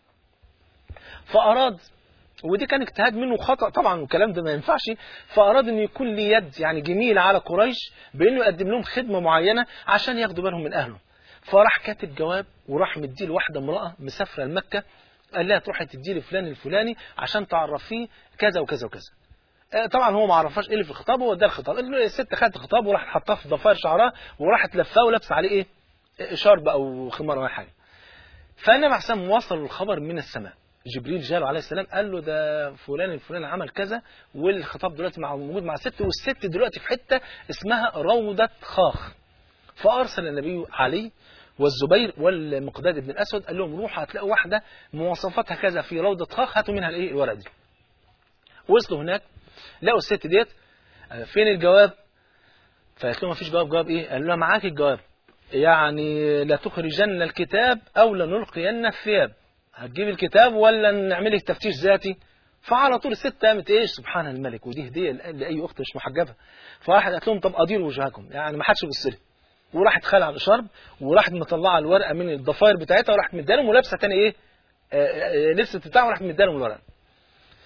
فأراد، ودي كان اجتهاد منه خطأ طبعا والكلام ده ما ينفعش، فأراد أن يكون لي يد يعني جميلة على قريش بأنه يقدم لهم خدمة معينة عشان ياخدوا بالهم من أهله. فراح كاتب جواب وراح مديه لواحدة امرأة مسافرة لمكة، قال لها تروحي تديه لفلان الفلاني عشان تعرفيه كذا وكذا وكذا. طبعا هو ما عرفهاش ايه اللي في الخطاب، هو ده الخطاب. الست خدت الخطاب وراحت حطاه في ضفائر شعرها وراحت لفاه ولابسه عليه ايه شارب او خمار او حاجه. فالنبي عليه الصلاه والسلام وصل الخبر من السماء، جبريل جاله عليه السلام قال له ده فلان الفلاني عمل كذا، والخطاب دلوقتي مع موجود مع ست، والست دلوقتي في حته اسمها روضه خاخ. فارسل النبي علي والزبير والمقداد بن الاسود قال لهم روحوا هتلاقوا واحده مواصفاتها كذا في روضه خاخ، هاتوا منها الايه الورقه دي. وصلوا هناك لقوا الست ديت، فين الجواب؟ فقالت لهم مفيش جواب. جواب ايه؟ قال لها معاك الجواب، يعني لا تخرجن الكتاب او لنلقين الثياب، هتجيب الكتاب ولا نعمل لك تفتيش ذاتي؟ فعلى طول الست قامت ايش سبحان الملك، ودي هديه لاي اخت مش محجبه. فراحت قالت لهم طب اديروا وجهكم، يعني ما حدش يبص لي. وراحت خلع الشرب وراحت مطلعه الورقه من الضفاير بتاعتها وراحت مديها لهم، ولابسه تاني ايه آه لبست بتاعها وراحت مديها لهم الورقه.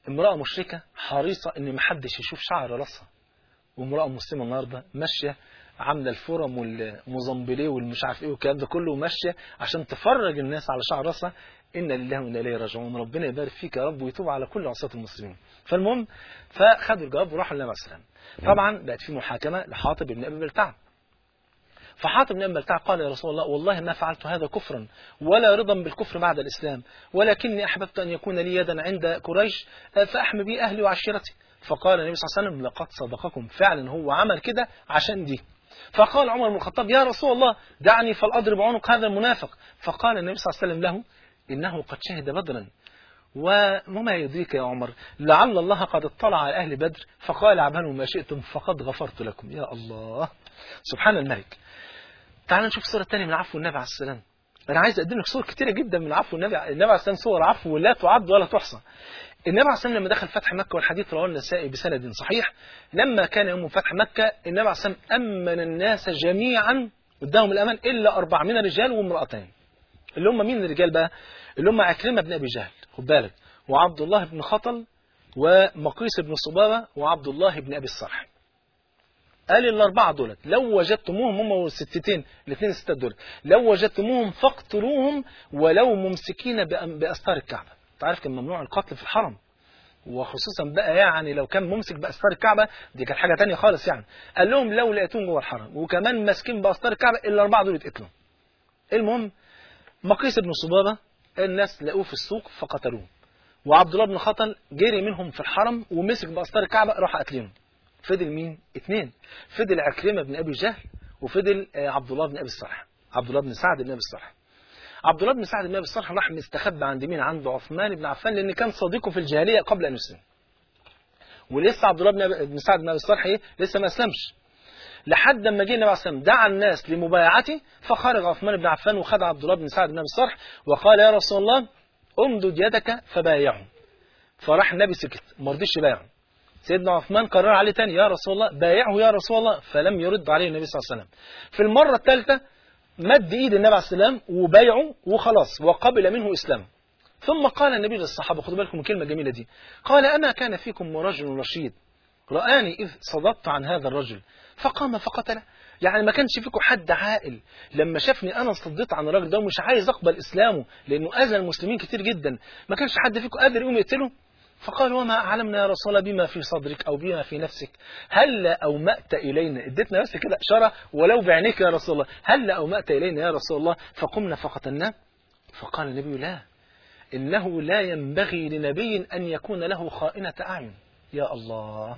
امرأة مشركة حريصة ان محدش يشوف شعر راسها، وامرأة مسلمة النهاردة ماشية عاملة الفرم والمزمبليه والمش عارف ايه والكلام ده كله، ماشية عشان تفرج الناس على شعر راسها. إن لله وإنا إليه راجعون. ربنا يبارك فيك يا رب ويتوب على كل عصاة المسلمين. فالمهم فخدوا الجواب وراحوا للنبي عليه السلام. طبعا بقت في محاكمة لحاطب بن أبي بلتعة. فحاطب بن أبي بلتعة قال يا رسول الله والله ما فعلت هذا كفرا ولا رضا بالكفر بعد الإسلام، ولكني أحببت أن يكون لي يدا عند قريش فأحمي بي أهلي وعشيرتي. فقال النبي صلى الله عليه وسلم لقد صدقكم، فعلا هو عمل كده عشان دي. فقال عمر بن الخطاب يا رسول الله دعني فلأضرب عنق هذا المنافق. فقال النبي صلى الله عليه وسلم له إنه قد شهد بدرا، وما يدريك يا عمر لعل الله قد اطلع على أهل بدر فقال اعملوا ما شئتم فقد غفرت لكم. يا الله سبحان الملك. تعال نشوف صورة تانية من عفو النبي عليه السلام. أنا عايز أقدم لك صور كتيرة جدا من عفو النبي النبي عليه السلام، صور عفو لا تعد ولا تحصى. النبي عليه السلام لما دخل فتح مكة، والحديث رواه النسائي بسند صحيح، لما كان يوم فتح مكة النبي عليه السلام أمن الناس جميعا قدامهم الأمان إلا أربعمائة رجال وامرأتين. اللي هم مين الرجال بقى؟ اللي هم عكرمة بن أبي جهل، خد بالك، وعبد الله بن خطل ومقيس بن صبابة وعبد الله بن أبي الصرح. قال الأربعة دولت لو وجدتموهم، هم والستتين الاثنين الستات دول، لو وجدتموهم فاقتلوهم ولو ممسكين بأستار الكعبة. تعرف كان ممنوع القتل في الحرم، وخصوصا بقى يعني لو كان ممسك بأستار الكعبة دي كانت حاجة تانية خالص. يعني قال لهم لو لقيتوهم جوه الحرم وكمان ماسكين بأستار الكعبة الأربعة دول يتقتلوا. المهم مقيس بن صبابة الناس لقوه في السوق فقتلوه، وعبد الله بن خطل جري منهم في الحرم ومسك بأستار الكعبة راح قتلهم. فضل مين؟ اثنين. فضل عكرمة بن أبي جهل وفضل عبد الله بن أبي الصرح، عبد الله بن سعد بن أبي الصرح. عبد الله بن سعد بن أبي الصرح راح مستخبى عند مين؟ عند عثمان بن عفان، لأن كان صديقه في الجاهلية قبل أن يسلم. ولسه عبد الله بن سعد بن أبي الصرح ايه؟ لسه ما أسلمش. لحد ما جه النبي عليه الصلاه والسلام دعا الناس لمبايعته، فخرج عثمان بن عفان وخد عبد الله بن سعد بن أبي الصرح وقال يا رسول الله امدد يدك فبايعه. فراح النبي سكت ما رضيش يبايعه. سيدنا عثمان قرر عليه تاني يا رسول الله بايعه يا رسول الله، فلم يرد عليه النبي صلى الله عليه وسلم. في المرة الثالثة مد ايد النبي عليه السلام وبايعه وخلاص وقبل منه اسلام. ثم قال النبي للصحابة، خدوا بالكم من الكلمة الجميلة دي، قال أما كان فيكم رجل رشيد رآني إذ صددت عن هذا الرجل فقام فقتله. يعني ما كانش فيكم حد عاقل لما شافني أنا صديت عن الراجل ده ومش عايز أقبل إسلامه لأنه أذى المسلمين كتير جدا، ما كانش حد فيكم قادر يقوم يقتله؟ فقال وما أعلمنا يا رسول الله بما في صدرك أو بما في نفسك، هل أومأت إلينا، اديتنا بس كده إشارة ولو بعينيك يا رسول الله، هل أومأت إلينا يا رسول الله فقمنا فقتلناه؟ فقال النبي لا، إنه لا ينبغي لنبي أن يكون له خائنة أعين. يا الله،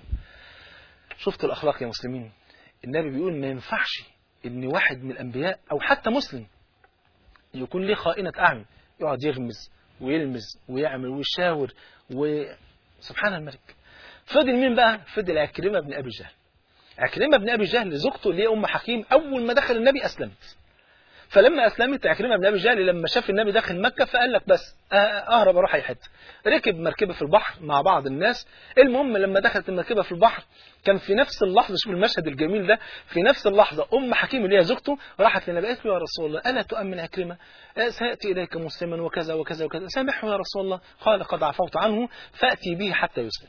شفتوا الأخلاق يا مسلمين؟ النبي بيقول ما ينفعش إن واحد من الأنبياء أو حتى مسلم يكون له خائنة أعين، يقعد يغمز ويلمز ويعمل ويشاور وسبحان الملك. فضل مين بقى؟ فضل عكرمة بن أبي جهل. عكرمة بن أبي جهل زوجته اللي هي أم حكيم أول ما دخل النبي أسلمت. فلما أسلمت عكرمة بن أبي جهل لما شاف النبي داخل مكة فقال لك بس أهرب أروح أي حتة. ركب مركبة في البحر مع بعض الناس. المهم لما دخلت المركبة في البحر كان في نفس اللحظة، شوف المشهد الجميل ده، في نفس اللحظة أم حكيم اللي هي زوجته راحت للنبي قالت له يا رسول الله ألا تؤمن عكرمة؟ سيأتي إليك مسلما وكذا وكذا وكذا، سامحه يا رسول الله. قال قد عفوت عنه فأتي به حتى يسلم.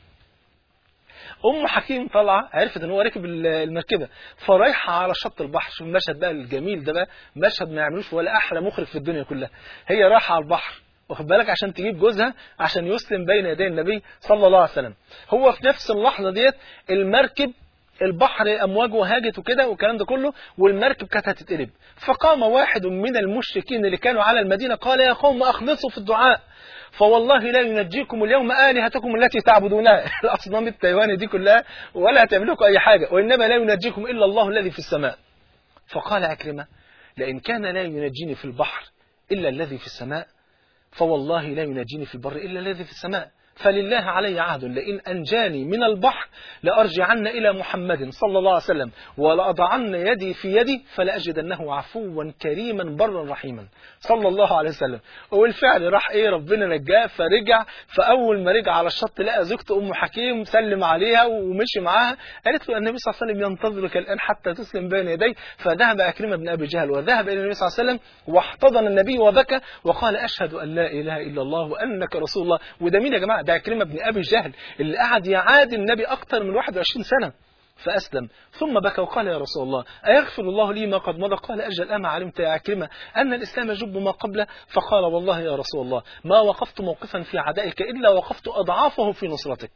أم حكيم طلع عرفت ان هو راكب المركبة فرايحة على شط البحر. شوف المشهد بقى الجميل ده، بقى مشهد ما يعملوش ولا أحلى مخرج في الدنيا كلها. هي رايحة على البحر واخد بالك عشان تجيب جوزها عشان يسلم بين يدي النبي صلى الله عليه وسلم. هو في نفس اللحظة ديت المركب البحر أمواجه هاجت وكده والكلام ده كله والمركب كانت هتتقلب. فقام واحد من المشركين اللي كانوا على المدينة قال يا قوم أخلصوا في الدعاء فوالله لا ينجيكم اليوم آلهتكم التي تعبدونها، الأصنام التايواني دي كلها ولا هتعمل لكم أي حاجة، وإنما لا ينجيكم إلا الله الذي في السماء. فقال عكرمة لئن كان لا ينجيني في البحر إلا الذي في السماء فوالله لا ينجيني في البر إلا الذي في السماء، فلله علي عهد لئن أنجاني من البحر لأرجعن إلى محمد صلى الله عليه وسلم ولأضعن يدي في يدي فلأجدنه عفوا كريما برا رحيما صلى الله عليه وسلم. والفعل راح إيه ربنا نجاه فرجع. فأول ما رجع على الشط لقى زوجته أم حكيم سلم عليها ومشي معاها. قالت له النبي صلى الله عليه وسلم ينتظرك الآن حتى تسلم بين يديه. فذهب عكرمة بن أبي جهل وذهب إلى النبي صلى الله عليه وسلم واحتضن النبي وبكى وقال أشهد أن لا إله إلا الله وأنك رسول الله. وده مين يا جماعة؟ ده عكرمة بن أبي جهل اللي قعد يعادي النبي أكتر من واحد وعشرين سنة، فأسلم ثم بكى وقال يا رسول الله أيغفر الله لي ما قد مضى؟ قال أجل أما علمت يا عكرمة أن الإسلام يجب ما قبله؟ فقال والله يا رسول الله ما وقفت موقفا في عدائك إلا وقفت أضعافه في نصرتك،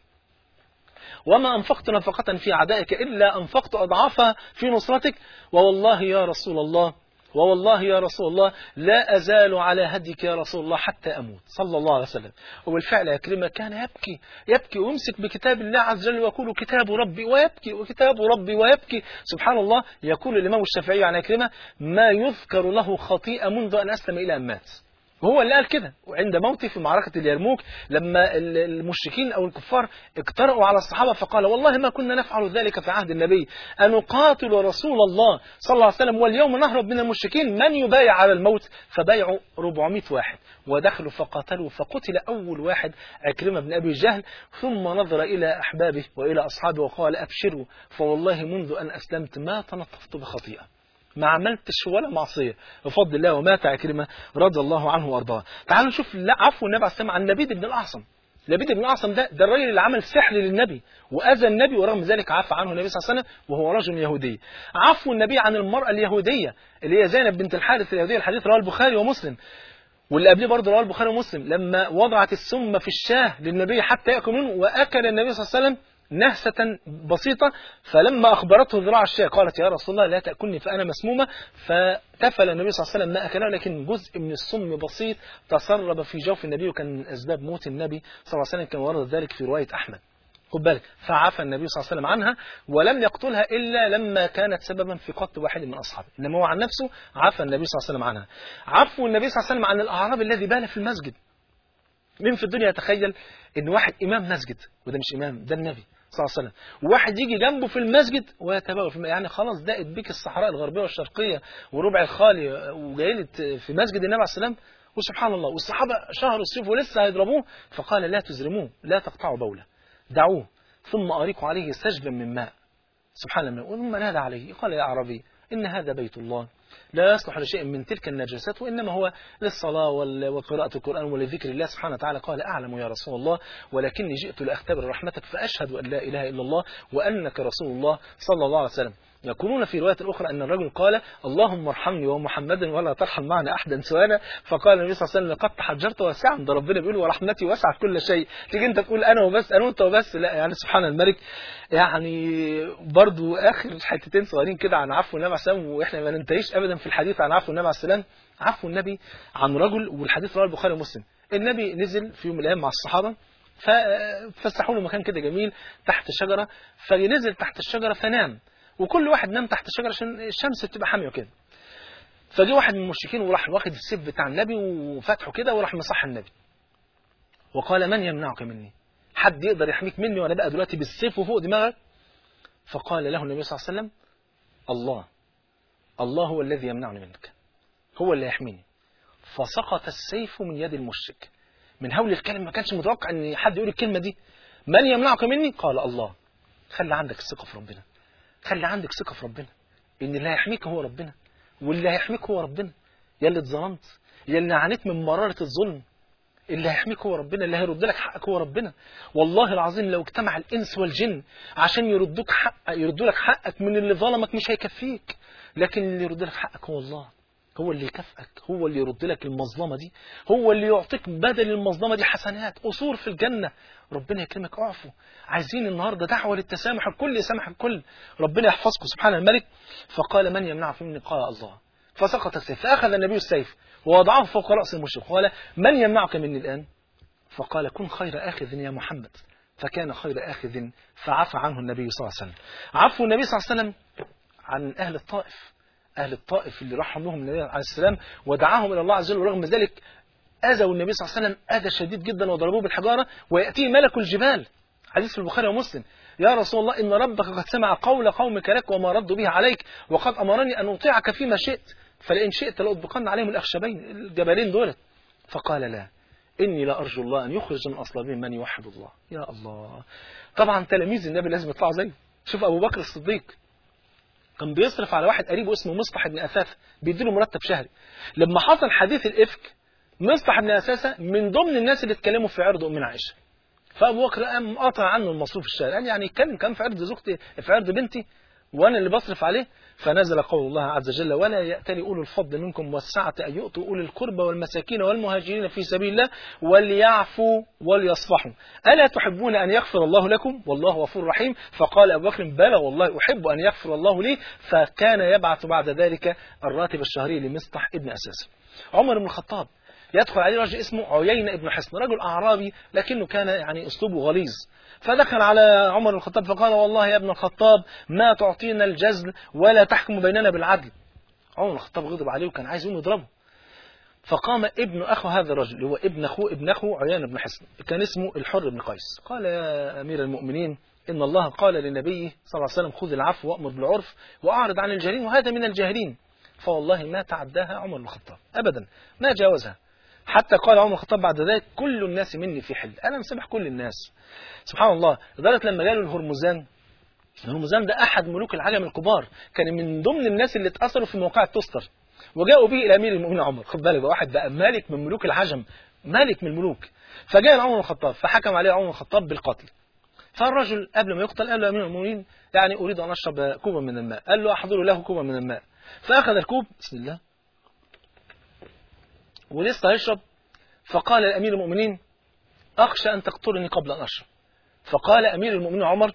وما أنفقت نفقة في عدائك إلا أنفقت أضعافها في نصرتك، ووالله يا رسول الله ووالله يا رسول الله لا أزال على هديك يا رسول الله حتى أموت صلى الله عليه وسلم. وبالفعل يا كريمة كان يبكي يبكي ويمسك بكتاب الله عز وجل ويقول كتاب ربي ويبكي وكتاب ربي ويبكي. سبحان الله، يقول الإمام الشافعي عن كريمة ما يذكر له خطيئة منذ أن أسلم إلى أن مات. وهو اللي قال كده وعند موته في معركة اليرموك لما المشركين أو الكفار اقترأوا على الصحابة فقال والله ما كنا نفعل ذلك في عهد النبي، أن نقاتل رسول الله صلى الله عليه وسلم واليوم نهرب من المشركين، من يبايع على الموت؟ فبايعوا أربعمائة واحد ودخلوا فقاتلوا فقتل أول واحد عكرمة بن أبي جهل، ثم نظر إلى أحبابه وإلى أصحابه وقال أبشروا فوالله منذ أن أسلمت ما تنطفت بخطيئة، ما عملتش ولا معصية بفضل الله، ومات عكرمة رضي الله عنه وارضاه. تعالوا نشوف لا عفو النبي عليه السلام عن لبيد بن الأعصم. لبيد بن الأعصم ده ده الراجل اللي عمل سحر للنبي وأذى النبي، ورغم ذلك عفى عنه النبي صلى الله عليه وسلم وهو رجل يهودي. عفو النبي عن المرأة اليهودية اللي هي زينب بنت الحارث اليهودية، الحديث رواه البخاري ومسلم، واللي قبليه برضه رواه البخاري ومسلم، لما وضعت السم في الشاه للنبي حتى يأكل منه، وأكل النبي صلى الله عليه وسلم نهسة بسيطة، فلما أخبرته ذراع الشاة قالت يا رسول الله لا تأكلني فأنا مسمومة، فتفل النبي صلى الله عليه وسلم ما أكله، لكن جزء من السم بسيط تسرب في جوف النبي وكان من أسباب موت النبي صلى الله عليه وسلم كما ورد ذلك في رواية أحمد. خد بالك، فعفى النبي صلى الله عليه وسلم عنها ولم يقتلها إلا لما كانت سببا في قتل واحد من أصحابه، إنما هو عن نفسه عفى النبي صلى الله عليه وسلم عنها. عفو النبي صلى الله عليه وسلم عن الأعرابي الذي بال في المسجد. مين في الدنيا يتخيل إن واحد إمام مسجد، وده مش إمام، ده النبي صلى الله عليه وسلم، وواحد يجي جنبه في المسجد ويتباوى في، يعني خلاص دقت بيك الصحراء الغربية والشرقية وربع الخالي وجاي في مسجد النبي عليه السلام، وسبحان الله والصحابة شهروا السيف ولسه هيضربوه، فقال لا تزرموه لا تقطعوا بوله، دعوه ثم أريقوا عليه سجلا من ماء. سبحان الله. ثم نادى عليه قال يا أعرابي إن هذا بيت الله لا يصلح لشيء من تلك النجاسات وإنما هو للصلاة وقراءة القرآن ولذكر الله سبحانه وتعالى. قال أعلم يا رسول الله ولكني جئت لأختبر رحمتك فأشهد أن لا إله إلا الله وأنك رسول الله صلى الله عليه وسلم. يقولون في رواية أخرى أن الرجل قال اللهم ارحمني ومحمدا ولا ترحم معنا أحدا سوانا، فقال النبي صلى الله عليه وسلم لقد تحجرت واسعا، ده ربنا بيقول ورحمتي وسعت كل شيء، تيجي أنت تقول أنا وبس أنا وأنت وبس؟ لا، يعني سبحان الملك. يعني برضو آخر حتتين صغيرين كده عن عفو النبي عليه السلام، وإحنا ما ننتهيش أبدا في الحديث عن عفو النبي عليه السلام. عفو النبي عن رجل، والحديث رواه البخاري ومسلم. النبي نزل في يوم من الأيام مع الصحابة ففسحوا له مكان كده جميل تحت شجرة، فنزل تحت الشجرة فنام، وكل واحد نام تحت الشجرة عشان الشمس بتبقى حامية وكده. فجي واحد من المشركين وراح واخد السيف بتاع النبي وفتحه كده وراح مصح النبي وقال من يمنعك مني؟ حد يقدر يحميك مني وانا بقى دلوقتي بالسيف وفوق دماغك؟ فقال له النبي صلى الله عليه وسلم الله الله هو الذي يمنعني منك، هو اللي يحميني. فسقط السيف من يد المشرك. من هول الكلمة ما كانش متوقع ان حد يقول الكلمة دي، من يمنعك مني؟ قال الله. خلي عندك الثقة في ربنا، خلي عندك ثقة في ربنا ان اللي هيحميك هو ربنا، واللي هيحميك هو ربنا. يا اللي اتظلمت، يا اللي عانيت من مرارة الظلم، اللي هيحميك هو ربنا، اللي هيرد لك حقك هو ربنا. والله العظيم لو اجتمع الانس والجن عشان يردوك حق يردوا لك حقك من اللي ظلمك مش هيكفيك، لكن اللي يرد لك حقك هو الله، هو اللي يكافئك، هو اللي يرد لك المظلمة دي، هو اللي يعطيك بدل المظلمة دي حسنات قصور في الجنة. ربنا يكرمك. اعفو. عايزين النهاردة دعوة للتسامح، الكل يسامح الكل، ربنا يحفظكم سبحان الملك. فقال من يمنعك مني؟ قال الله. فسقط السيف، فأخذ النبي السيف ووضعه فوق رأس المشرك، قال من يمنعك مني الآن؟ فقال كن خير آخذ يا محمد، فكان خير آخذ فعفى عنه النبي صلى الله عليه وسلم. عفو النبي صلى الله عليه وسلم عن أهل الطائف، أهل الطائف اللي رحم لهم النبي عليه السلام ودعاهم إلى الله عز وجل، ورغم ذلك أذوا النبي صلى الله عليه وسلم أذى شديد جدا وضربوه بالحجارة، ويأتيه ملك الجبال، حديث في البخاري ومسلم، يا رسول الله إن ربك قد سمع قول قومك لك وما ردوا به عليك، وقد أمرني أن أطيعك فيما شئت، فلئن شئت لأطبقن عليهم الأخشبين الجبلين دولت. فقال لا، إني لا أرجو الله أن يخرج من أصلابهم من يوحد الله. يا الله. طبعا تلاميذ النبي لازم يطلعوا زيه. شوف أبو بكر الصديق كان بيصرف على واحد قريبه اسمه مصطح بن أثاثة، بيديله مرتب شهري. لما حصل حديث الإفك، مصطح بن أثاثة من ضمن الناس اللي اتكلموا في عرض أمنا عائشة، فأبو بكر قام قطع عنه المصروف الشهري، قال يعني يتكلم كان في عرض زوجتي في عرض بنتي وأنا اللي بصرف عليه. فنزل قول الله عز وجل ولا يأتل أولو الفضل منكم والسعة أن يؤتوا أولي القربى والمساكين والمهاجرين في سبيل الله وليعفوا وليصفحوا ألا تحبون أن يغفر الله لكم والله غفور رحيم. فقال أبو بكر بلى والله أحب أن يغفر الله لي. فكان يبعث بعد ذلك الراتب الشهري لمصطح ابن أساس. عمر بن الخطاب يدخل عليه رجل اسمه عيينة ابن حصن، رجل أعرابي لكنه كان يعني أسلوبه غليظ. فدخل على عمر بن الخطاب فقال والله يا ابن الخطاب ما تعطينا الجزل ولا تحكم بيننا بالعدل. عمر بن الخطاب غضب عليه وكان عايز يقوم يضربه. فقام ابن أخو هذا الرجل اللي هو ابن أخوه ابن أخوه عيينة بن حصن كان اسمه الحر بن قيس. قال يا أمير المؤمنين إن الله قال لنبيه صلى الله عليه وسلم خذ العفو وأمر بالعرف وأعرض عن الجاهلين وهذا من الجاهلين. فوالله ما تعداها عمر بن الخطاب أبدا، ما جاوزها. حتى قال عمر بن الخطاب بعد ذلك كل الناس مني في حل، أنا مسامح كل الناس. سبحان الله. لدرجة لما جاله الهرمزان، الهرمزان ده أحد ملوك العجم الكبار، كان من ضمن الناس اللي اتأثروا في موقع التستر وجاءوا به إلى أمير المؤمنين عمر. خد بالك بقى، واحد بقى مالك من ملوك العجم، مالك من الملوك. فجاء عمر بن الخطاب فحكم عليه عمر بن الخطاب بالقتل. فالرجل قبل ما يقتل قال له أمير المؤمنين يعني أريد أن أشرب كوبا من الماء. قال له أحضر له كوبا من الماء. فأخذ الكوب بسم الله ولسه هيشرب. فقال الأمير المؤمنين أخشى أن تقتلني قبل أن أشرب. فقال أمير المؤمنين عمر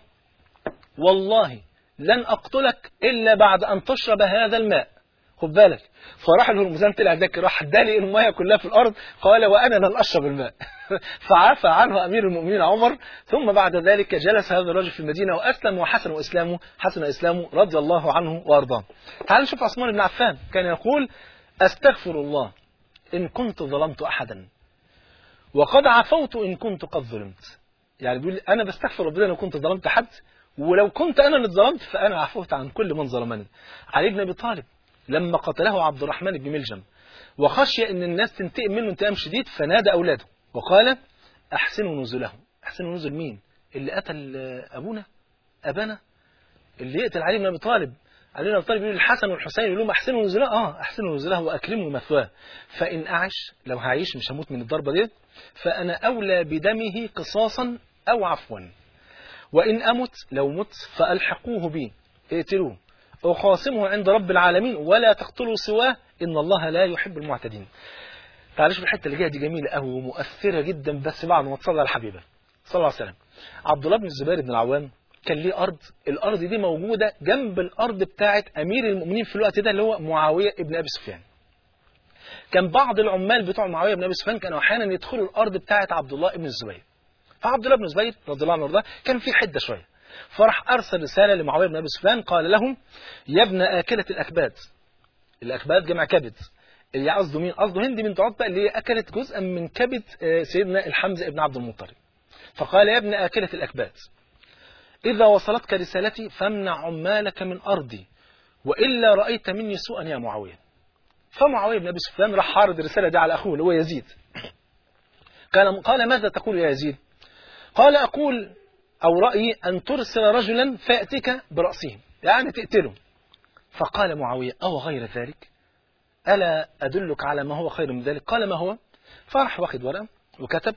والله لن أقتلك إلا بعد أن تشرب هذا الماء. خد بالك. فراح الهرمزان طلع ذاك راح دالي المياه كلها في الأرض. قال وأنا لن أشرب الماء. فعفى عنه أمير المؤمنين عمر. ثم بعد ذلك جلس هذا الرجل في المدينة وأسلم وحسن إسلامه حسن إسلامه رضي الله عنه وأرضاه. تعال نشوف عثمان بن عفان كان يقول أستغفر الله إن كنت ظلمت أحدا وقد عفوت إن كنت قد ظلمت. يعني بيقول أنا بستغفر ربنا لو كنت ظلمت حد، ولو كنت أنا اللي ظلمت فأنا عفوت عن كل من ظلمني. علي بن أبي طالب لما قتله عبد الرحمن بن ملجم وخشي أن الناس تنتقم منه انتقام شديد فنادى أولاده وقال أحسنوا نزله. أحسنوا نزل مين؟ اللي قتل أبونا أبانا، اللي يقتل علي بن أبي طالب. علي بن أبي طالب يقول الحسن والحسين يقول لهم أحسنوا نزله. آه أحسنوا نزله وأكرموا مثواه. فإن أعش لو هعيش مش هموت من الضربة دي فأنا أولى بدمه قصاصا أو عفوا، وإن أمت لو مت فألحقوه بي اقتلوه أخاصمه عند رب العالمين ولا تقتلوا سواه إن الله لا يحب المعتدين. تعالش بالحتة اللي جايه دي جميلة قوي ومؤثرة جدا بس بعد ما تصلى على حبيبه صلى الله عليه وسلم. عبد الله بن الزبير بن العوام كان ليه أرض، الأرض دي موجودة جنب الأرض بتاعة أمير المؤمنين في الوقت ده اللي هو معاوية ابن أبي سفيان. كان بعض العمال بتوع معاوية بن أبي سفيان كانوا أحيانا يدخلوا الأرض بتاعة عبد الله بن الزبير. فعبد الله بن الزبير رضي الله عنه وارضاه كان في حدة شوية، فراح أرسل رسالة لمعاوية بن أبي سفيان قال لهم يا ابن آكلة الأكباد. الأكباد جمع كبد، اللي قصده مين؟ قصده هند بنت عتبة اللي هي أكلت جزءا من كبد سيدنا الحمزة ابن عبد المطلب. فقال يا ابن آكلة الأكباد إذا وصلتك رسالتي فامنع عمالك من أرضي وإلا رأيت مني سوءا يا معاوية. فمعاوية بن أبي سفيان راح عارض الرسالة دي على أخوه اللي هو يزيد. قال قال ماذا تقول يا يزيد؟ قال أقول أو رأيي أن ترسل رجلا فيأتيك برأسه يعني تقتله. فقال معاوية أو غير ذلك ألا أدلك على ما هو خير من ذلك؟ قال ما هو؟ فرح واخد ورقة وكتب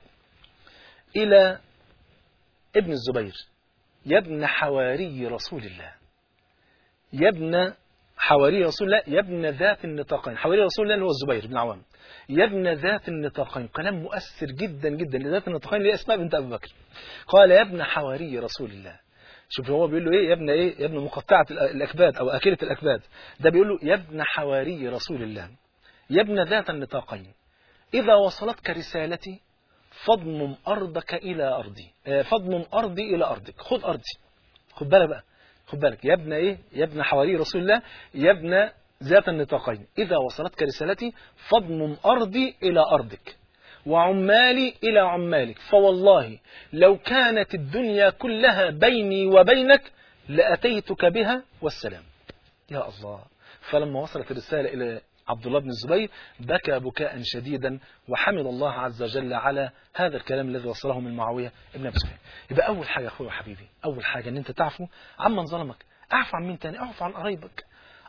إلى ابن الزبير يا ابن حواري رسول الله، يا ابن حواري رسول الله، يا ابن ذات النطاقين. حواري رسول الله اللي هو الزبير بن عوام، يا ابن ذات النطاقين. كلام مؤثر جدا جدا لذات النطاقين اللي هي اسماء بنت أبي بكر. قال يا ابن حواري رسول الله. شوف هو بيقول له ايه؟ يا ابن ايه؟ يا ابن مقطعة الأكباد أو أكلة الأكباد. ده بيقول له يا ابن حواري رسول الله، يا ابن ذات النطاقين، إذا وصلتك رسالتي فاضمم أرضك إلى أرضي، فاضمم أرضي إلى أرضك، خذ أرضي. خد بالك بقى، خد بالك يا ابن ايه؟ يا ابن حواري رسول الله، يا ابن ذات النطاقين، إذا وصلتك رسالتي فاضمم أرضي إلى أرضك وعمالي إلى عمالك، فوالله لو كانت الدنيا كلها بيني وبينك لأتيتك بها والسلام. يا الله. فلما وصلت الرسالة إلى عبد الله بن الزبير بكى بكاء شديدا وحمد الله عز وجل على هذا الكلام الذي وصله من معاوية ابن أبي سفيان. يبقى أول حاجة يا أخوي وحبيبي، أول حاجة أن أنت تعفو عمن ظلمك. أعفو عن مين تاني؟ أعفو عن قرايبك.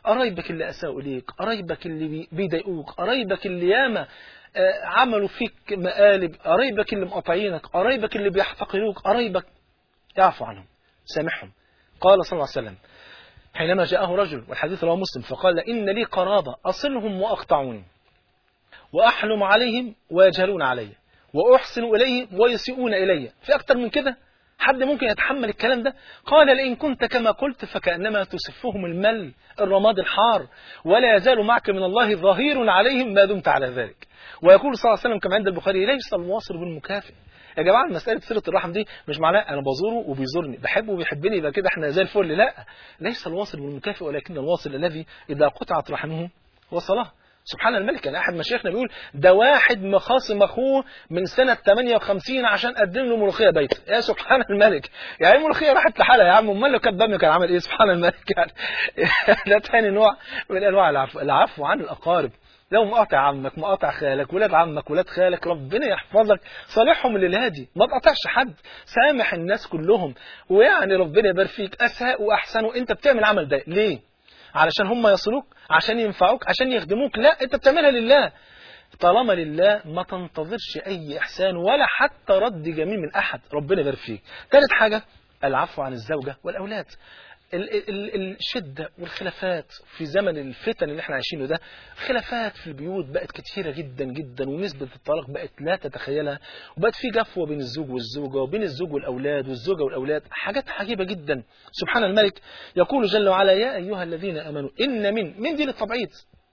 قرايبك اللي أساءوا إليك، قرايبك اللي بيضايقوك، قرايبك اللي ياما عملوا فيك مقالب، قرايبك اللي مقاطعينك، قرايبك اللي بيحتقروك، قرايبك اعفو عنهم سامحهم. قال صلى الله عليه وسلم حينما جاءه رجل، والحديث رواه مسلم، فقال إن لي قرابة أصلهم وأقطعوني، وأحلم عليهم ويجهلون علي، وأحسن إليهم ويسيئون إلي. في أكتر من كده حد ممكن يتحمل الكلام ده؟ قال لئن كنت كما قلت فكأنما تسفهم المل الرماد الحار، ولا يزال معك من الله ظهير عليهم ما دمت على ذلك. ويقول صلى الله عليه وسلم كما عند البخاري ليس الواصل بالمكافئ. يا جماعة مسألة صلة الرحم دي مش معناها أنا بزوره وبيزورني، بحبه وبيحبني يبقى كده احنا زي الفل، لا، ليس الواصل بالمكافئ ولكن الواصل الذي إذا قطعت رحمه وصلها. سبحان الملك. يعني أحد مشايخنا بيقول ده واحد مخاصم أخوه من سنة ثمانية وخمسين عشان قدم له ملوخية بيت. يا سبحان الملك، يعني الملوخية راحت لحالها يا عم، امال لو كان بامي كان عمل إيه؟ سبحان الملك. يعني ده ثاني نوع من أنواع العفو، العفو عن الأقارب. لو مقاطع عمك، مقاطع خالك، ولاد عمك، ولاد خالك، ربنا يحفظك، صالحهم للهادي، ما تقاطعش حد، سامح الناس كلهم، ويعني ربنا يبارك فيك. أساء وأحسنوا، أنت بتعمل عمل ده ليه؟ علشان هم يصلوك؟ عشان ينفعوك؟ عشان يخدموك؟ لا، أنت بتعملها لله. طالما لله ما تنتظرش أي إحسان ولا حتى رد جميل من أحد. ربنا يبارك فيك. ثالث حاجة العفو عن الزوجة والأولاد. ال ال الشدة والخلافات في زمن الفتن اللي احنا عايشينه ده، خلافات في البيوت بقت كتيرة جدا جدا، ونسبة الطلاق بقت لا تتخيلها، وبقت في جفوة بين الزوج والزوجة، وبين الزوج والأولاد، والزوجة والأولاد، حاجات عجيبة جدا. سبحان الملك. يقول جل وعلا يا أيها الذين آمنوا إن من من دي للتبعيض،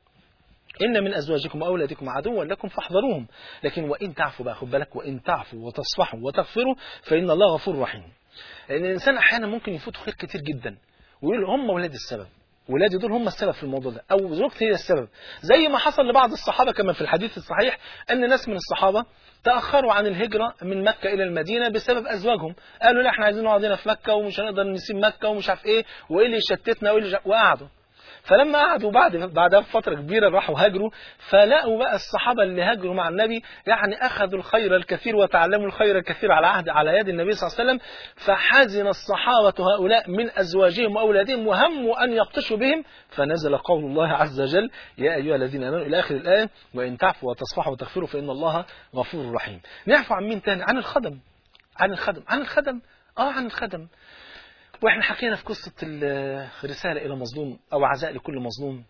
إن من أزواجكم وأولادكم عدوا لكم فاحذروهم، لكن وإن تعفوا بقى، خد بالك، وإن تعفوا وتصفحوا وتغفروا فإن الله غفور رحيم. لأن الإنسان أحيانا ممكن يفوته خير كتير جدا ويقول هم ولادي السبب، ولادي دول هم السبب في الموضوع ده، أو زوجتي هي السبب، زي ما حصل لبعض الصحابة كما في الحديث الصحيح أن ناس من الصحابة تأخروا عن الهجرة من مكة إلى المدينة بسبب أزواجهم. قالوا لا احنا عايزين نقعد هنا في مكة ومش هنقدر نسيب مكة ومش عارف إيه، وإيه اللي يشتتنا وإيه اللي، وقعدوا. فلما قعدوا بعد بعدها بفترة كبيرة راحوا هاجروا، فلقوا بقى الصحابة اللي هاجروا مع النبي يعني أخذوا الخير الكثير وتعلموا الخير الكثير على عهد على يد النبي صلى الله عليه وسلم. فحزن الصحابة هؤلاء من أزواجهم وأولادهم وهموا أن يبطشوا بهم، فنزل قول الله عز وجل يا أيها الذين آمنوا إلى آخر الآية وإن تعفوا وتصفحوا وتغفروا فإن الله غفور رحيم. نعفو عن مين تاني؟ عن الخدم. عن الخدم عن الخدم آه عن الخدم. واحنا حكينا في قصة الرسالة إلى مظلوم أو عزاء لكل مظلوم،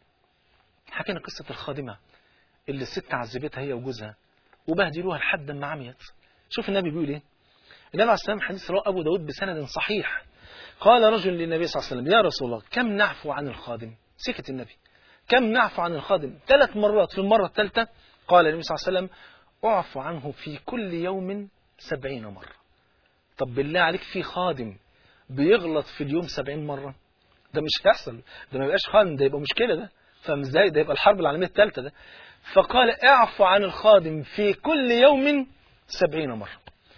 حكينا قصة الخادمة اللي الست عذبتها هي وجوزها وبهدلوها لحد ما عميت. شوف النبي بيقول ايه. النبي عليه السلام حديث رواه أبو داود بسند صحيح، قال رجل للنبي صلى الله عليه وسلم يا رسول الله كم نعفو عن الخادم؟ سكت النبي. كم نعفو عن الخادم؟ ثلاث مرات. في المرة الثالثة قال النبي صلى الله عليه وسلم اعفو عنه في كل يوم سبعين مرة. طب بالله عليك في خادم بيغلط في اليوم سبعين مرة؟ ده مش هيحصل، ده ما يبقاش خادم، ده يبقى مشكلة، ده فاهم ازاي؟ ده يبقى الحرب العالمية الثالثة ده. فقال اعفو عن الخادم في كل يوم سبعين مرة.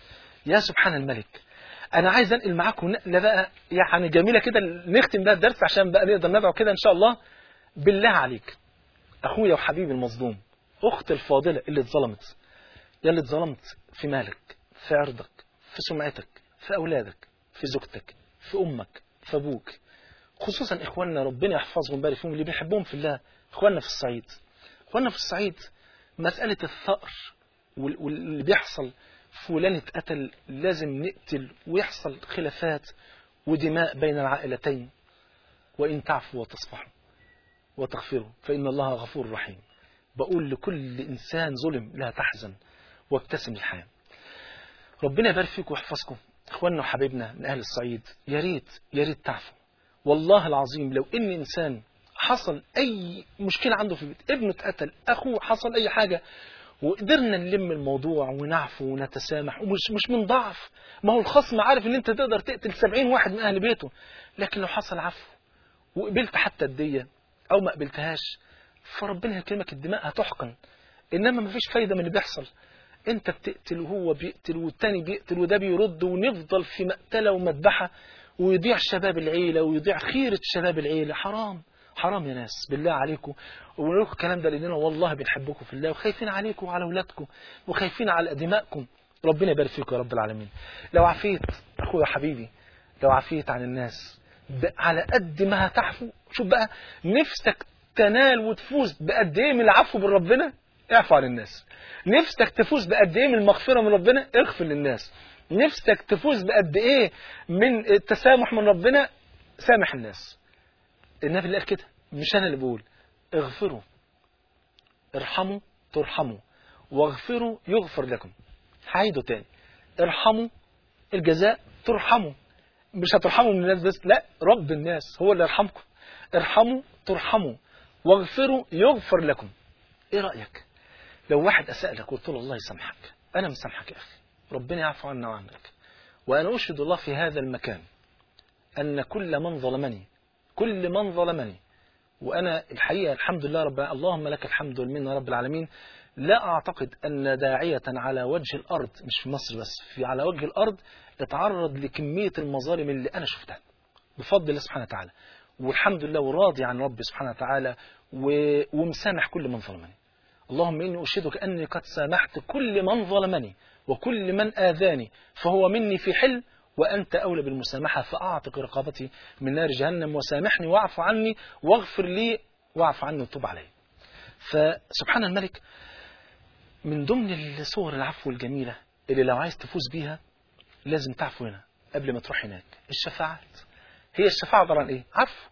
يا سبحان الملك. انا عايز انقل معاكم نقلة بقى يعني جميلة كده نختم بها الدرس عشان بقى نقدر ندعو كده ان شاء الله. بالله عليك اخويا وحبيبي المظلوم، اخت الفاضلة اللي اتظلمت، يا اللي اتظلمت في مالك، في عرضك، في سمعتك، في اولادك، في زوجتك، في امك، في ابوك، خصوصا اخواننا ربنا يحفظهم ويبارك فيهم اللي بيحبهم في الله، اخواننا في الصعيد. اخواننا في الصعيد مسألة الثأر واللي بيحصل، فلان اتقتل لازم نقتل، ويحصل خلافات ودماء بين العائلتين. وإن تعفوا وتصفحوا وتغفروا فإن الله غفور رحيم. بقول لكل إنسان ظلم لا تحزن وابتسم الحياة. ربنا يبارك فيكم ويحفظكم اخواننا وحبيبنا من أهل الصعيد. يا ريت يا ريت تعفوا. والله العظيم لو إن إنسان حصل أي مشكلة عنده في البيت، ابنه اتقتل، أخوه حصل أي حاجة، وقدرنا نلم الموضوع ونعفو ونتسامح، ومش مش من ضعف، ما هو الخصم عارف ان انت تقدر تقتل سبعين واحد من اهل بيته، لكن لو حصل عفو وقبلت حتى الدية او ما قبلتهاش فربنا يكرمك، الدماء هتحقن. انما ما فيش فايدة من اللي بيحصل، انت بتقتل وهو بيقتل والتاني بيقتل وده بيرد، ونفضل في مقتلة ومذبحة، ويضيع شباب العيلة ويضيع خيرة شباب العيلة. حرام حرام يا ناس بالله عليكم. ونقول لكم الكلام ده لاننا والله بنحبكم في الله وخايفين عليكم وعلى اولادكم وخايفين على دمائكم. ربنا يبارك فيكم يا رب العالمين. لو عفيت اخويا حبيبي، لو عفيت عن الناس على قد ما هتعفو شوف بقى، نفسك تنال وتفوز بقد ايه من العفو من ربنا، اعفو عن الناس. نفسك تفوز بقد ايه من المغفرة من ربنا، اغفر للناس. نفسك تفوز بقد ايه من التسامح من ربنا، سامح الناس. النبي اللي قال كده، مش انا اللي بقول. اغفروا، ارحموا ترحموا، واغفروا يغفر لكم. هعيده تاني، ارحموا الجزاء ترحموا. مش هترحموا من الناس بس، لا، رب الناس هو اللي يرحمكم. ارحموا ترحموا، واغفروا يغفر لكم. ايه رأيك لو واحد أساء لك وقلت له الله يسامحك، أنا مسامحك يا أخي، ربنا يعفو عنا وعنك، وأنا أشهد الله في هذا المكان أن كل من ظلمني كل من ظلمني وأنا الحقيقة الحمد لله رب اللهم لك الحمد والمنة رب العالمين، لا أعتقد أن داعية على وجه الأرض، مش في مصر بس، في على وجه الأرض، اتعرض لكمية المظالم اللي أنا شفتها بفضل الله سبحانه وتعالى، والحمد لله وراضي عن ربي سبحانه وتعالى ومسامح كل من ظلمني. اللهم إني أشهدك أني قد سامحت كل من ظلمني وكل من آذاني، فهو مني في حل، وأنت أولى بالمسامحة، فأعتق رقابتي من نار جهنم، وسامحني واعف عني واغفر لي واعف عني وتوب علي. فسبحان الملك، من ضمن الصور العفو الجميلة اللي لو عايز تفوز بيها لازم تعفو هنا قبل ما تروح هناك، الشفاعات. هي الشفاعة عبارة عن إيه؟ عفو.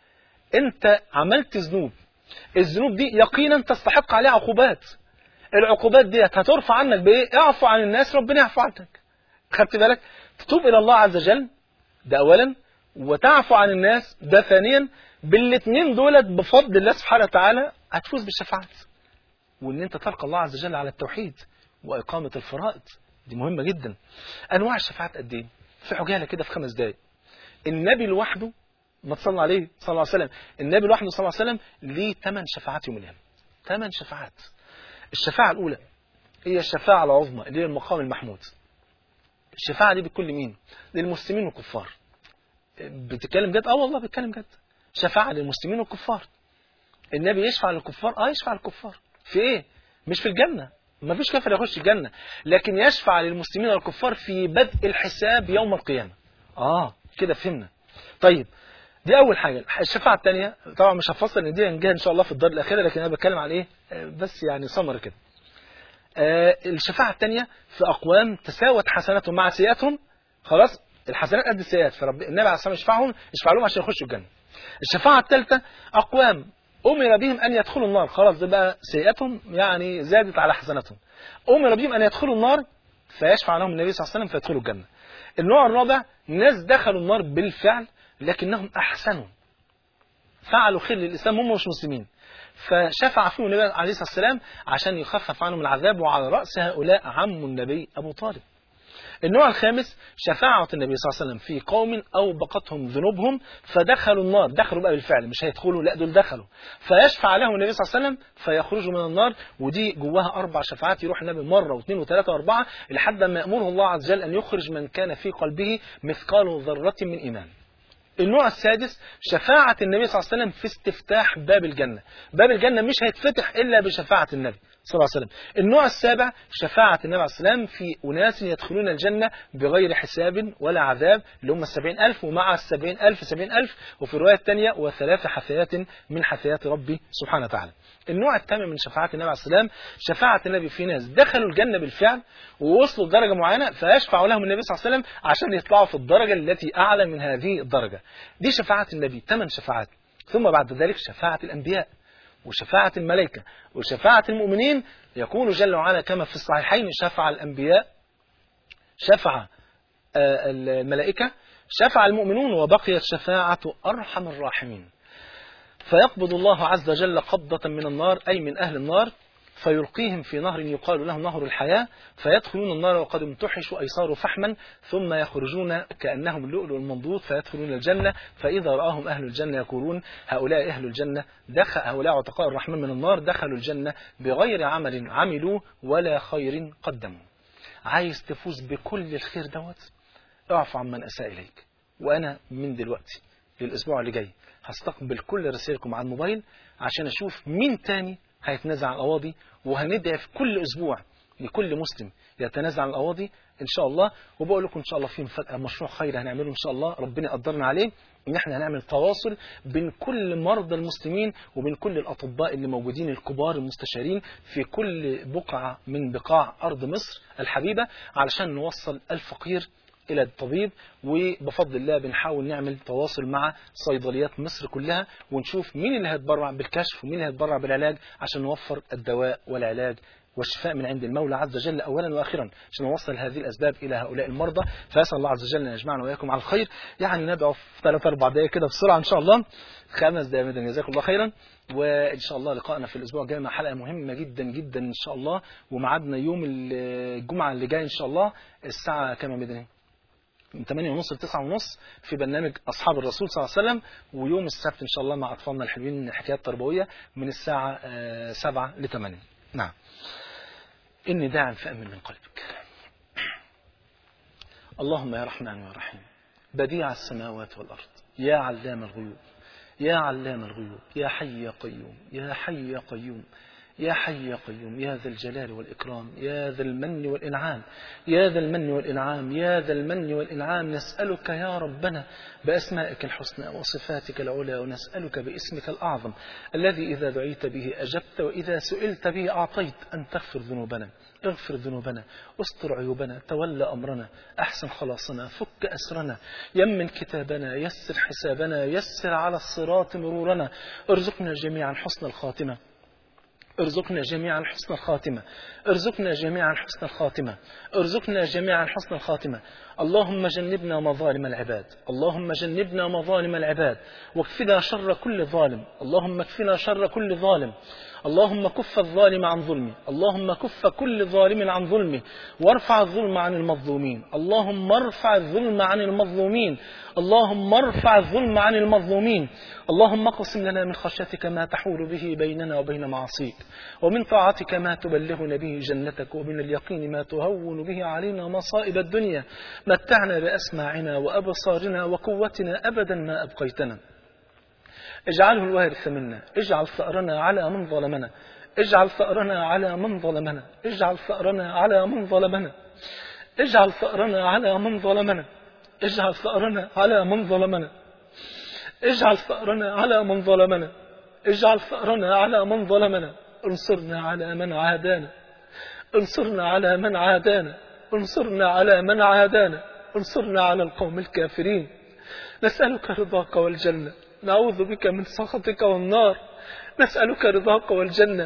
أنت عملت ذنوب، الذنوب دي يقينا تستحق عليها عقوبات، العقوبات دي هترفع عنك بإيه؟ اعفو عن الناس ربنا يعفو عنك. خدت بالك؟ تتوب إلى الله عز وجل، ده أولا، وتعفو عن الناس، ده ثانيا. بالاثنين دولت بفضل الله سبحانه وتعالى هتفوز بالشفاعات، وإن أنت تلقى الله عز وجل على التوحيد وإقامة الفرائض، دي مهمة جدا. أنواع الشفاعات قد إيه؟ في عجالة كده في خمس دقايق. النبي لوحده، ما تصلى عليه صلى الله عليه وسلم، النبي لوحده صلى الله عليه وسلم ليه ثمان شفاعات يوم القيامة. ثمان شفاعات. الشفاعة الأولى هي الشفاعة العظمى اللي هي المقام المحمود. الشفاعة دي بكل مين؟ للمسلمين والكفار. بتتكلم جد؟ اه والله بتكلم جد. شفاعة للمسلمين والكفار. النبي يشفع للكفار، اه يشفع للكفار في ايه؟ مش في الجنة، ما فيش كافر يخش الجنة، لكن يشفع للمسلمين والكفار في بدء الحساب يوم القيامة. اه كده فهمنا. طيب دي أول حاجة. الشفاعة الثانية طبعا مش هفصل ان دي هنجيها إن شاء الله في الدار الأخيرة، لكن أنا بتكلم على إيه بس يعني صمر كده. آه الشفاعة الثانية في أقوام تساوت حسناتهم مع سيئاتهم، خلاص الحسنات قد السيئات، فرب النبي عليه الصلاة والسلام يشفعهم يشفع لهم عشان يخشوا الجنة. الشفاعة الثالثة أقوام أمر بهم أن يدخلوا النار، خلاص ده بقى سيئاتهم يعني زادت على حسناتهم، أمر بهم أن يدخلوا النار فيشفع لهم النبي صلى الله عليه وسلم فيدخلوا الجنة. النوع الرابع ناس دخلوا النار بالفعل لكنهم أحسنوا، فعلوا خير للإسلام، هم مش مسلمين، فشفع فيهم النبي عليه الصلاة والسلام عشان يخفف عنهم العذاب، وعلى رأس هؤلاء عم النبي أبو طالب. النوع الخامس شفاعة النبي صلى الله عليه وسلم في قوم أوبقتهم ذنوبهم فدخلوا النار، دخلوا بقى بالفعل مش هيدخلوا، لا دول دخلوا، فيشفع لهم النبي صلى الله عليه وسلم فيخرجوا من النار. ودي جواها أربع شفاعات، يروح النبي مرة واثنين وثلاثة وأربعة لحد ما يأمره الله عز وجل أن يخرج من كان في قلبه مثقال ذرة من إيمان. النوع السادس شفاعة النبي صلى الله عليه وسلم في استفتاح باب الجنة، باب الجنة مش هيتفتح إلا بشفاعة النبي صلى الله عليه وسلم. النوع السابع شفاعة النبي عليه الصلاة والسلام في أناس يدخلون الجنة بغير حساب ولا عذاب، اللي هم السبعين ألف، ومع السبعين ألف سبعين ألف، وفي الرواية الثانية وثلاث حثيات من حثيات ربي سبحانه وتعالى. النوع الثامن من شفاعة النبي عليه الصلاة والسلام شفاعة النبي في ناس دخلوا الجنة بالفعل ووصلوا لدرجة معينة فيشفع لهم النبي صلى الله عليه وسلم عشان يطلعوا في الدرجة التي أعلى من هذه الدرجة. دي شفاعة النبي، ثمان شفاعات. ثم بعد ذلك شفاعة الأنبياء وشفاعة الملائكة وشفاعة المؤمنين. يقول جل وعلا كما في الصحيحين شفع الأنبياء، شفع الملائكة، شفع المؤمنون، وبقيت شفاعة أرحم الراحمين. فيقبض الله عز وجل قبضة من النار أي من أهل النار فيلقيهم في نهر يقال له نهر الحياة، فيدخلون النار وقد امتحشوا أي صاروا فحما، ثم يخرجون كأنهم اللؤلؤ المنضود فيدخلون الجنة، فإذا رآهم أهل الجنة يقولون هؤلاء أهل الجنة، دخل هؤلاء عتقاء الرحمن من النار دخلوا الجنة بغير عمل عملوه ولا خير قدموا. عايز تفوز بكل الخير دوت، اعف عن من أساء إليك. وأنا من دلوقتي للأسبوع اللي جاي هستقبل كل رسائلكم على الموبايل عشان أشوف مين تاني هيتنازع عن القواضي، وهندعي في كل أسبوع لكل مسلم يتنازل عن الأواضي إن شاء الله. وبقول لكم إن شاء الله في مفاجأة، مشروع خير هنعمله إن شاء الله، ربنا يقدرنا عليه، إن إحنا هنعمل تواصل بين كل مرضى المسلمين وبين كل الأطباء اللي موجودين الكبار المستشارين في كل بقعة من بقاع أرض مصر الحبيبة، علشان نوصل الفقير إلى الطبيب. وبفضل الله بنحاول نعمل تواصل مع صيدليات مصر كلها، ونشوف مين اللي هيتبرع بالكشف ومين اللي هيتبرع بالعلاج، عشان نوفر الدواء والعلاج والشفاء من عند المولى عز وجل أولا وآخرا، عشان نوصل هذه الأسباب إلى هؤلاء المرضى. فأسأل الله عز وجل أن يجمعنا وإياكم على الخير. يعني ندعو في ثلاث أربع دقائق كده بسرعة إن شاء الله، خمس دقائق مدن، جزاكم الله خيرا. وإن شاء الله لقاءنا في الأسبوع الجاي مع حلقة مهمة جدا جدا إن شاء الله، ومعادنا يوم الجمعة اللي جاي إن شاء الله الساعة كام مدني؟ من ثمانية ونص ل تسعة ونص في برنامج أصحاب الرسول صلى الله عليه وسلم. ويوم السبت إن شاء الله مع أطفالنا الحلوين حكايات تربوية من الساعة سبعة ل ثمانية. نعم. إني داع فأمن من قلبك. اللهم يا رحمن يا رحيم، بديع السماوات والأرض، يا علام الغيوب، يا علام الغيوب، يا حي يا قيوم، يا حي يا قيوم، يا حي يا قيوم، يا ذا الجلال والإكرام، يا ذا المن والإنعام، يا ذا المن والإنعام، يا ذا المن والإنعام. نسألك يا ربنا بأسمائك الحسنى وصفاتك العلى، ونسألك باسمك الأعظم الذي إذا دعيت به أجبت وإذا سئلت به أعطيت، أن تغفر ذنوبنا، اغفر ذنوبنا، استر عيوبنا، تولى أمرنا، أحسن خلاصنا، فك أسرنا، يمن كتابنا، يسر حسابنا، يسر على الصراط مرورنا، ارزقنا جميعا حسن الخاتمة، ارزقنا جميعا حسن الخاتمة، ارزقنا جميعا حسن الخاتمة، ارزقنا جميعا حسن الخاتمة. اللهم جنبنا مظالم العباد، اللهم جنبنا مظالم العباد، واكفنا شر كل ظالم، اللهم اكفنا شر كل ظالم، اللهم كف الظالم عن ظلمه، اللهم كف كل ظالم عن ظلمه، وارفع الظلم عن المظلومين، اللهم ارفع الظلم عن المظلومين، اللهم ارفع الظلم عن المظلومين. اللهم اقسم لنا من خشيتك ما تحول به بيننا وبين معاصيك، ومن طاعتك ما تبلغنا به جنتك، ومن اليقين ما تهون به علينا مصائب الدنيا. متعنا بأسماعنا وأبصارنا وقوتنا أبدا ما أبقيتنا، اجعله الوارث منا، اجعل ثأرنا على من ظلمنا، اجعل ثأرنا على من ظلمنا، اجعل ثأرنا على من ظلمنا، اجعل ثأرنا على من ظلمنا، اجعل ثأرنا على من ظلمنا، اجعل ثأرنا على من ظلمنا، اجعل ثأرنا على من ظلمنا، انصرنا على من عادانا، انصرنا على من عادانا، انصرنا على من عادانا، انصرنا على القوم الكافرين. نسألك رضاك والجنة، نعوذ بك من سخطك والنار، نسألك رضاك والجنة،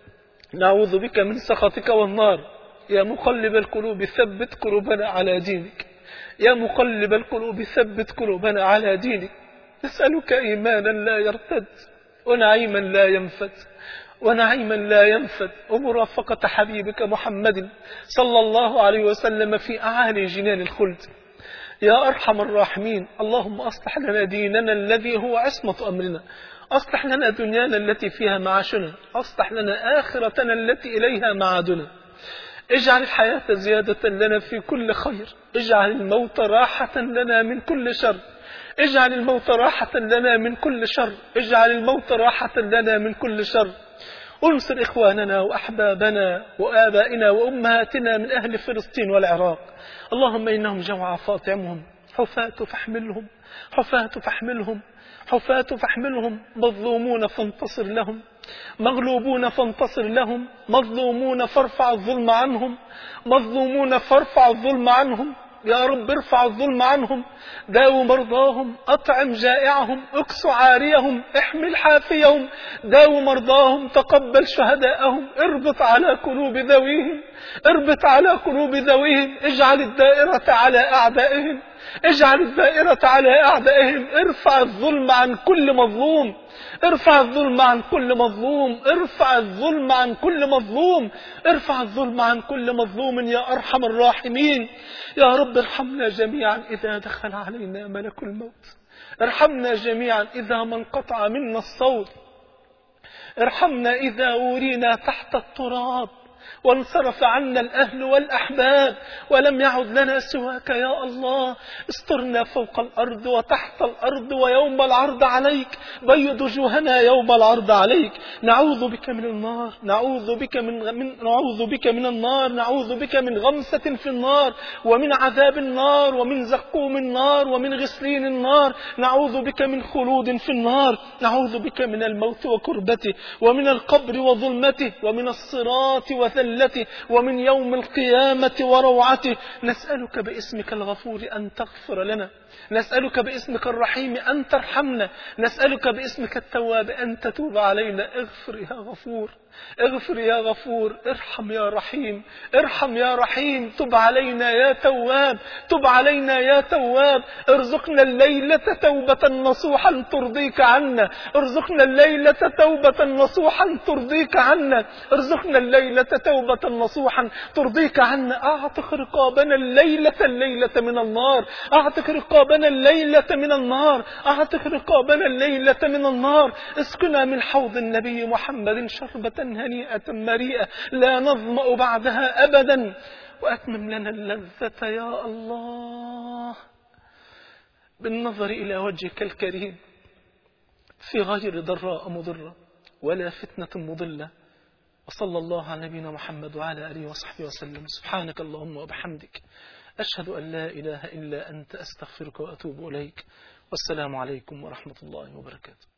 نعوذ بك من سخطك والنار. يا مقلب القلوب ثبت قلوبنا على دينك، يا مقلب القلوب ثبت قلوبنا على دينك. نسألك إيمانا لا يرتد، ونعيما لا ينفد، ونعيما لا ينفد، ومرافقة حبيبك محمد صلى الله عليه وسلم في أعالي جنان الخلد. يا أرحم الراحمين، اللهم أصلح لنا ديننا الذي هو عصمة أمرنا، أصلح لنا دنيانا التي فيها معاشنا، أصلح لنا آخرتنا التي إليها معادنا. اجعل الحياة زيادة لنا في كل خير، اجعل الموت راحة لنا من كل شر، اجعل الموت راحة لنا من كل شر، اجعل الموت راحة لنا من كل شر. انصر إخواننا وأحبابنا وآبائنا وأمهاتنا من أهل فلسطين والعراق، اللهم إنهم جوعى فاطعمهم، حفاة فاحملهم، حفاة فاحملهم، حفاة فاحملهم، مظلومون فانتصر لهم، مغلوبون فانتصر لهم، مظلومون فارفع الظلم عنهم، مظلومون فارفع الظلم عنهم. يا رب ارفع الظلم عنهم، داو مرضاهم، أطعم جائعهم، اكس عاريهم، احمل حافيهم، داو مرضاهم، تقبل شهداءهم، اربط على قلوب ذويهم، اربط على قلوب ذويهم، اجعل الدائرة على أعدائهم، اجعل الدائرة على أعدائهم. ارفع الظلم عن كل مظلوم، ارفع الظلم عن كل مظلوم، ارفع الظلم عن كل مظلوم، ارفع الظلم عن كل مظلوم يا أرحم الراحمين. يا رب ارحمنا جميعا إذا دخل علينا ملك الموت، ارحمنا جميعا إذا ما انقطع منا الصوت، ارحمنا إذا ورينا تحت التراب، وانصرف عنا الأهل والأحباب ولم يعد لنا سواك يا الله. استرنا فوق الأرض وتحت الأرض ويوم العرض عليك، بيض وجوهنا يوم العرض عليك. نعوذ بك من النار، نعوذ بك من, من نعوذ بك من النار، نعوذ بك من غمسة في النار ومن عذاب النار ومن زقوم النار ومن غسلين النار. نعوذ بك من خلود في النار، نعوذ بك من الموت وكربته ومن القبر وظلمته ومن الصراط وثلته ومن يوم القيامة وروعته. نسألك باسمك الغفور أن تغفر لنا، نسألك باسمك الرحيم أن ترحمنا، نسألك باسمك التواب أن تتوب علينا. اغفر يا غفور، اغفر يا غفور، ارحم يا رحيم، ارحم يا رحيم. تب علينا يا تواب، تب علينا يا تواب. ارزقنا الليلة توبة نصوحا ترضيك عنا، ارزقنا الليلة توبة نصوحا ترضيك عنا، ارزقنا الليلة توبة نصوحا ترضيك عنا. اعتق رقابنا الليلة الليلة من النار، اعتق رقابنا الليلة من النار، اعتق رقابنا الليلة من النار. اسقنا من حوض النبي محمد شربة هنيئة مريئة لا نظمأ بعدها أبدا، وأتمم لنا اللذة يا الله بالنظر إلى وجهك الكريم في غير ضراء مضرة ولا فتنة مضلة. وصلى الله على نبينا محمد وعلى آله وصحبه وسلم. سبحانك اللهم وبحمدك، أشهد أن لا إله إلا أنت، أستغفرك وأتوب إليك. والسلام عليكم ورحمة الله وبركاته.